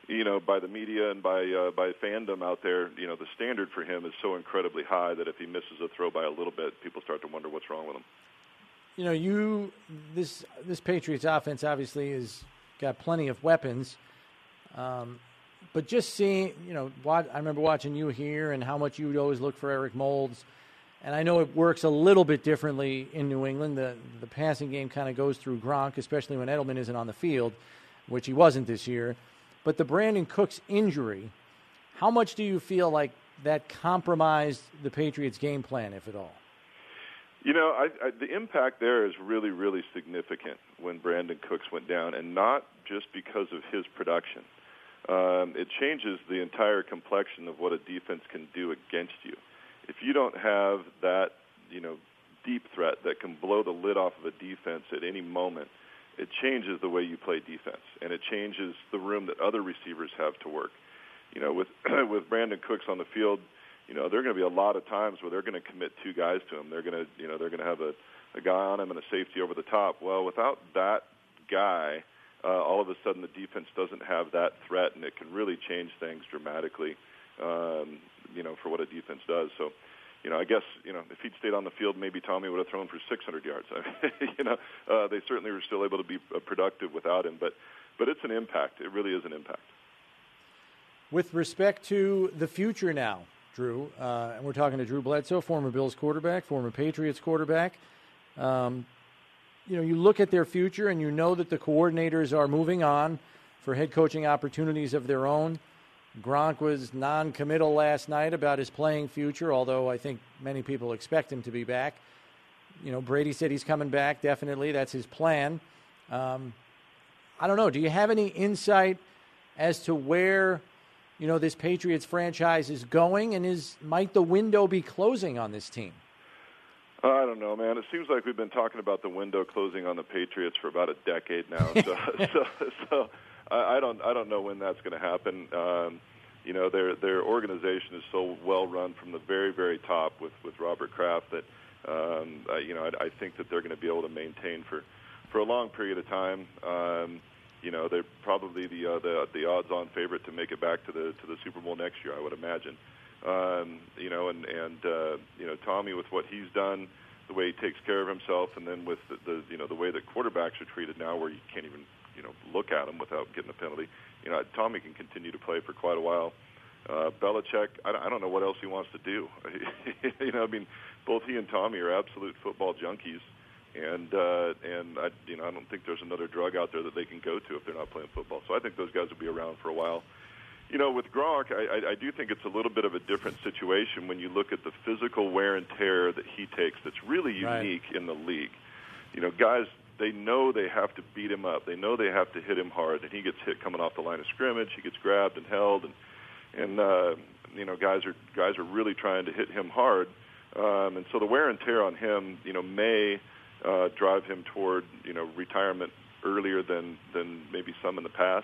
you know, by the media and by uh, by fandom out there, you know, the standard for him is so incredibly high that if he misses a throw by a little bit, people start to wonder what's wrong with him. You know, you this this Patriots offense obviously has got plenty of weapons, um, but just seeing, you know, what, I remember watching you here and how much you always look for Eric Moulds, and I know it works a little bit differently in New England. The the passing game kind of goes through Gronk, especially when Edelman isn't on the field, which he wasn't this year. But the Brandon Cooks injury, how much do you feel like that compromised the Patriots' game plan, if at all? You know, I, I, the impact there is really, really significant when Brandon Cooks went down, and not just because of his production. Um, it changes the entire complexion of what a defense can do against you. If you don't have that, you know, deep threat that can blow the lid off of a defense at any moment, it changes the way you play defense, and it changes the room that other receivers have to work. You know, with with Brandon Cooks on the field, you know, there are going to be a lot of times where they're going to commit two guys to him. They're going to, you know, they're going to have a, a guy on him and a safety over the top. Well, without that guy, uh, all of a sudden the defense doesn't have that threat, and it can really change things dramatically, um, you know, for what a defense does. So, you know, I guess, you know, if he'd stayed on the field, maybe Tommy would have thrown for six hundred yards. I mean, you know, uh, they certainly were still able to be uh, productive without him. But, but it's an impact. It really is an impact. With respect to the future now, Drew, uh, and we're talking to Drew Bledsoe, former Bills quarterback, former Patriots quarterback. Um, you know, you look at their future and you know that the coordinators are moving on for head coaching opportunities of their own. Gronk was non-committal last night about his playing future, although I think many people expect him to be back. You know, Brady said he's coming back, definitely. That's his plan. Um, I don't know. Do you have any insight as to where, you know, this Patriots franchise is going, and is might the window be closing on this team? Uh, I don't know, man. It seems like we've been talking about the window closing on the Patriots for about a decade now. So, so, so I, I don't, I don't know when that's going to happen. Um, you know, their their organization is so well run from the very, very top with, with Robert Kraft that, um, I, you know, I, I think that they're going to be able to maintain for, for a long period of time. Um, You know, they're probably the uh, the the odds-on favorite to make it back to the to the Super Bowl next year, I would imagine. Um, you know, and and uh, you know, Tommy, with what he's done, the way he takes care of himself, and then with the, the you know the way that quarterbacks are treated now, where you can't even you know look at them without getting a penalty. You know, Tommy can continue to play for quite a while. Uh, Belichick, I don't, I don't know what else he wants to do. you know, I mean, both he and Tommy are absolute football junkies. And uh, and I you know I don't think there's another drug out there that they can go to if they're not playing football. So I think those guys will be around for a while. You know, with Gronk, I, I, I do think it's a little bit of a different situation when you look at the physical wear and tear that he takes. That's really unique right. in the league. You know, guys, they know they have to beat him up. They know they have to hit him hard, and he gets hit coming off the line of scrimmage. He gets grabbed and held, and and uh, you know guys are guys are really trying to hit him hard. Um, and so the wear and tear on him, you know, may Uh, drive him toward, you know, retirement earlier than, than maybe some in the past.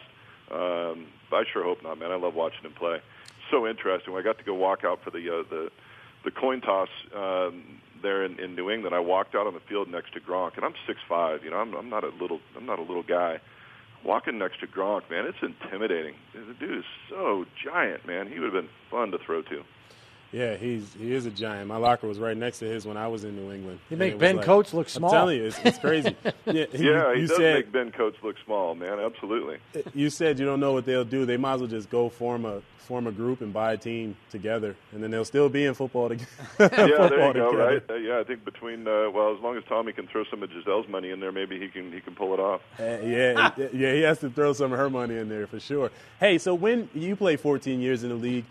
Um, I sure hope not, man. I love watching him play. So interesting. When I got to go walk out for the uh, the, the coin toss um, there in, in New England, I walked out on the field next to Gronk, and I'm six five. You know, I'm, I'm not a little I'm not a little guy. Walking next to Gronk, man, it's intimidating. The dude is so giant, man. He would have been fun to throw to. Yeah, he's he is a giant. My locker was right next to his when I was in New England. He make Ben like, Coates look small. I'm telling you, it's, it's crazy. Yeah, he, yeah, he you does said, make Ben Coates look small, man. Absolutely. You said you don't know what they'll do. They might as well just go form a form a group and buy a team together, and then they'll still be in football together. yeah, football there you go. Together. Right? Uh, yeah, I think between uh, well, as long as Tommy can throw some of Giselle's money in there, maybe he can he can pull it off. Uh, yeah, yeah, he has to throw some of her money in there for sure. Hey, so when you played fourteen years in the league.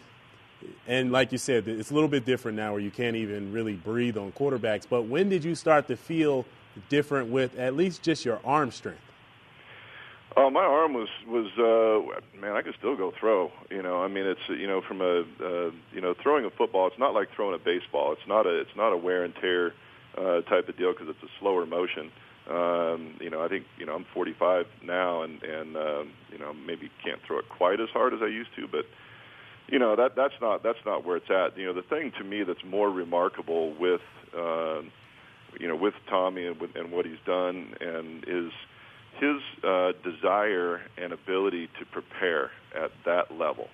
And like you said, it's a little bit different now where you can't even really breathe on quarterbacks. But when did you start to feel different with at least just your arm strength? Oh, my arm was was uh, man, I could still go throw. You know, I mean, it's you know from a uh, you know throwing a football. It's not like throwing a baseball. It's not a it's not a wear and tear uh, type of deal because it's a slower motion. Um, you know, I think you know I'm forty-five now, and and uh, you know maybe can't throw it quite as hard as I used to, but. You know that that's not that's not where it's at. You know the thing to me that's more remarkable with uh, you know with Tommy and, with, and what he's done and is his uh, desire and ability to prepare at that level.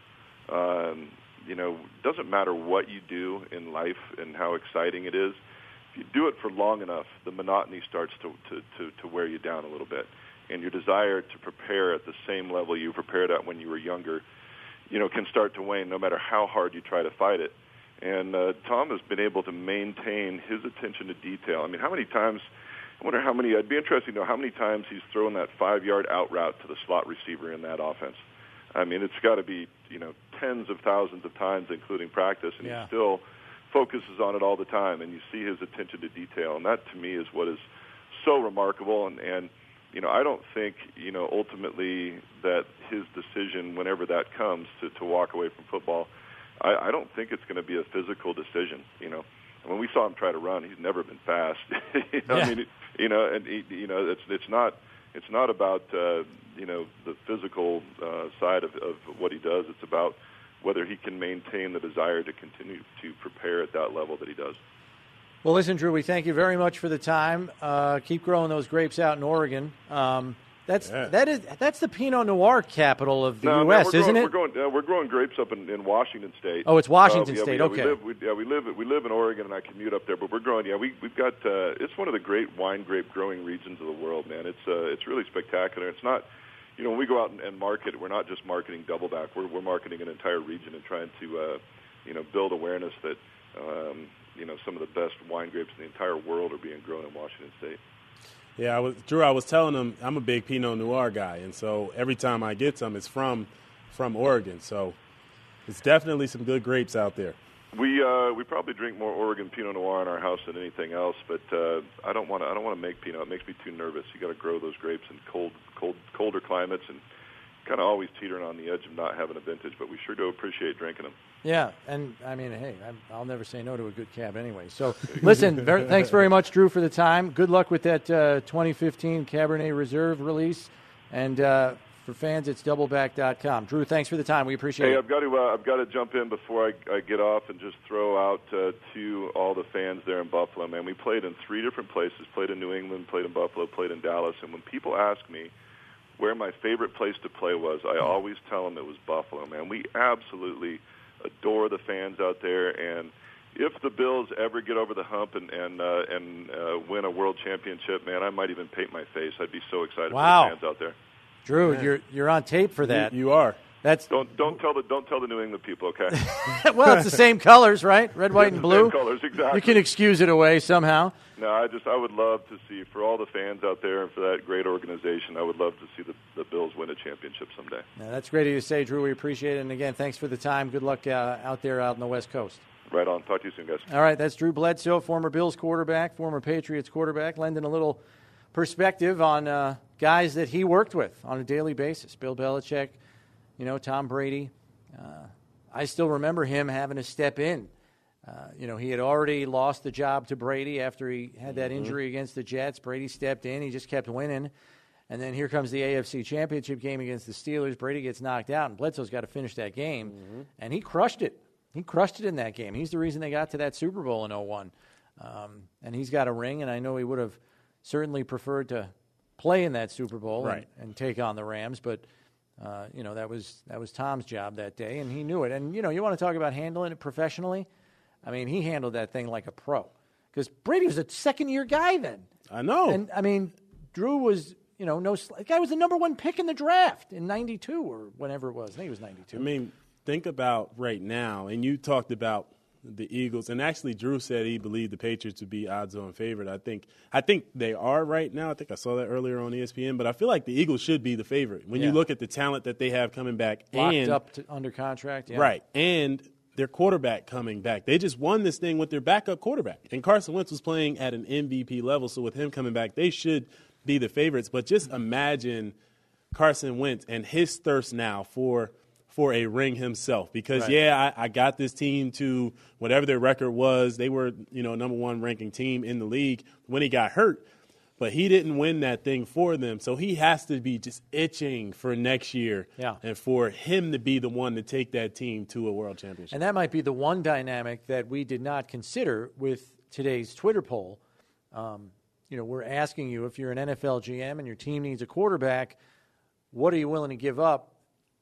Um, you know, it doesn't matter what you do in life and how exciting it is. If you do it for long enough, the monotony starts to, to, to, to wear you down a little bit. And your desire to prepare at the same level you prepared at when you were younger, you know, can start to wane no matter how hard you try to fight it. And uh, Tom has been able to maintain his attention to detail. I mean, how many times, I wonder how many, I'd be interested to know how many times he's thrown that five-yard out route to the slot receiver in that offense. I mean, it's got to be, you know, tens of thousands of times, including practice, and yeah. he still focuses on it all the time, and you see his attention to detail. And that, to me, is what is so remarkable. And, and you know, I don't think, you know, ultimately that his decision, whenever that comes, to, to walk away from football, I, I don't think it's going to be a physical decision, you know. When we saw him try to run, he's never been fast. you know, yeah. I mean, you know, and he, you know, it's it's not it's not about uh, you know the physical uh, side of, of what he does. It's about whether he can maintain the desire to continue to prepare at that level that he does. Well, listen, Drew, we thank you very much for the time. Uh, keep growing those grapes out in Oregon. Um, that's yeah. that is that's the Pinot Noir capital of the no, U S, no, we're isn't growing, it? We're growing, uh, we're growing grapes up in, in Washington State. Oh, it's Washington uh, yeah, State. We, okay. Yeah, we live, we, yeah, we live we live in Oregon, and I commute up there. But we're growing. Yeah, we we've got. Uh, it's one of the great wine grape growing regions of the world, man. It's uh, it's really spectacular. It's not. You know, when we go out and, and market, we're not just marketing Doubleback. We're we're marketing an entire region and trying to, uh, you know, build awareness that, um, you know, some of the best wine grapes in the entire world are being grown in Washington State. Yeah, I was Drew. I was telling him I'm a big Pinot Noir guy, and so every time I get some, it's from from Oregon. So it's definitely some good grapes out there. We uh, we probably drink more Oregon Pinot Noir in our house than anything else, but uh, I don't want to. I don't want to make Pinot. It makes me too nervous. You got to grow those grapes in cold, cold, colder climates, and kind of always teetering on the edge of not having a vintage. But we sure do appreciate drinking them. Yeah, and I mean, hey, I'll never say no to a good cab anyway. So, listen, very, thanks very much, Drew, for the time. Good luck with that uh, twenty fifteen Cabernet Reserve release, and uh, for fans, it's doubleback dot com. Drew, thanks for the time. We appreciate hey, it. Hey, I've got to uh, I've got to jump in before I, I get off and just throw out uh, to all the fans there in Buffalo. Man, we played in three different places. Played in New England, played in Buffalo, played in Dallas. And when people ask me where my favorite place to play was, I always tell them it was Buffalo. Man, we absolutely adore the fans out there, and if the Bills ever get over the hump and and uh, and uh, win a world championship, man, I might even paint my face. I'd be so excited wow. for the fans out there. Drew, man. you're you're on tape for that. You, you are. That's don't don't tell the don't tell the New England people, okay? Well, it's the same colors, right? Red, white, and blue. Same colors, exactly. You can excuse it away somehow. No, I just I would love to see, for all the fans out there and for that great organization, I would love to see the, the Bills win a championship someday. Now, that's great of you to say, Drew. We appreciate it. And again, thanks for the time. Good luck uh, out there out in the West Coast. Right on. Talk to you soon, guys. All right, that's Drew Bledsoe, former Bills quarterback, former Patriots quarterback, lending a little perspective on uh, guys that he worked with on a daily basis. Bill Belichick, you know, Tom Brady. Uh, I still remember him having to step in. Uh, you know, he had already lost the job to Brady after he had that Mm-hmm. injury against the Jets. Brady stepped in. He just kept winning. And then here comes the A F C Championship game against the Steelers. Brady gets knocked out, and Bledsoe's got to finish that game. Mm-hmm. And he crushed it. He crushed it in that game. He's the reason they got to that Super Bowl in oh one. Um, and he's got a ring, and I know he would have certainly preferred to play in that Super Bowl right. and, and take on the Rams. But, uh, you know, that was that was Tom's job that day, and he knew it. And, you know, you want to talk about handling it professionally? I mean, he handled that thing like a pro. Because Brady was a second-year guy then. I know. And, I mean, Drew was, you know, no the guy was the number one pick in the draft in ninety-two or whenever it was. I think it was ninety-two. I mean, think about right now, and you talked about the Eagles, and actually Drew said he believed the Patriots would be odds-on favorite. I think I think they are right now. I think I saw that earlier on E S P N, but I feel like the Eagles should be the favorite. When yeah. you look at the talent that they have coming back. Locked and, up to, under contract. Yeah. Right, and their quarterback coming back. They just won this thing with their backup quarterback. And Carson Wentz was playing at an M V P level, so with him coming back, they should be the favorites. But just imagine Carson Wentz and his thirst now for for a ring himself. Because, right. yeah, I, I got this team to whatever their record was. They were, you know, number one ranking team in the league when he got hurt. But he didn't win that thing for them. So he has to be just itching for next year yeah. and for him to be the one to take that team to a world championship. And that might be the one dynamic that we did not consider with today's Twitter poll. Um, you know, we're asking you, if you're an N F L G M and your team needs a quarterback, what are you willing to give up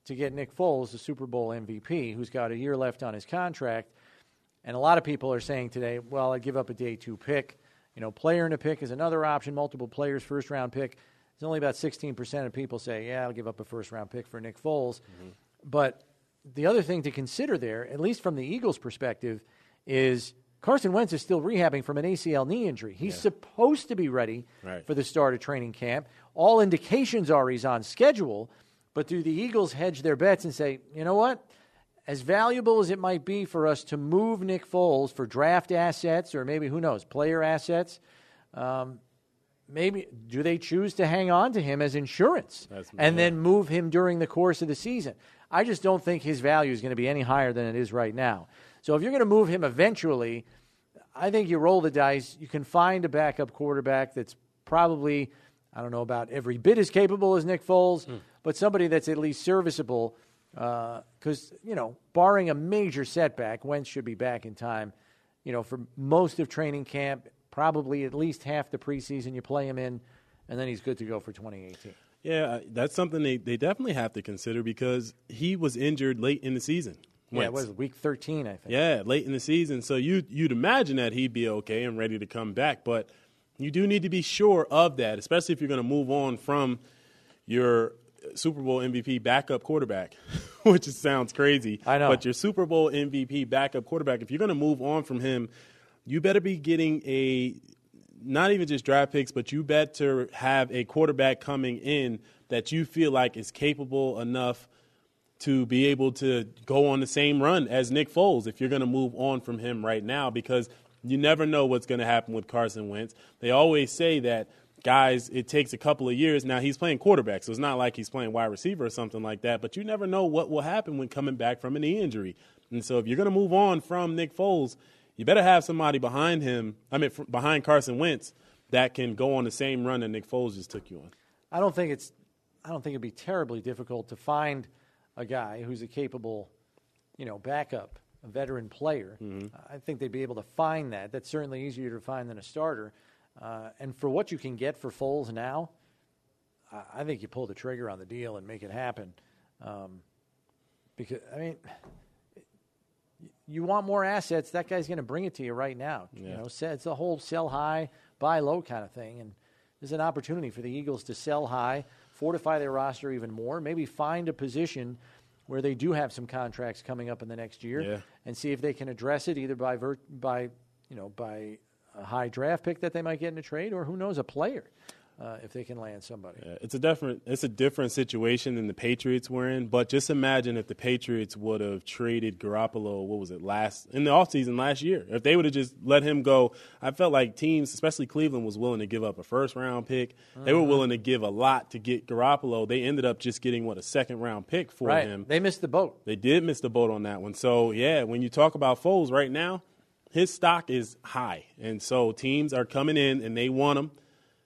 to get Nick Foles, the Super Bowl M V P, who's got a year left on his contract. And a lot of people are saying today, well, I'd give up a day two pick. You know, player in a pick is another option, multiple players, first-round pick. There's only about sixteen percent of people say, yeah, I'll give up a first-round pick for Nick Foles. Mm-hmm. But the other thing to consider there, at least from the Eagles' perspective, is Carson Wentz is still rehabbing from an A C L knee injury. He's yeah. supposed to be ready right. for the start of training camp. All indications are he's on schedule. But do the Eagles hedge their bets and say, you know what? As valuable as it might be for us to move Nick Foles for draft assets or maybe, who knows, player assets, um, maybe do they choose to hang on to him as insurance That's and then move him during the course of the season? I just don't think his value is going to be any higher than it is right now. So if you're going to move him eventually, I think you roll the dice. You can find a backup quarterback that's probably, I don't know about every bit as capable as Nick Foles, mm. but somebody that's at least serviceable because, uh, you know, barring a major setback, Wentz should be back in time, you know, for most of training camp, probably at least half the preseason you play him in, and then he's good to go for twenty eighteen. Yeah, that's something they, they definitely have to consider because he was injured late in the season. Wentz. Yeah, it was week thirteen, I think. Yeah, late in the season. So you, you'd imagine that he'd be okay and ready to come back, but you do need to be sure of that, especially if you're going to move on from your Super Bowl M V P backup quarterback, which sounds crazy. I know. But your Super Bowl M V P backup quarterback, if you're going to move on from him, you better be getting a not even just draft picks, but you better have a quarterback coming in that you feel like is capable enough to be able to go on the same run as Nick Foles if you're going to move on from him right now, because you never know what's going to happen with Carson Wentz. They always say that, guys, it takes a couple of years. Now, he's playing quarterback, so it's not like he's playing wide receiver or something like that, but you never know what will happen when coming back from a knee injury. And so if you're going to move on from Nick Foles, you better have somebody behind him, I mean, behind Carson Wentz, that can go on the same run that Nick Foles just took you on. I don't think it's I don't think it'd be terribly difficult to find a guy who's a capable, you know, backup, a veteran player. Mm-hmm. I think they'd be able to find that. That's certainly easier to find than a starter. Uh, and for what you can get for Foles now, I, I think you pull the trigger on the deal and make it happen. Um, because, I mean, you want more assets, that guy's going to bring it to you right now. Yeah. You know, it's a whole sell high, buy low kind of thing. And there's an opportunity for the Eagles to sell high, fortify their roster even more, maybe find a position where they do have some contracts coming up in the next year, yeah. and see if they can address it either by ver- by you know by a high draft pick that they might get in a trade, or who knows, a player uh, if they can land somebody. Yeah, it's a different it's a different situation than the Patriots were in. But just imagine if the Patriots would have traded Garoppolo, what was it, last in the offseason last year. If they would have just let him go, I felt like teams, especially Cleveland, was willing to give up a first-round pick. Mm-hmm. They were willing to give a lot to get Garoppolo. They ended up just getting, what, a second-round pick for right. him. They missed the boat. They did miss the boat on that one. So, yeah, when you talk about Foles right now, his stock is high. And so teams are coming in and they want him.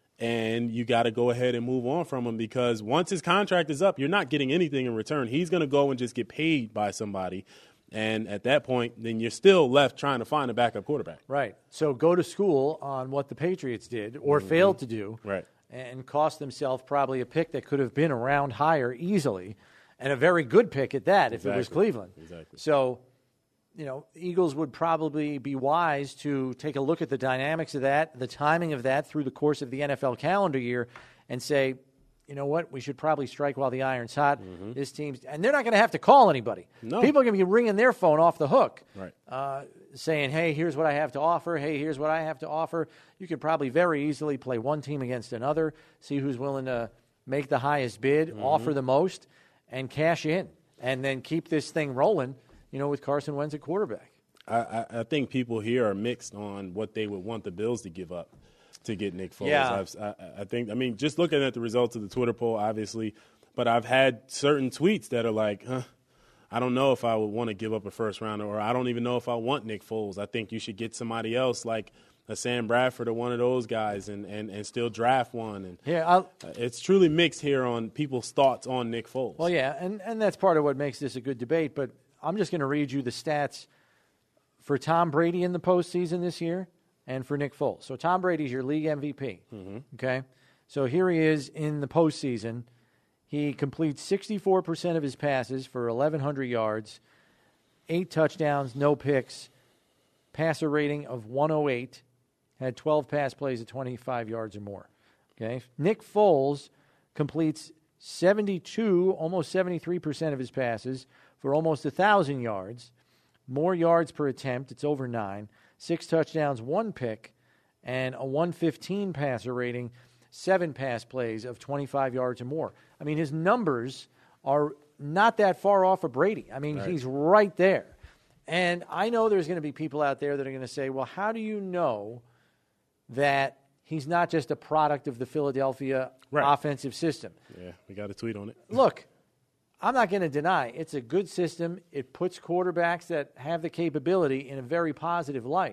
And you got to go ahead and move on from him, because once his contract is up, you're not getting anything in return. He's going to go and just get paid by somebody. And at that point, then you're still left trying to find a backup quarterback. Right. So go to school on what the Patriots did or mm-hmm. failed to do. Right. And cost themselves probably a pick that could have been a round higher easily, and a very good pick at that exactly. if it was Cleveland. Exactly. So, you know, Eagles would probably be wise to take a look at the dynamics of that, the timing of that through the course of the N F L calendar year, and say, you know what, we should probably strike while the iron's hot. Mm-hmm. This team's, and they're not going to have to call anybody. No. People are going to be ringing their phone off the hook, right. uh, saying, hey, here's what I have to offer. Hey, here's what I have to offer. You could probably very easily play one team against another, see who's willing to make the highest bid, mm-hmm. offer the most, and cash in, and then keep this thing rolling, you know, with Carson Wentz at quarterback. I, I think people here are mixed on what they would want the Bills to give up to get Nick Foles. Yeah. I, I think, I mean, just looking at the results of the Twitter poll, obviously, but I've had certain tweets that are like, huh, I don't know if I would want to give up a first rounder, or I don't even know if I want Nick Foles. I think you should get somebody else like a Sam Bradford or one of those guys and, and, and still draft one. And yeah, I'll, it's truly mixed here on people's thoughts on Nick Foles. Well, yeah, and, and that's part of what makes this a good debate, but I'm just going to read you the stats for Tom Brady in the postseason this year and for Nick Foles. So Tom Brady's your league M V P, mm-hmm. okay? So here he is in the postseason. He completes sixty-four percent of his passes for eleven hundred yards, eight touchdowns, no picks, passer rating of one oh eight, had twelve pass plays of twenty-five yards or more. Okay, Nick Foles completes seventy-two, almost seventy-three percent of his passes for almost one thousand yards, more yards per attempt, it's over nine, six touchdowns, one pick, and a one fifteen passer rating, seven pass plays of twenty-five yards or more. I mean, his numbers are not that far off of Brady. I mean, Right. he's right there. And I know there's going to be people out there that are going to say, well, how do you know that he's not just a product of the Philadelphia Right. offensive system? Yeah, we got a tweet on it. Look, I'm not going to deny it's a good system. It puts quarterbacks that have the capability in a very positive light.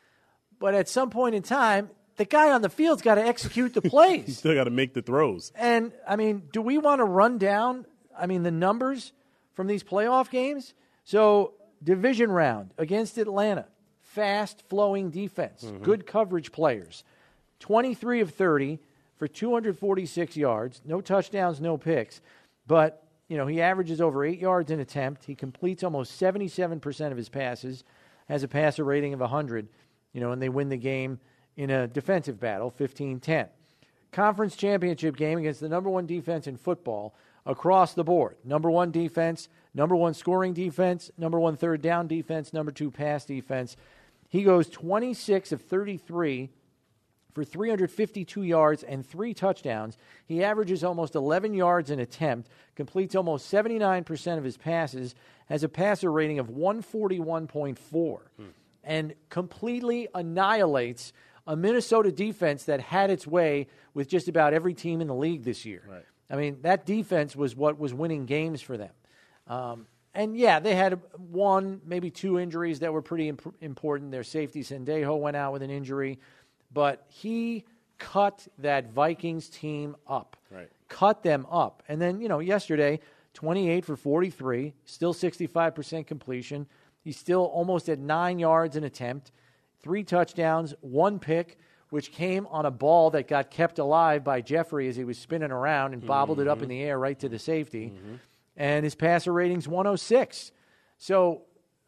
But at some point in time, the guy on the field's got to execute the You plays. still got to make the throws. And, I mean, do we want to run down, I mean, the numbers from these playoff games? So, division round against Atlanta, fast-flowing defense, Mm-hmm. good coverage players, twenty-three of thirty for two hundred forty-six yards, no touchdowns, no picks. But, you know, he averages over eight yards an attempt. He completes almost seventy-seven percent of his passes, has a passer rating of one hundred, you know, and they win the game in a defensive battle, fifteen ten. Conference championship game against the number one defense in football across the board. Number one defense, number one scoring defense, number one third down defense, number two pass defense. He goes twenty-six of thirty-three for three hundred fifty-two yards and three touchdowns. He averages almost eleven yards an attempt, completes almost seventy-nine percent of his passes, has a passer rating of one forty-one point four, hmm. and completely annihilates a Minnesota defense that had its way with just about every team in the league this year. Right. I mean, that defense was what was winning games for them. Um, and, yeah, they had one, maybe two injuries that were pretty imp- important. Their safety, Sendejo, went out with an injury. But he cut that Vikings team up. Right. Cut them up. And then, you know, yesterday, twenty-eight for forty-three, still sixty-five percent completion. He's still almost at nine yards an attempt, three touchdowns, one pick, which came on a ball that got kept alive by Jeffrey as he was spinning around and bobbled Mm-hmm. it up in the air right to the safety. Mm-hmm. And his passer rating's one oh six. So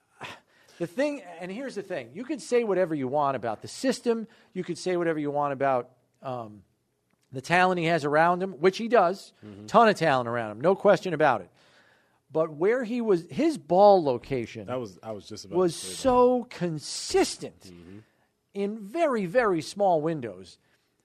the thing, and here's the thing, you could say whatever you want about the system. You could say whatever you want about um, the talent he has around him, which he does. Mm-hmm. Ton of talent around him, no question about it. But where he was, his ball location That was I was just about was to say so consistent Mm-hmm. in very, very small windows.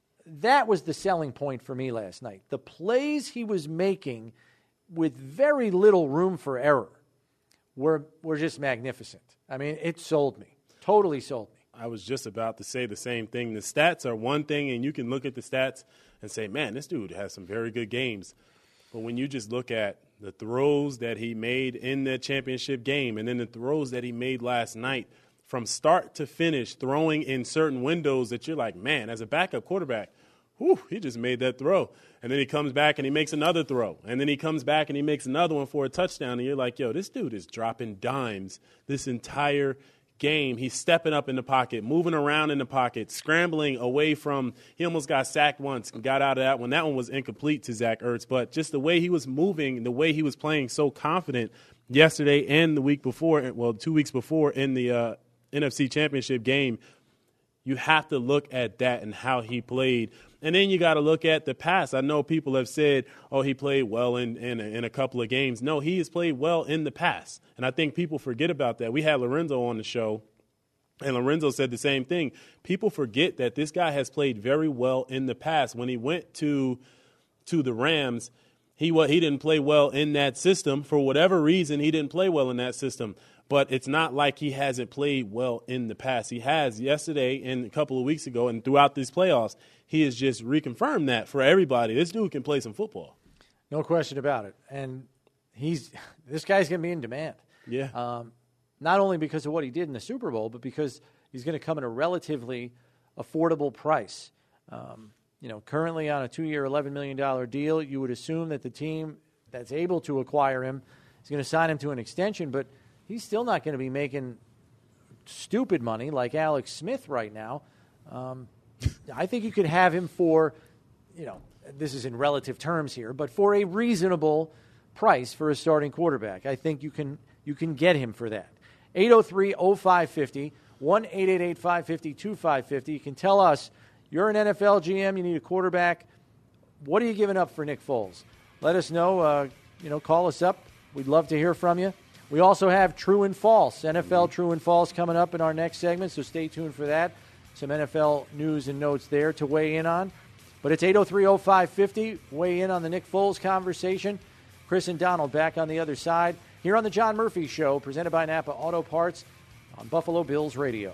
That was the selling point for me last night. The plays he was making with very little room for error were were just magnificent. I mean, it sold me. Totally sold me. I was just about to say the same thing. The stats are one thing, and you can look at the stats and say, man, this dude has some very good games. But when you just look at the throws that he made in that championship game and then the throws that he made last night, from start to finish, throwing in certain windows that you're like, man, as a backup quarterback, whew, he just made that throw. And then he comes back and he makes another throw. And then he comes back and he makes another one for a touchdown. And you're like, yo, this dude is dropping dimes this entire game. He's stepping up in the pocket, moving around in the pocket, scrambling away from – he almost got sacked once and got out of that one. That one was incomplete to Zach Ertz. But just the way he was moving, the way he was playing so confident yesterday and the week before – well, two weeks before in the uh, N F C Championship game, you have to look at that and how he played. And then you got to look at the past. I know people have said, oh, he played well in, in, in a couple of games. No, he has played well in the past. And I think people forget about that. We had Lorenzo on the show, and Lorenzo said the same thing. People forget that this guy has played very well in the past. When he went to to the Rams, he he didn't play well in that system. For whatever reason, he didn't play well in that system. But it's not like he hasn't played well in the past. He has yesterday and a couple of weeks ago and throughout these playoffs. He has just reconfirmed that for everybody. This dude can play some football. No question about it. And he's this guy's going to be in demand. Yeah. Um, not only because of what he did in the Super Bowl, but because he's going to come at a relatively affordable price. Um, you know, currently on a two-year, eleven million dollars deal, you would assume that the team that's able to acquire him is going to sign him to an extension, but he's still not going to be making stupid money like Alex Smith right now. Um, I think you could have him for, you know, this is in relative terms here, but for a reasonable price for a starting quarterback. I think you can you can get him for that. eight oh three oh five five oh, one eight eight eight five five oh two five five oh. You can tell us, you're an N F L G M, you need a quarterback. What are you giving up for Nick Foles? Let us know. Uh, you know, call us up. We'd love to hear from you. We also have True and False, N F L True and False coming up in our next segment, so stay tuned for that. Some N F L news and notes there to weigh in on. But it's eight oh three oh five five oh. Weigh in on the Nick Foles conversation. Chris and Donald back on the other side here on the John Murphy Show, presented by Napa Auto Parts on Buffalo Bills Radio.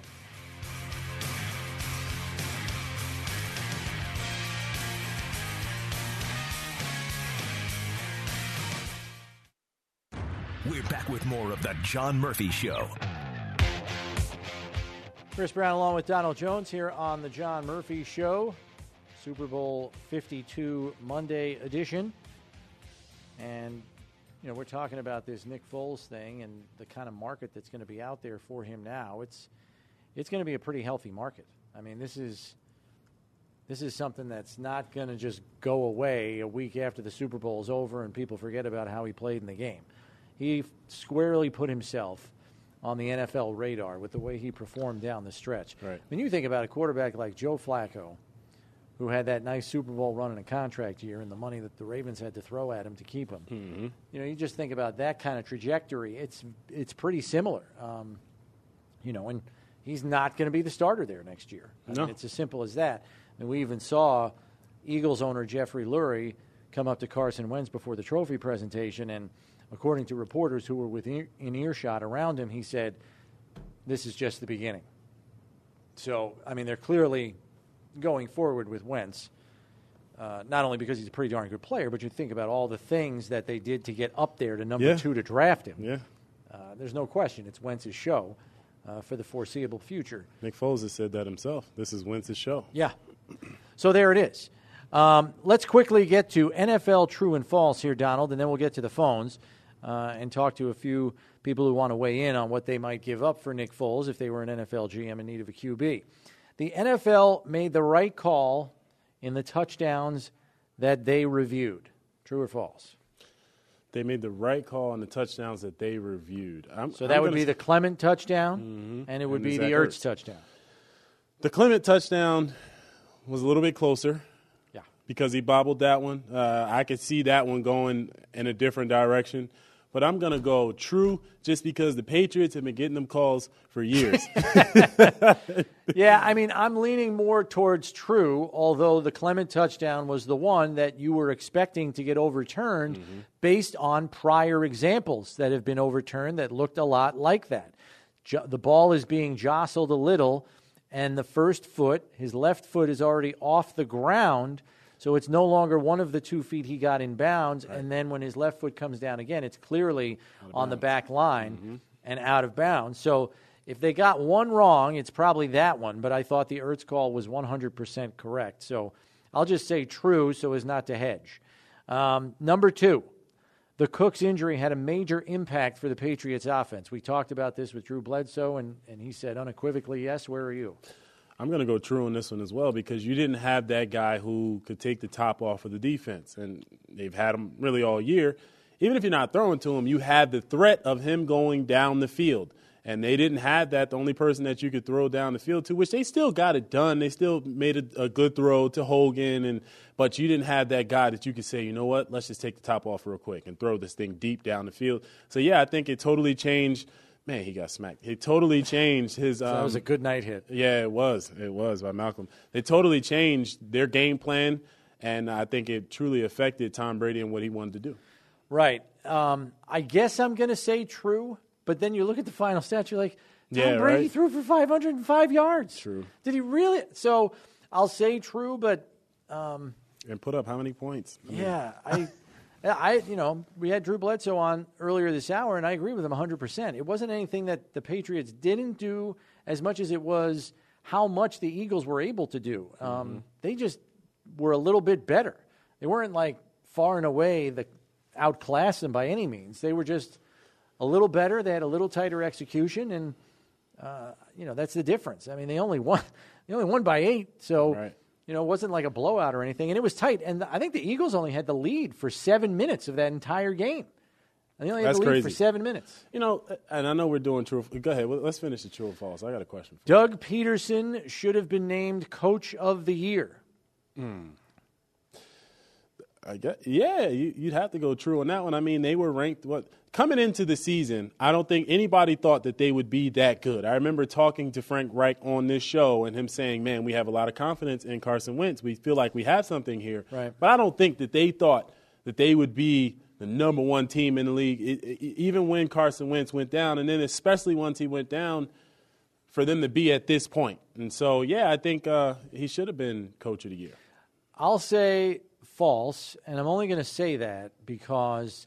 We're back with more of the John Murphy Show. Chris Brown along with Donald Jones here on the John Murphy Show, Super Bowl fifty-two Monday edition. And, you know, we're talking about this Nick Foles thing and the kind of market that's going to be out there for him now. It's it's going to be a pretty healthy market. I mean, this is this is something that's not going to just go away a week after the Super Bowl is over and people forget about how he played in the game. He squarely put himself on the N F L radar with the way he performed down the stretch. Right. When you think about a quarterback like Joe Flacco, who had that nice Super Bowl run in a contract year and the money that the Ravens had to throw at him to keep him, mm-hmm. you know, you just think about that kind of trajectory. It's it's pretty similar, um, you know, and he's not going to be the starter there next year. I no. mean, it's as simple as that. And we even saw Eagles owner Jeffrey Lurie come up to Carson Wentz before the trophy presentation, and according to reporters who were within in earshot around him, he said, this is just the beginning. So, I mean, they're clearly going forward with Wentz, uh, not only because he's a pretty darn good player, but you think about all the things that they did to get up there to number yeah. two to draft him. Yeah. Uh, there's no question it's Wentz's show uh, for the foreseeable future. Nick Foles has said that himself. This is Wentz's show. Yeah. So there it is. Um, let's quickly get to N F L True and False here, Donald, and then we'll get to the phones. Uh, and talk to a few people who want to weigh in on what they might give up for Nick Foles if they were an N F L G M in need of a Q B. The N F L made the right call in the touchdowns that they reviewed. True or false? They made the right call on the touchdowns that they reviewed. I'm, so that I'm would be st- the Clement touchdown, mm-hmm. and it would and be the the Ertz touchdown. The Clement touchdown was a little bit closer. Yeah. Because he bobbled that one. Uh, I could see that one going in a different direction. But I'm going to go true just because the Patriots have been getting them calls for years. Yeah, I mean, I'm leaning more towards true, although the Clement touchdown was the one that you were expecting to get overturned mm-hmm. based on prior examples that have been overturned that looked a lot like that. Jo- the ball is being jostled a little, and the first foot, his left foot, is already off the ground. So it's no longer one of the two feet he got in bounds, right. And then when his left foot comes down again, it's clearly on the back line mm-hmm. and out of bounds. So if they got one wrong, it's probably that one, but I thought the Ertz call was one hundred percent correct. So I'll just say true so as not to hedge. Um, number two, the Cooks injury had a major impact for the Patriots offense. We talked about this with Drew Bledsoe, and, and he said unequivocally, yes. Where are you? I'm going to go true on this one as well because you didn't have that guy who could take the top off of the defense, and they've had him really all year. Even if you're not throwing to him, you had the threat of him going down the field, and they didn't have that. The only person that you could throw down the field to, which they still got it done. They still made a, a good throw to Hogan, and but you didn't have that guy that you could say, you know what, let's just take the top off real quick and throw this thing deep down the field. So, yeah, I think it totally changed. Man, he got smacked. It totally changed his um, – so that was a good night hit. Yeah, it was. It was by Malcolm. They totally changed their game plan, and I think it truly affected Tom Brady and what he wanted to do. Right. Um, I guess I'm going to say true, but then you look at the final stats, you're like, Tom yeah, Brady right? threw for five hundred five yards. True. Did he really? So I'll say true, but um, – And put up how many points? I yeah, mean. I – I, you know, we had Drew Bledsoe on earlier this hour, and I agree with him one hundred percent. It wasn't anything that the Patriots didn't do as much as it was how much the Eagles were able to do. Um, mm-hmm. They just were a little bit better. They weren't, like, far and away the outclassed them by any means. They were just a little better. They had a little tighter execution, and, uh, you know, that's the difference. I mean, they only won, they only won by eight, so, right. You know, it wasn't like a blowout or anything, and it was tight. And I think the Eagles only had the lead for seven minutes of that entire game. And they only had That's the lead crazy. for seven minutes. You know, and I know we're doing true. Go ahead. Let's finish the true or false. I got a question for Doug Peterson should have been named Coach of the Year. Hmm. I guess, yeah, you, you'd have to go true on that one. I mean, they were ranked what coming into the season. I don't think anybody thought that they would be that good. I remember talking to Frank Reich on this show and him saying, "Man, we have a lot of confidence in Carson Wentz. We feel like we have something here." Right. But I don't think that they thought that they would be the number one team in the league, it, it, even when Carson Wentz went down, and then especially once he went down, for them to be at this point. And so, yeah, I think uh, he should have been Coach of the Year. I'll say false, and I'm only going to say that because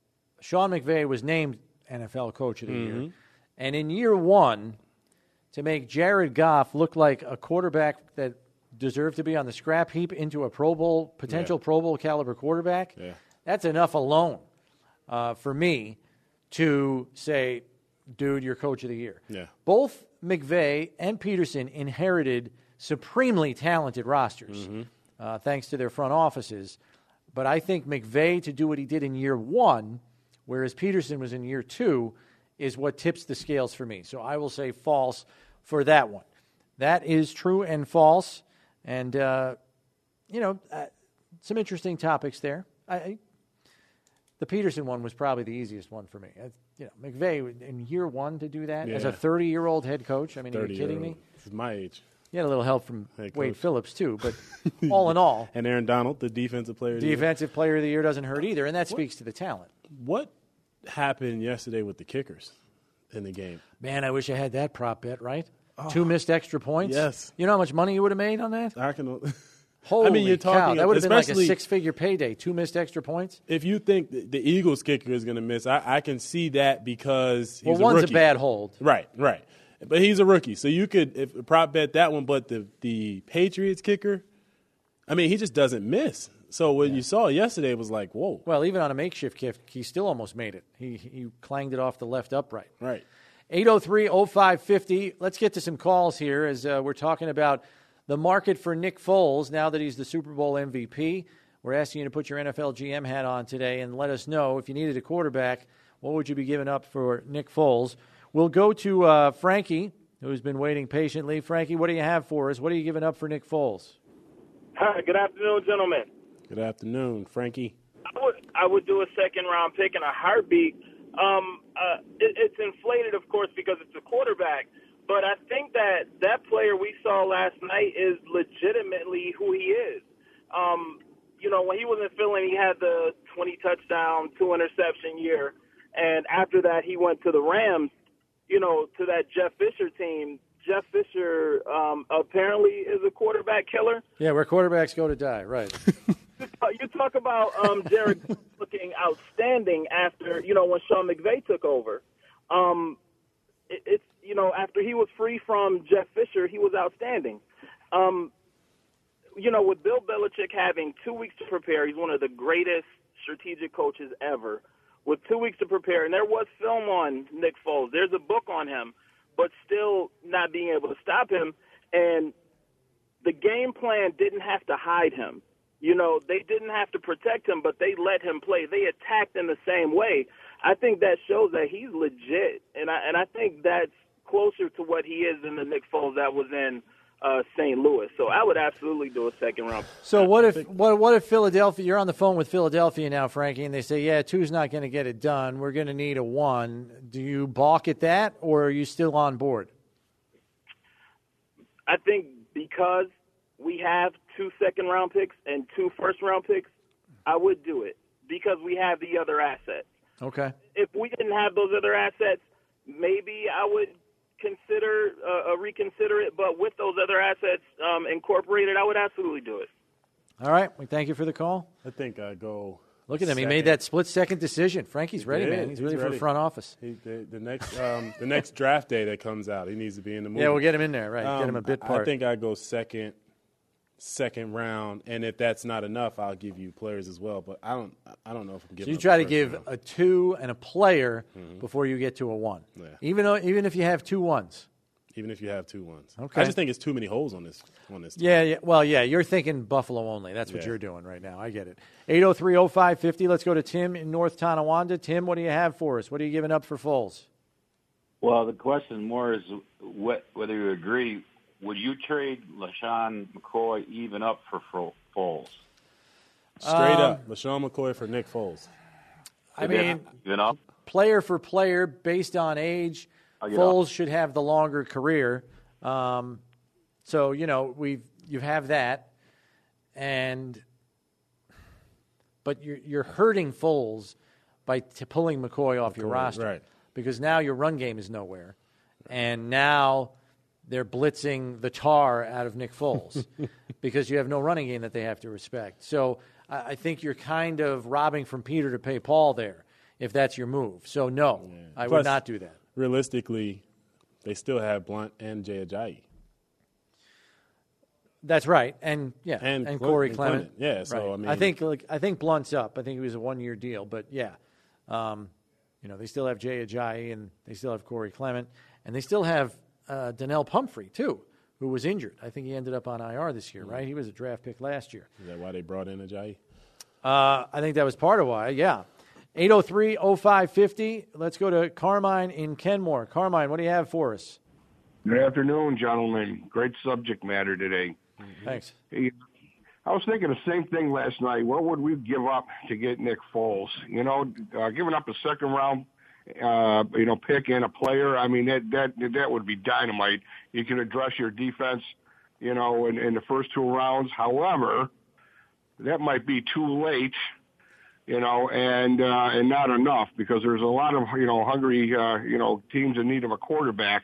Sean McVay was named N F L Coach of the Mm-hmm. Year. And in year one, to make Jared Goff look like a quarterback that deserved to be on the scrap heap into a Pro Bowl, potential Yeah. Pro Bowl caliber quarterback, Yeah. that's enough alone uh, for me to say, dude, you're Coach of the Year. Yeah. Both McVay and Peterson inherited supremely talented rosters, Mm-hmm. uh, thanks to their front offices. But I think McVay, to do what he did in year one, whereas Peterson was in year two, is what tips the scales for me. So I will say false for that one. That is true and false. And, uh, you know, uh, some interesting topics there. I, I, the Peterson one was probably the easiest one for me. I, you know, McVay, in year one to do that, as a Yeah. thirty-year-old head coach, I mean, are you kidding me? This is my age. You had a little help from Head Wade coach. Phillips, too. But all in all, And Aaron Donald, the defensive player of the year. defensive player of the year doesn't hurt either, and that speaks to the talent. What happened yesterday with the kickers in the game? Man, I wish I had that prop bet, right? Two missed extra points? Yes. You know how much money you would have made on that? I can. Holy I mean, you're cow, talking. that would have been like a especially six-figure payday. Two missed extra points? if you think the, the Eagles kicker is going to miss. I, I can see that because he's Well, a one's rookie. a bad hold. Right, right. But he's a rookie, so you could if, prop bet that one. But the the Patriots kicker, I mean, he just doesn't miss. So what you saw yesterday was like, whoa. Well, even on a makeshift kick, he still almost made it. He he clanged it off the left upright. Right. eight oh three oh five fifty. Let's get to some calls here as uh, we're talking about the market for Nick Foles now that he's the Super Bowl M V P. We're asking you to put your N F L G M hat on today and let us know if you needed a quarterback, what would you be giving up for Nick Foles? We'll go to uh, Frankie, who's been waiting patiently. Frankie, what do you have for us? What are you giving up for Nick Foles? Hi, good afternoon, gentlemen. Good afternoon, Frankie. I would I would do a second round pick in a heartbeat. Um, uh, it, it's inflated, of course, because it's a quarterback. But I think that that player we saw last night is legitimately who he is. Um, you know, when he was in Philly, he had the twenty touchdown, two interception year, and after that, he went to the Rams. You know, to that Jeff Fisher team. Jeff Fisher um, apparently is a quarterback killer. Yeah, where quarterbacks go to die, right. You talk about um, Jared looking outstanding after, you know, when Sean McVay took over. Um, it, it's, you know, after he was free from Jeff Fisher, he was outstanding. Um, you know, with Bill Belichick having two weeks to prepare, he's one of the greatest strategic coaches ever. With two weeks to prepare, and there was film on Nick Foles. There's a book on him, but still not being able to stop him. And the game plan didn't have to hide him. You know, they didn't have to protect him, but they let him play. They attacked in the same way. I think that shows that he's legit, and I and I think that's closer to what he is than the Nick Foles that was in uh, Saint Louis. So I would absolutely do a second round. So what if what what if Philadelphia? You're on the phone with Philadelphia now, Frankie, and they say, "Yeah, two's not going to get it done. We're going to need a one." Do you balk at that, or are you still on board? I think because we have two second-round picks and two first-round picks, I would do it because we have the other assets. Okay. If we didn't have those other assets, maybe I would consider uh, reconsider it. But with those other assets um, incorporated, I would absolutely do it. All right. We thank you for the call. I think I go. Look at him. He second. made that split-second decision. Frankie's ready, Yeah, man. He's, ready, for ready. the front office. He, the, the next um, the next draft day that comes out, he needs to be in the movie. Yeah, we'll get him in there, right? Um, Get him a bit I- part. I think I go second, second round, and if that's not enough, I'll give you players as well. But I don't, I don't know if I'm So giving. you up try the to first give round. a two and a player Mhm. before you get to a one. Yeah. Even though, even if you have two ones. even if you have two ones. Okay. I just think it's too many holes on this on this team. Yeah, yeah. Well, yeah, you're thinking Buffalo only. That's what Yeah. you're doing right now. I get it. eight oh three oh five five oh. Let's go to Tim in North Tonawanda. Tim, what do you have for us? What are you giving up for Foles? Well, the question more is what, whether you agree, would you trade LaShawn McCoy even up for Fo- Foles? Straight Um, up, LaShawn McCoy for Nick Foles. I mean, Even up? player for player, based on age, I'll get Foles up. should have the longer career. Um, so you know we you have that, and but you're you're hurting Foles by t- pulling McCoy off your McCoy, roster, right. because now your run game is nowhere, and now they're blitzing the tar out of Nick Foles because you have no running game that they have to respect. So I, I think you're kind of robbing from Peter to pay Paul there, if that's your move. So no, Yeah. I Plus, would not do that. Realistically, they still have Blunt and Jay Ajayi. That's right, and yeah, And and, Cl- Corey and Clement. Clement. Yeah, so, Right. I mean- I think like I think Blunt's up. I think it was a one year deal, but yeah, um, you know they still have Jay Ajayi and they still have Corey Clement and they still have uh, Donnell Pumphrey too, who was injured. I think he ended up on I R this year, right? He was a draft pick last year. Is that why they brought in Ajayi? Uh, I think that was part of why. Yeah, eight oh three oh five five oh. Let's go to Carmine in Kenmore. Carmine, what do you have for us? Good afternoon, gentlemen. Great subject matter today. Thanks. Hey, I was thinking the same thing last night. What would we give up to get Nick Foles? You know, uh, giving up a second round, uh, you know, pick and a player. I mean, that that that would be dynamite. You can address your defense, you know, in, in the first two rounds. However, that might be too late, you know, and uh, and not enough because there's a lot of you know hungry uh, you know teams in need of a quarterback.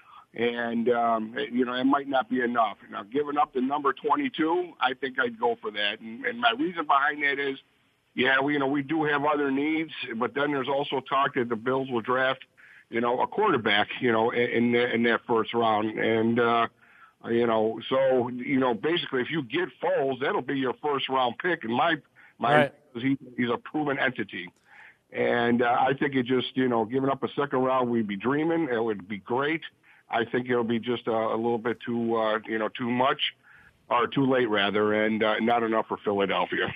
And, um, you know, it might not be enough. Now, giving up the number twenty-two, I think I'd go for that. And, and my reason behind that is, yeah, we, you know, we do have other needs, but then there's also talk that the Bills will draft, you know, a quarterback, you know, in, in that first round. And, uh, you know, so, you know, basically if you get Foles, that'll be your first round pick. And my, my, Right. he, he's a proven entity. And uh, I think it just, you know, giving up a second round, we'd be dreaming. It would be great. I think it'll be just a, a little bit too, uh, you know, too much, or too late rather, and uh, not enough for Philadelphia.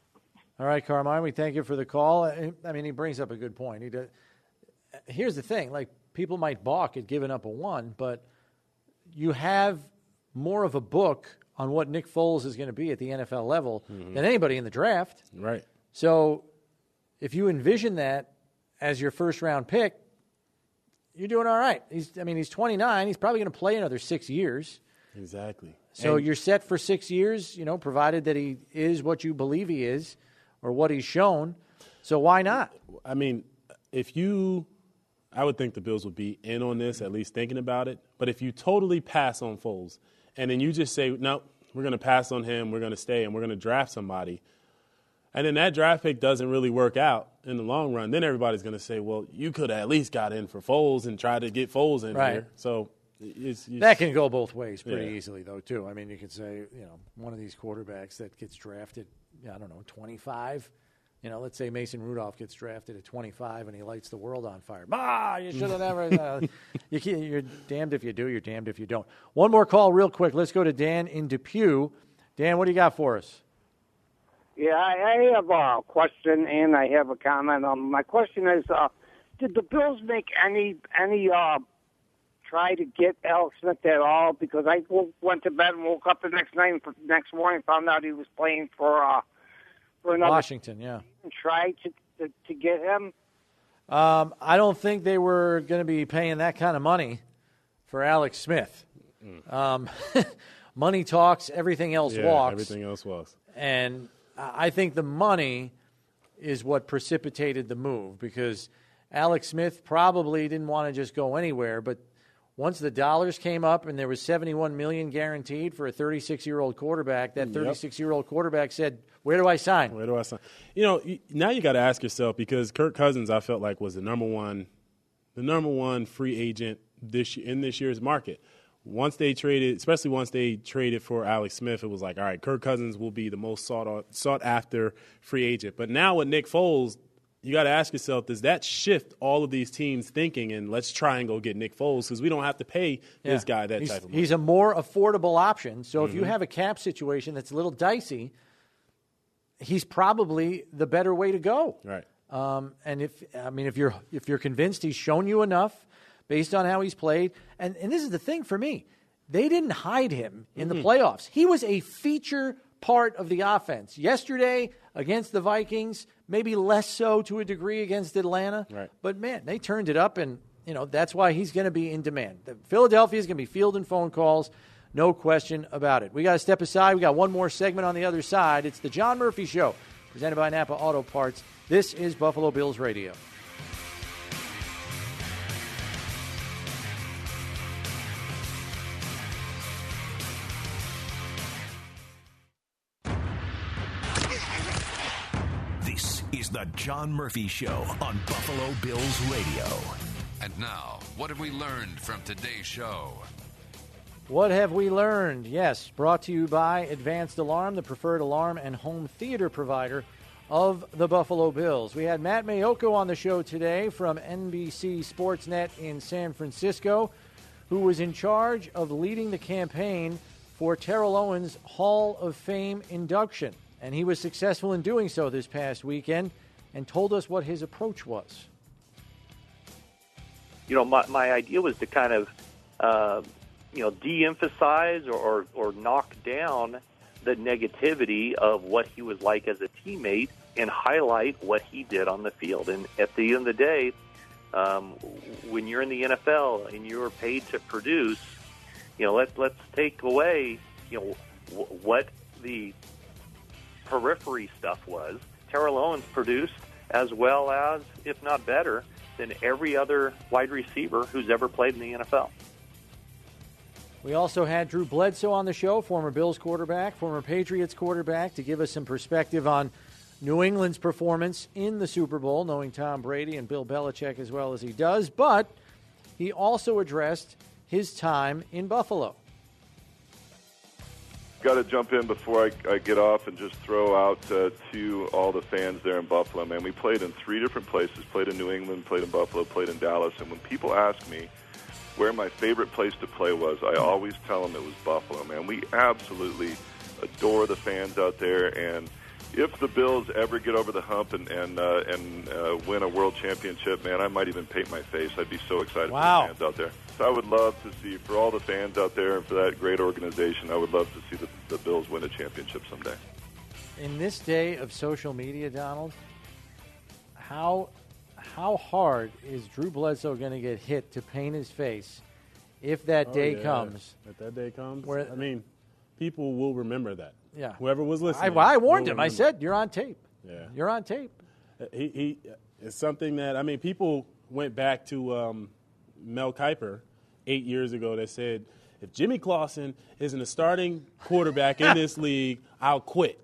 All right, Carmine, we thank you for the call. I mean, he brings up a good point. He does, here's the thing, like, people might balk at giving up a one, but you have more of a book on what Nick Foles is going to be at the N F L level Mhm. than anybody in the draft. Right. So if you envision that as your first-round pick, you're doing all right. He's, I mean, he's twenty-nine. He's probably going to play another six years. Exactly. So And- you're set for six years, you know, provided that he is what you believe he is or what he's shown. So why not? I mean, if you, I would think the Bills would be in on this, at least thinking about it. But if you totally pass on Foles and then you just say, no, we're going to pass on him, we're going to stay, and we're going to draft somebody, and then that draft pick doesn't really work out in the long run, then everybody's going to say, well, you could have at least got in for Foles and tried to get Foles in Right. here. So it's, it's, That can go both ways pretty Yeah. easily, though, too. I mean, you could say, you know, one of these quarterbacks that gets drafted, I don't know, twenty-five. You know, let's say Mason Rudolph gets drafted at twenty-five and he lights the world on fire. Bah, you should have never. Uh, you can't, you're damned if you do, you're damned if you don't. One more call real quick. Let's go to Dan in Depew. Dan, what do you got for us? Yeah, I, I have a question and I have a comment. Um, my question is, uh, did the Bills make any any uh, try to get Alex Smith at all? Because I w- went to bed and woke up the next night, and next morning found out he was playing for uh, for another Washington, yeah. team. Tried to, to to get him. Um, I don't think they were going to be paying that kind of money for Alex Smith. Um, money talks, everything else yeah, walks. everything else walks. And I think the money is what precipitated the move because Alex Smith probably didn't want to just go anywhere. But once the dollars came up and there was seventy-one million dollars guaranteed for a thirty-six-year-old quarterback, that Yep. thirty-six-year-old quarterback said, where do I sign? Where do I sign? You know, y- now you got to ask yourself because Kirk Cousins, I felt like, was the number one, the number one free agent this in this year's market. Once they traded, especially once they traded for Alex Smith, it was like, all right, Kirk Cousins will be the most sought sought after free agent. But now with Nick Foles, you got to ask yourself, does that shift all of these teams thinking, and let's try and go get Nick Foles because we don't have to pay Yeah. this guy that he's, type of money. He's a more affordable option. So if you Mhm. have a cap situation that's a little dicey, he's probably the better way to go. Right. Um, and if I mean if you're if you're convinced he's shown you enough based on how he's played, and, and this is the thing for me, they didn't hide him in the Mhm. playoffs. He was a feature part of the offense. Yesterday against the Vikings, maybe less so to a degree against Atlanta. Right. But man, they turned it up, and you know that's why he's going to be in demand. The Philadelphia is going to be fielding phone calls, no question about it. We got to step aside. We got one more segment on the other side. It's the John Murphy Show, presented by Napa Auto Parts. This is Buffalo Bills Radio. This is the John Murphy Show on Buffalo Bills Radio. And now, what have we learned from today's show? What have we learned? Yes, brought to you by Advanced Alarm, the preferred alarm and home theater provider of the Buffalo Bills. We had Matt Mayoko on the show today from N B C Sportsnet in San Francisco, who was in charge of leading the campaign for Terrell Owens' Hall of Fame induction. And he was successful in doing so this past weekend and told us what his approach was. You know, my, my idea was to kind of, uh, you know, de-emphasize or, or, or knock down the negativity of what he was like as a teammate and highlight what he did on the field. And at the end of the day, um, when you're in the N F L and you're paid to produce, you know, let's let's take away, you know, w- what the periphery stuff was. Terrell Owens produced as well as, if not better, than every other wide receiver who's ever played in the N F L. We also had Drew Bledsoe on the show, former Bills quarterback, former Patriots quarterback, to give us some perspective on New England's performance in the Super Bowl, knowing Tom Brady and Bill Belichick as well as he does. But he also addressed his time in Buffalo. Got to jump in before I, I get off and just throw out uh, to all the fans there in Buffalo, man. We played in three different places, played in New England, played in Buffalo, played in Dallas. And when people ask me where my favorite place to play was, I always tell them it was Buffalo, man. We absolutely adore the fans out there. And if the Bills ever get over the hump and and, uh, and uh, win a world championship, man, I might even paint my face. I'd be so excited Wow. for the fans out there. So I would love to see, for all the fans out there and for that great organization, I would love to see the, the Bills win a championship someday. In this day of social media, Donald, how how hard is Drew Bledsoe going to get hit to paint his face if that Oh, day yeah. comes? If that day comes, Where- I mean, people will remember that. Yeah. Whoever was I, listening. well, I warned will him. I remember. said, you're on tape. Yeah. You're on tape. He, he it's something that, I mean, people went back to um, Mel Kiper eight years ago that said, if Jimmy Clausen isn't a starting quarterback in this league, I'll quit.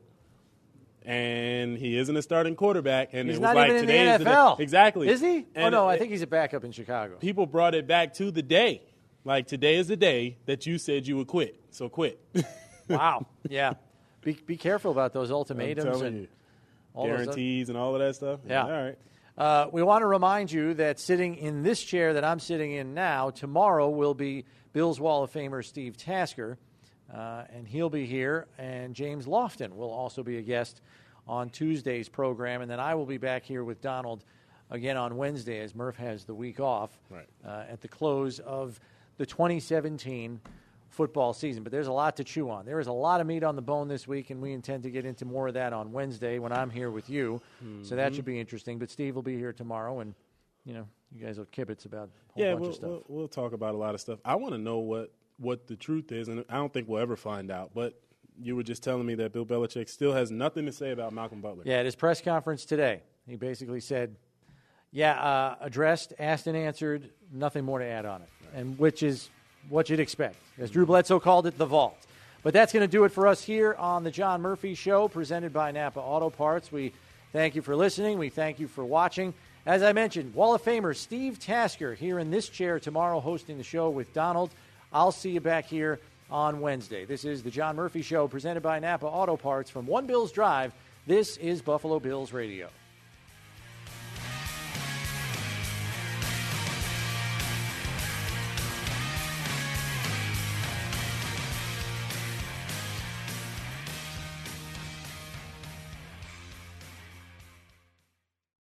And he isn't a starting quarterback. And He's it was not like, even in the today's N F L. day. Exactly. Is he? And oh, no, it- I think he's a backup in Chicago. People brought it back to the day. Like, today is the day that you said you would quit. So quit. Wow. Yeah. Be be careful about those ultimatums I'm telling and you. all those other- Guarantees and all of that stuff. Yeah. All right. Uh, we want to remind you that sitting in this chair that I'm sitting in now, tomorrow will be Bills Wall of Famer Steve Tasker, uh, and he'll be here, and James Lofton will also be a guest on Tuesday's program, and then I will be back here with Donald again on Wednesday as Murph has the week off Right. uh, at the close of the twenty seventeen football season. But there's a lot to chew on. There is a lot of meat on the bone this week, and we intend to get into more of that on Wednesday when I'm here with you. So that Mhm. should be interesting. But Steve will be here tomorrow, and, you know, you guys will kibitz about a whole Yeah, bunch we'll, of stuff. we'll, we'll talk about a lot of stuff. I want to know what, what the truth is, and I don't think we'll ever find out. But you were just telling me that Bill Belichick still has nothing to say about Malcolm Butler. Yeah, at his press conference today, he basically said, yeah, uh, addressed, asked and answered, nothing more to add on it, and which is what you'd expect. As Drew Bledsoe called it, the vault. But that's going to do it for us here on the John Murphy Show, presented by Napa Auto Parts. We thank you for listening. We thank you for watching. As I mentioned, Wall of Famer Steve Tasker here in this chair tomorrow hosting the show with Donald. I'll see you back here on Wednesday. This is the John Murphy Show, presented by Napa Auto Parts from One Bills Drive. This is Buffalo Bills Radio.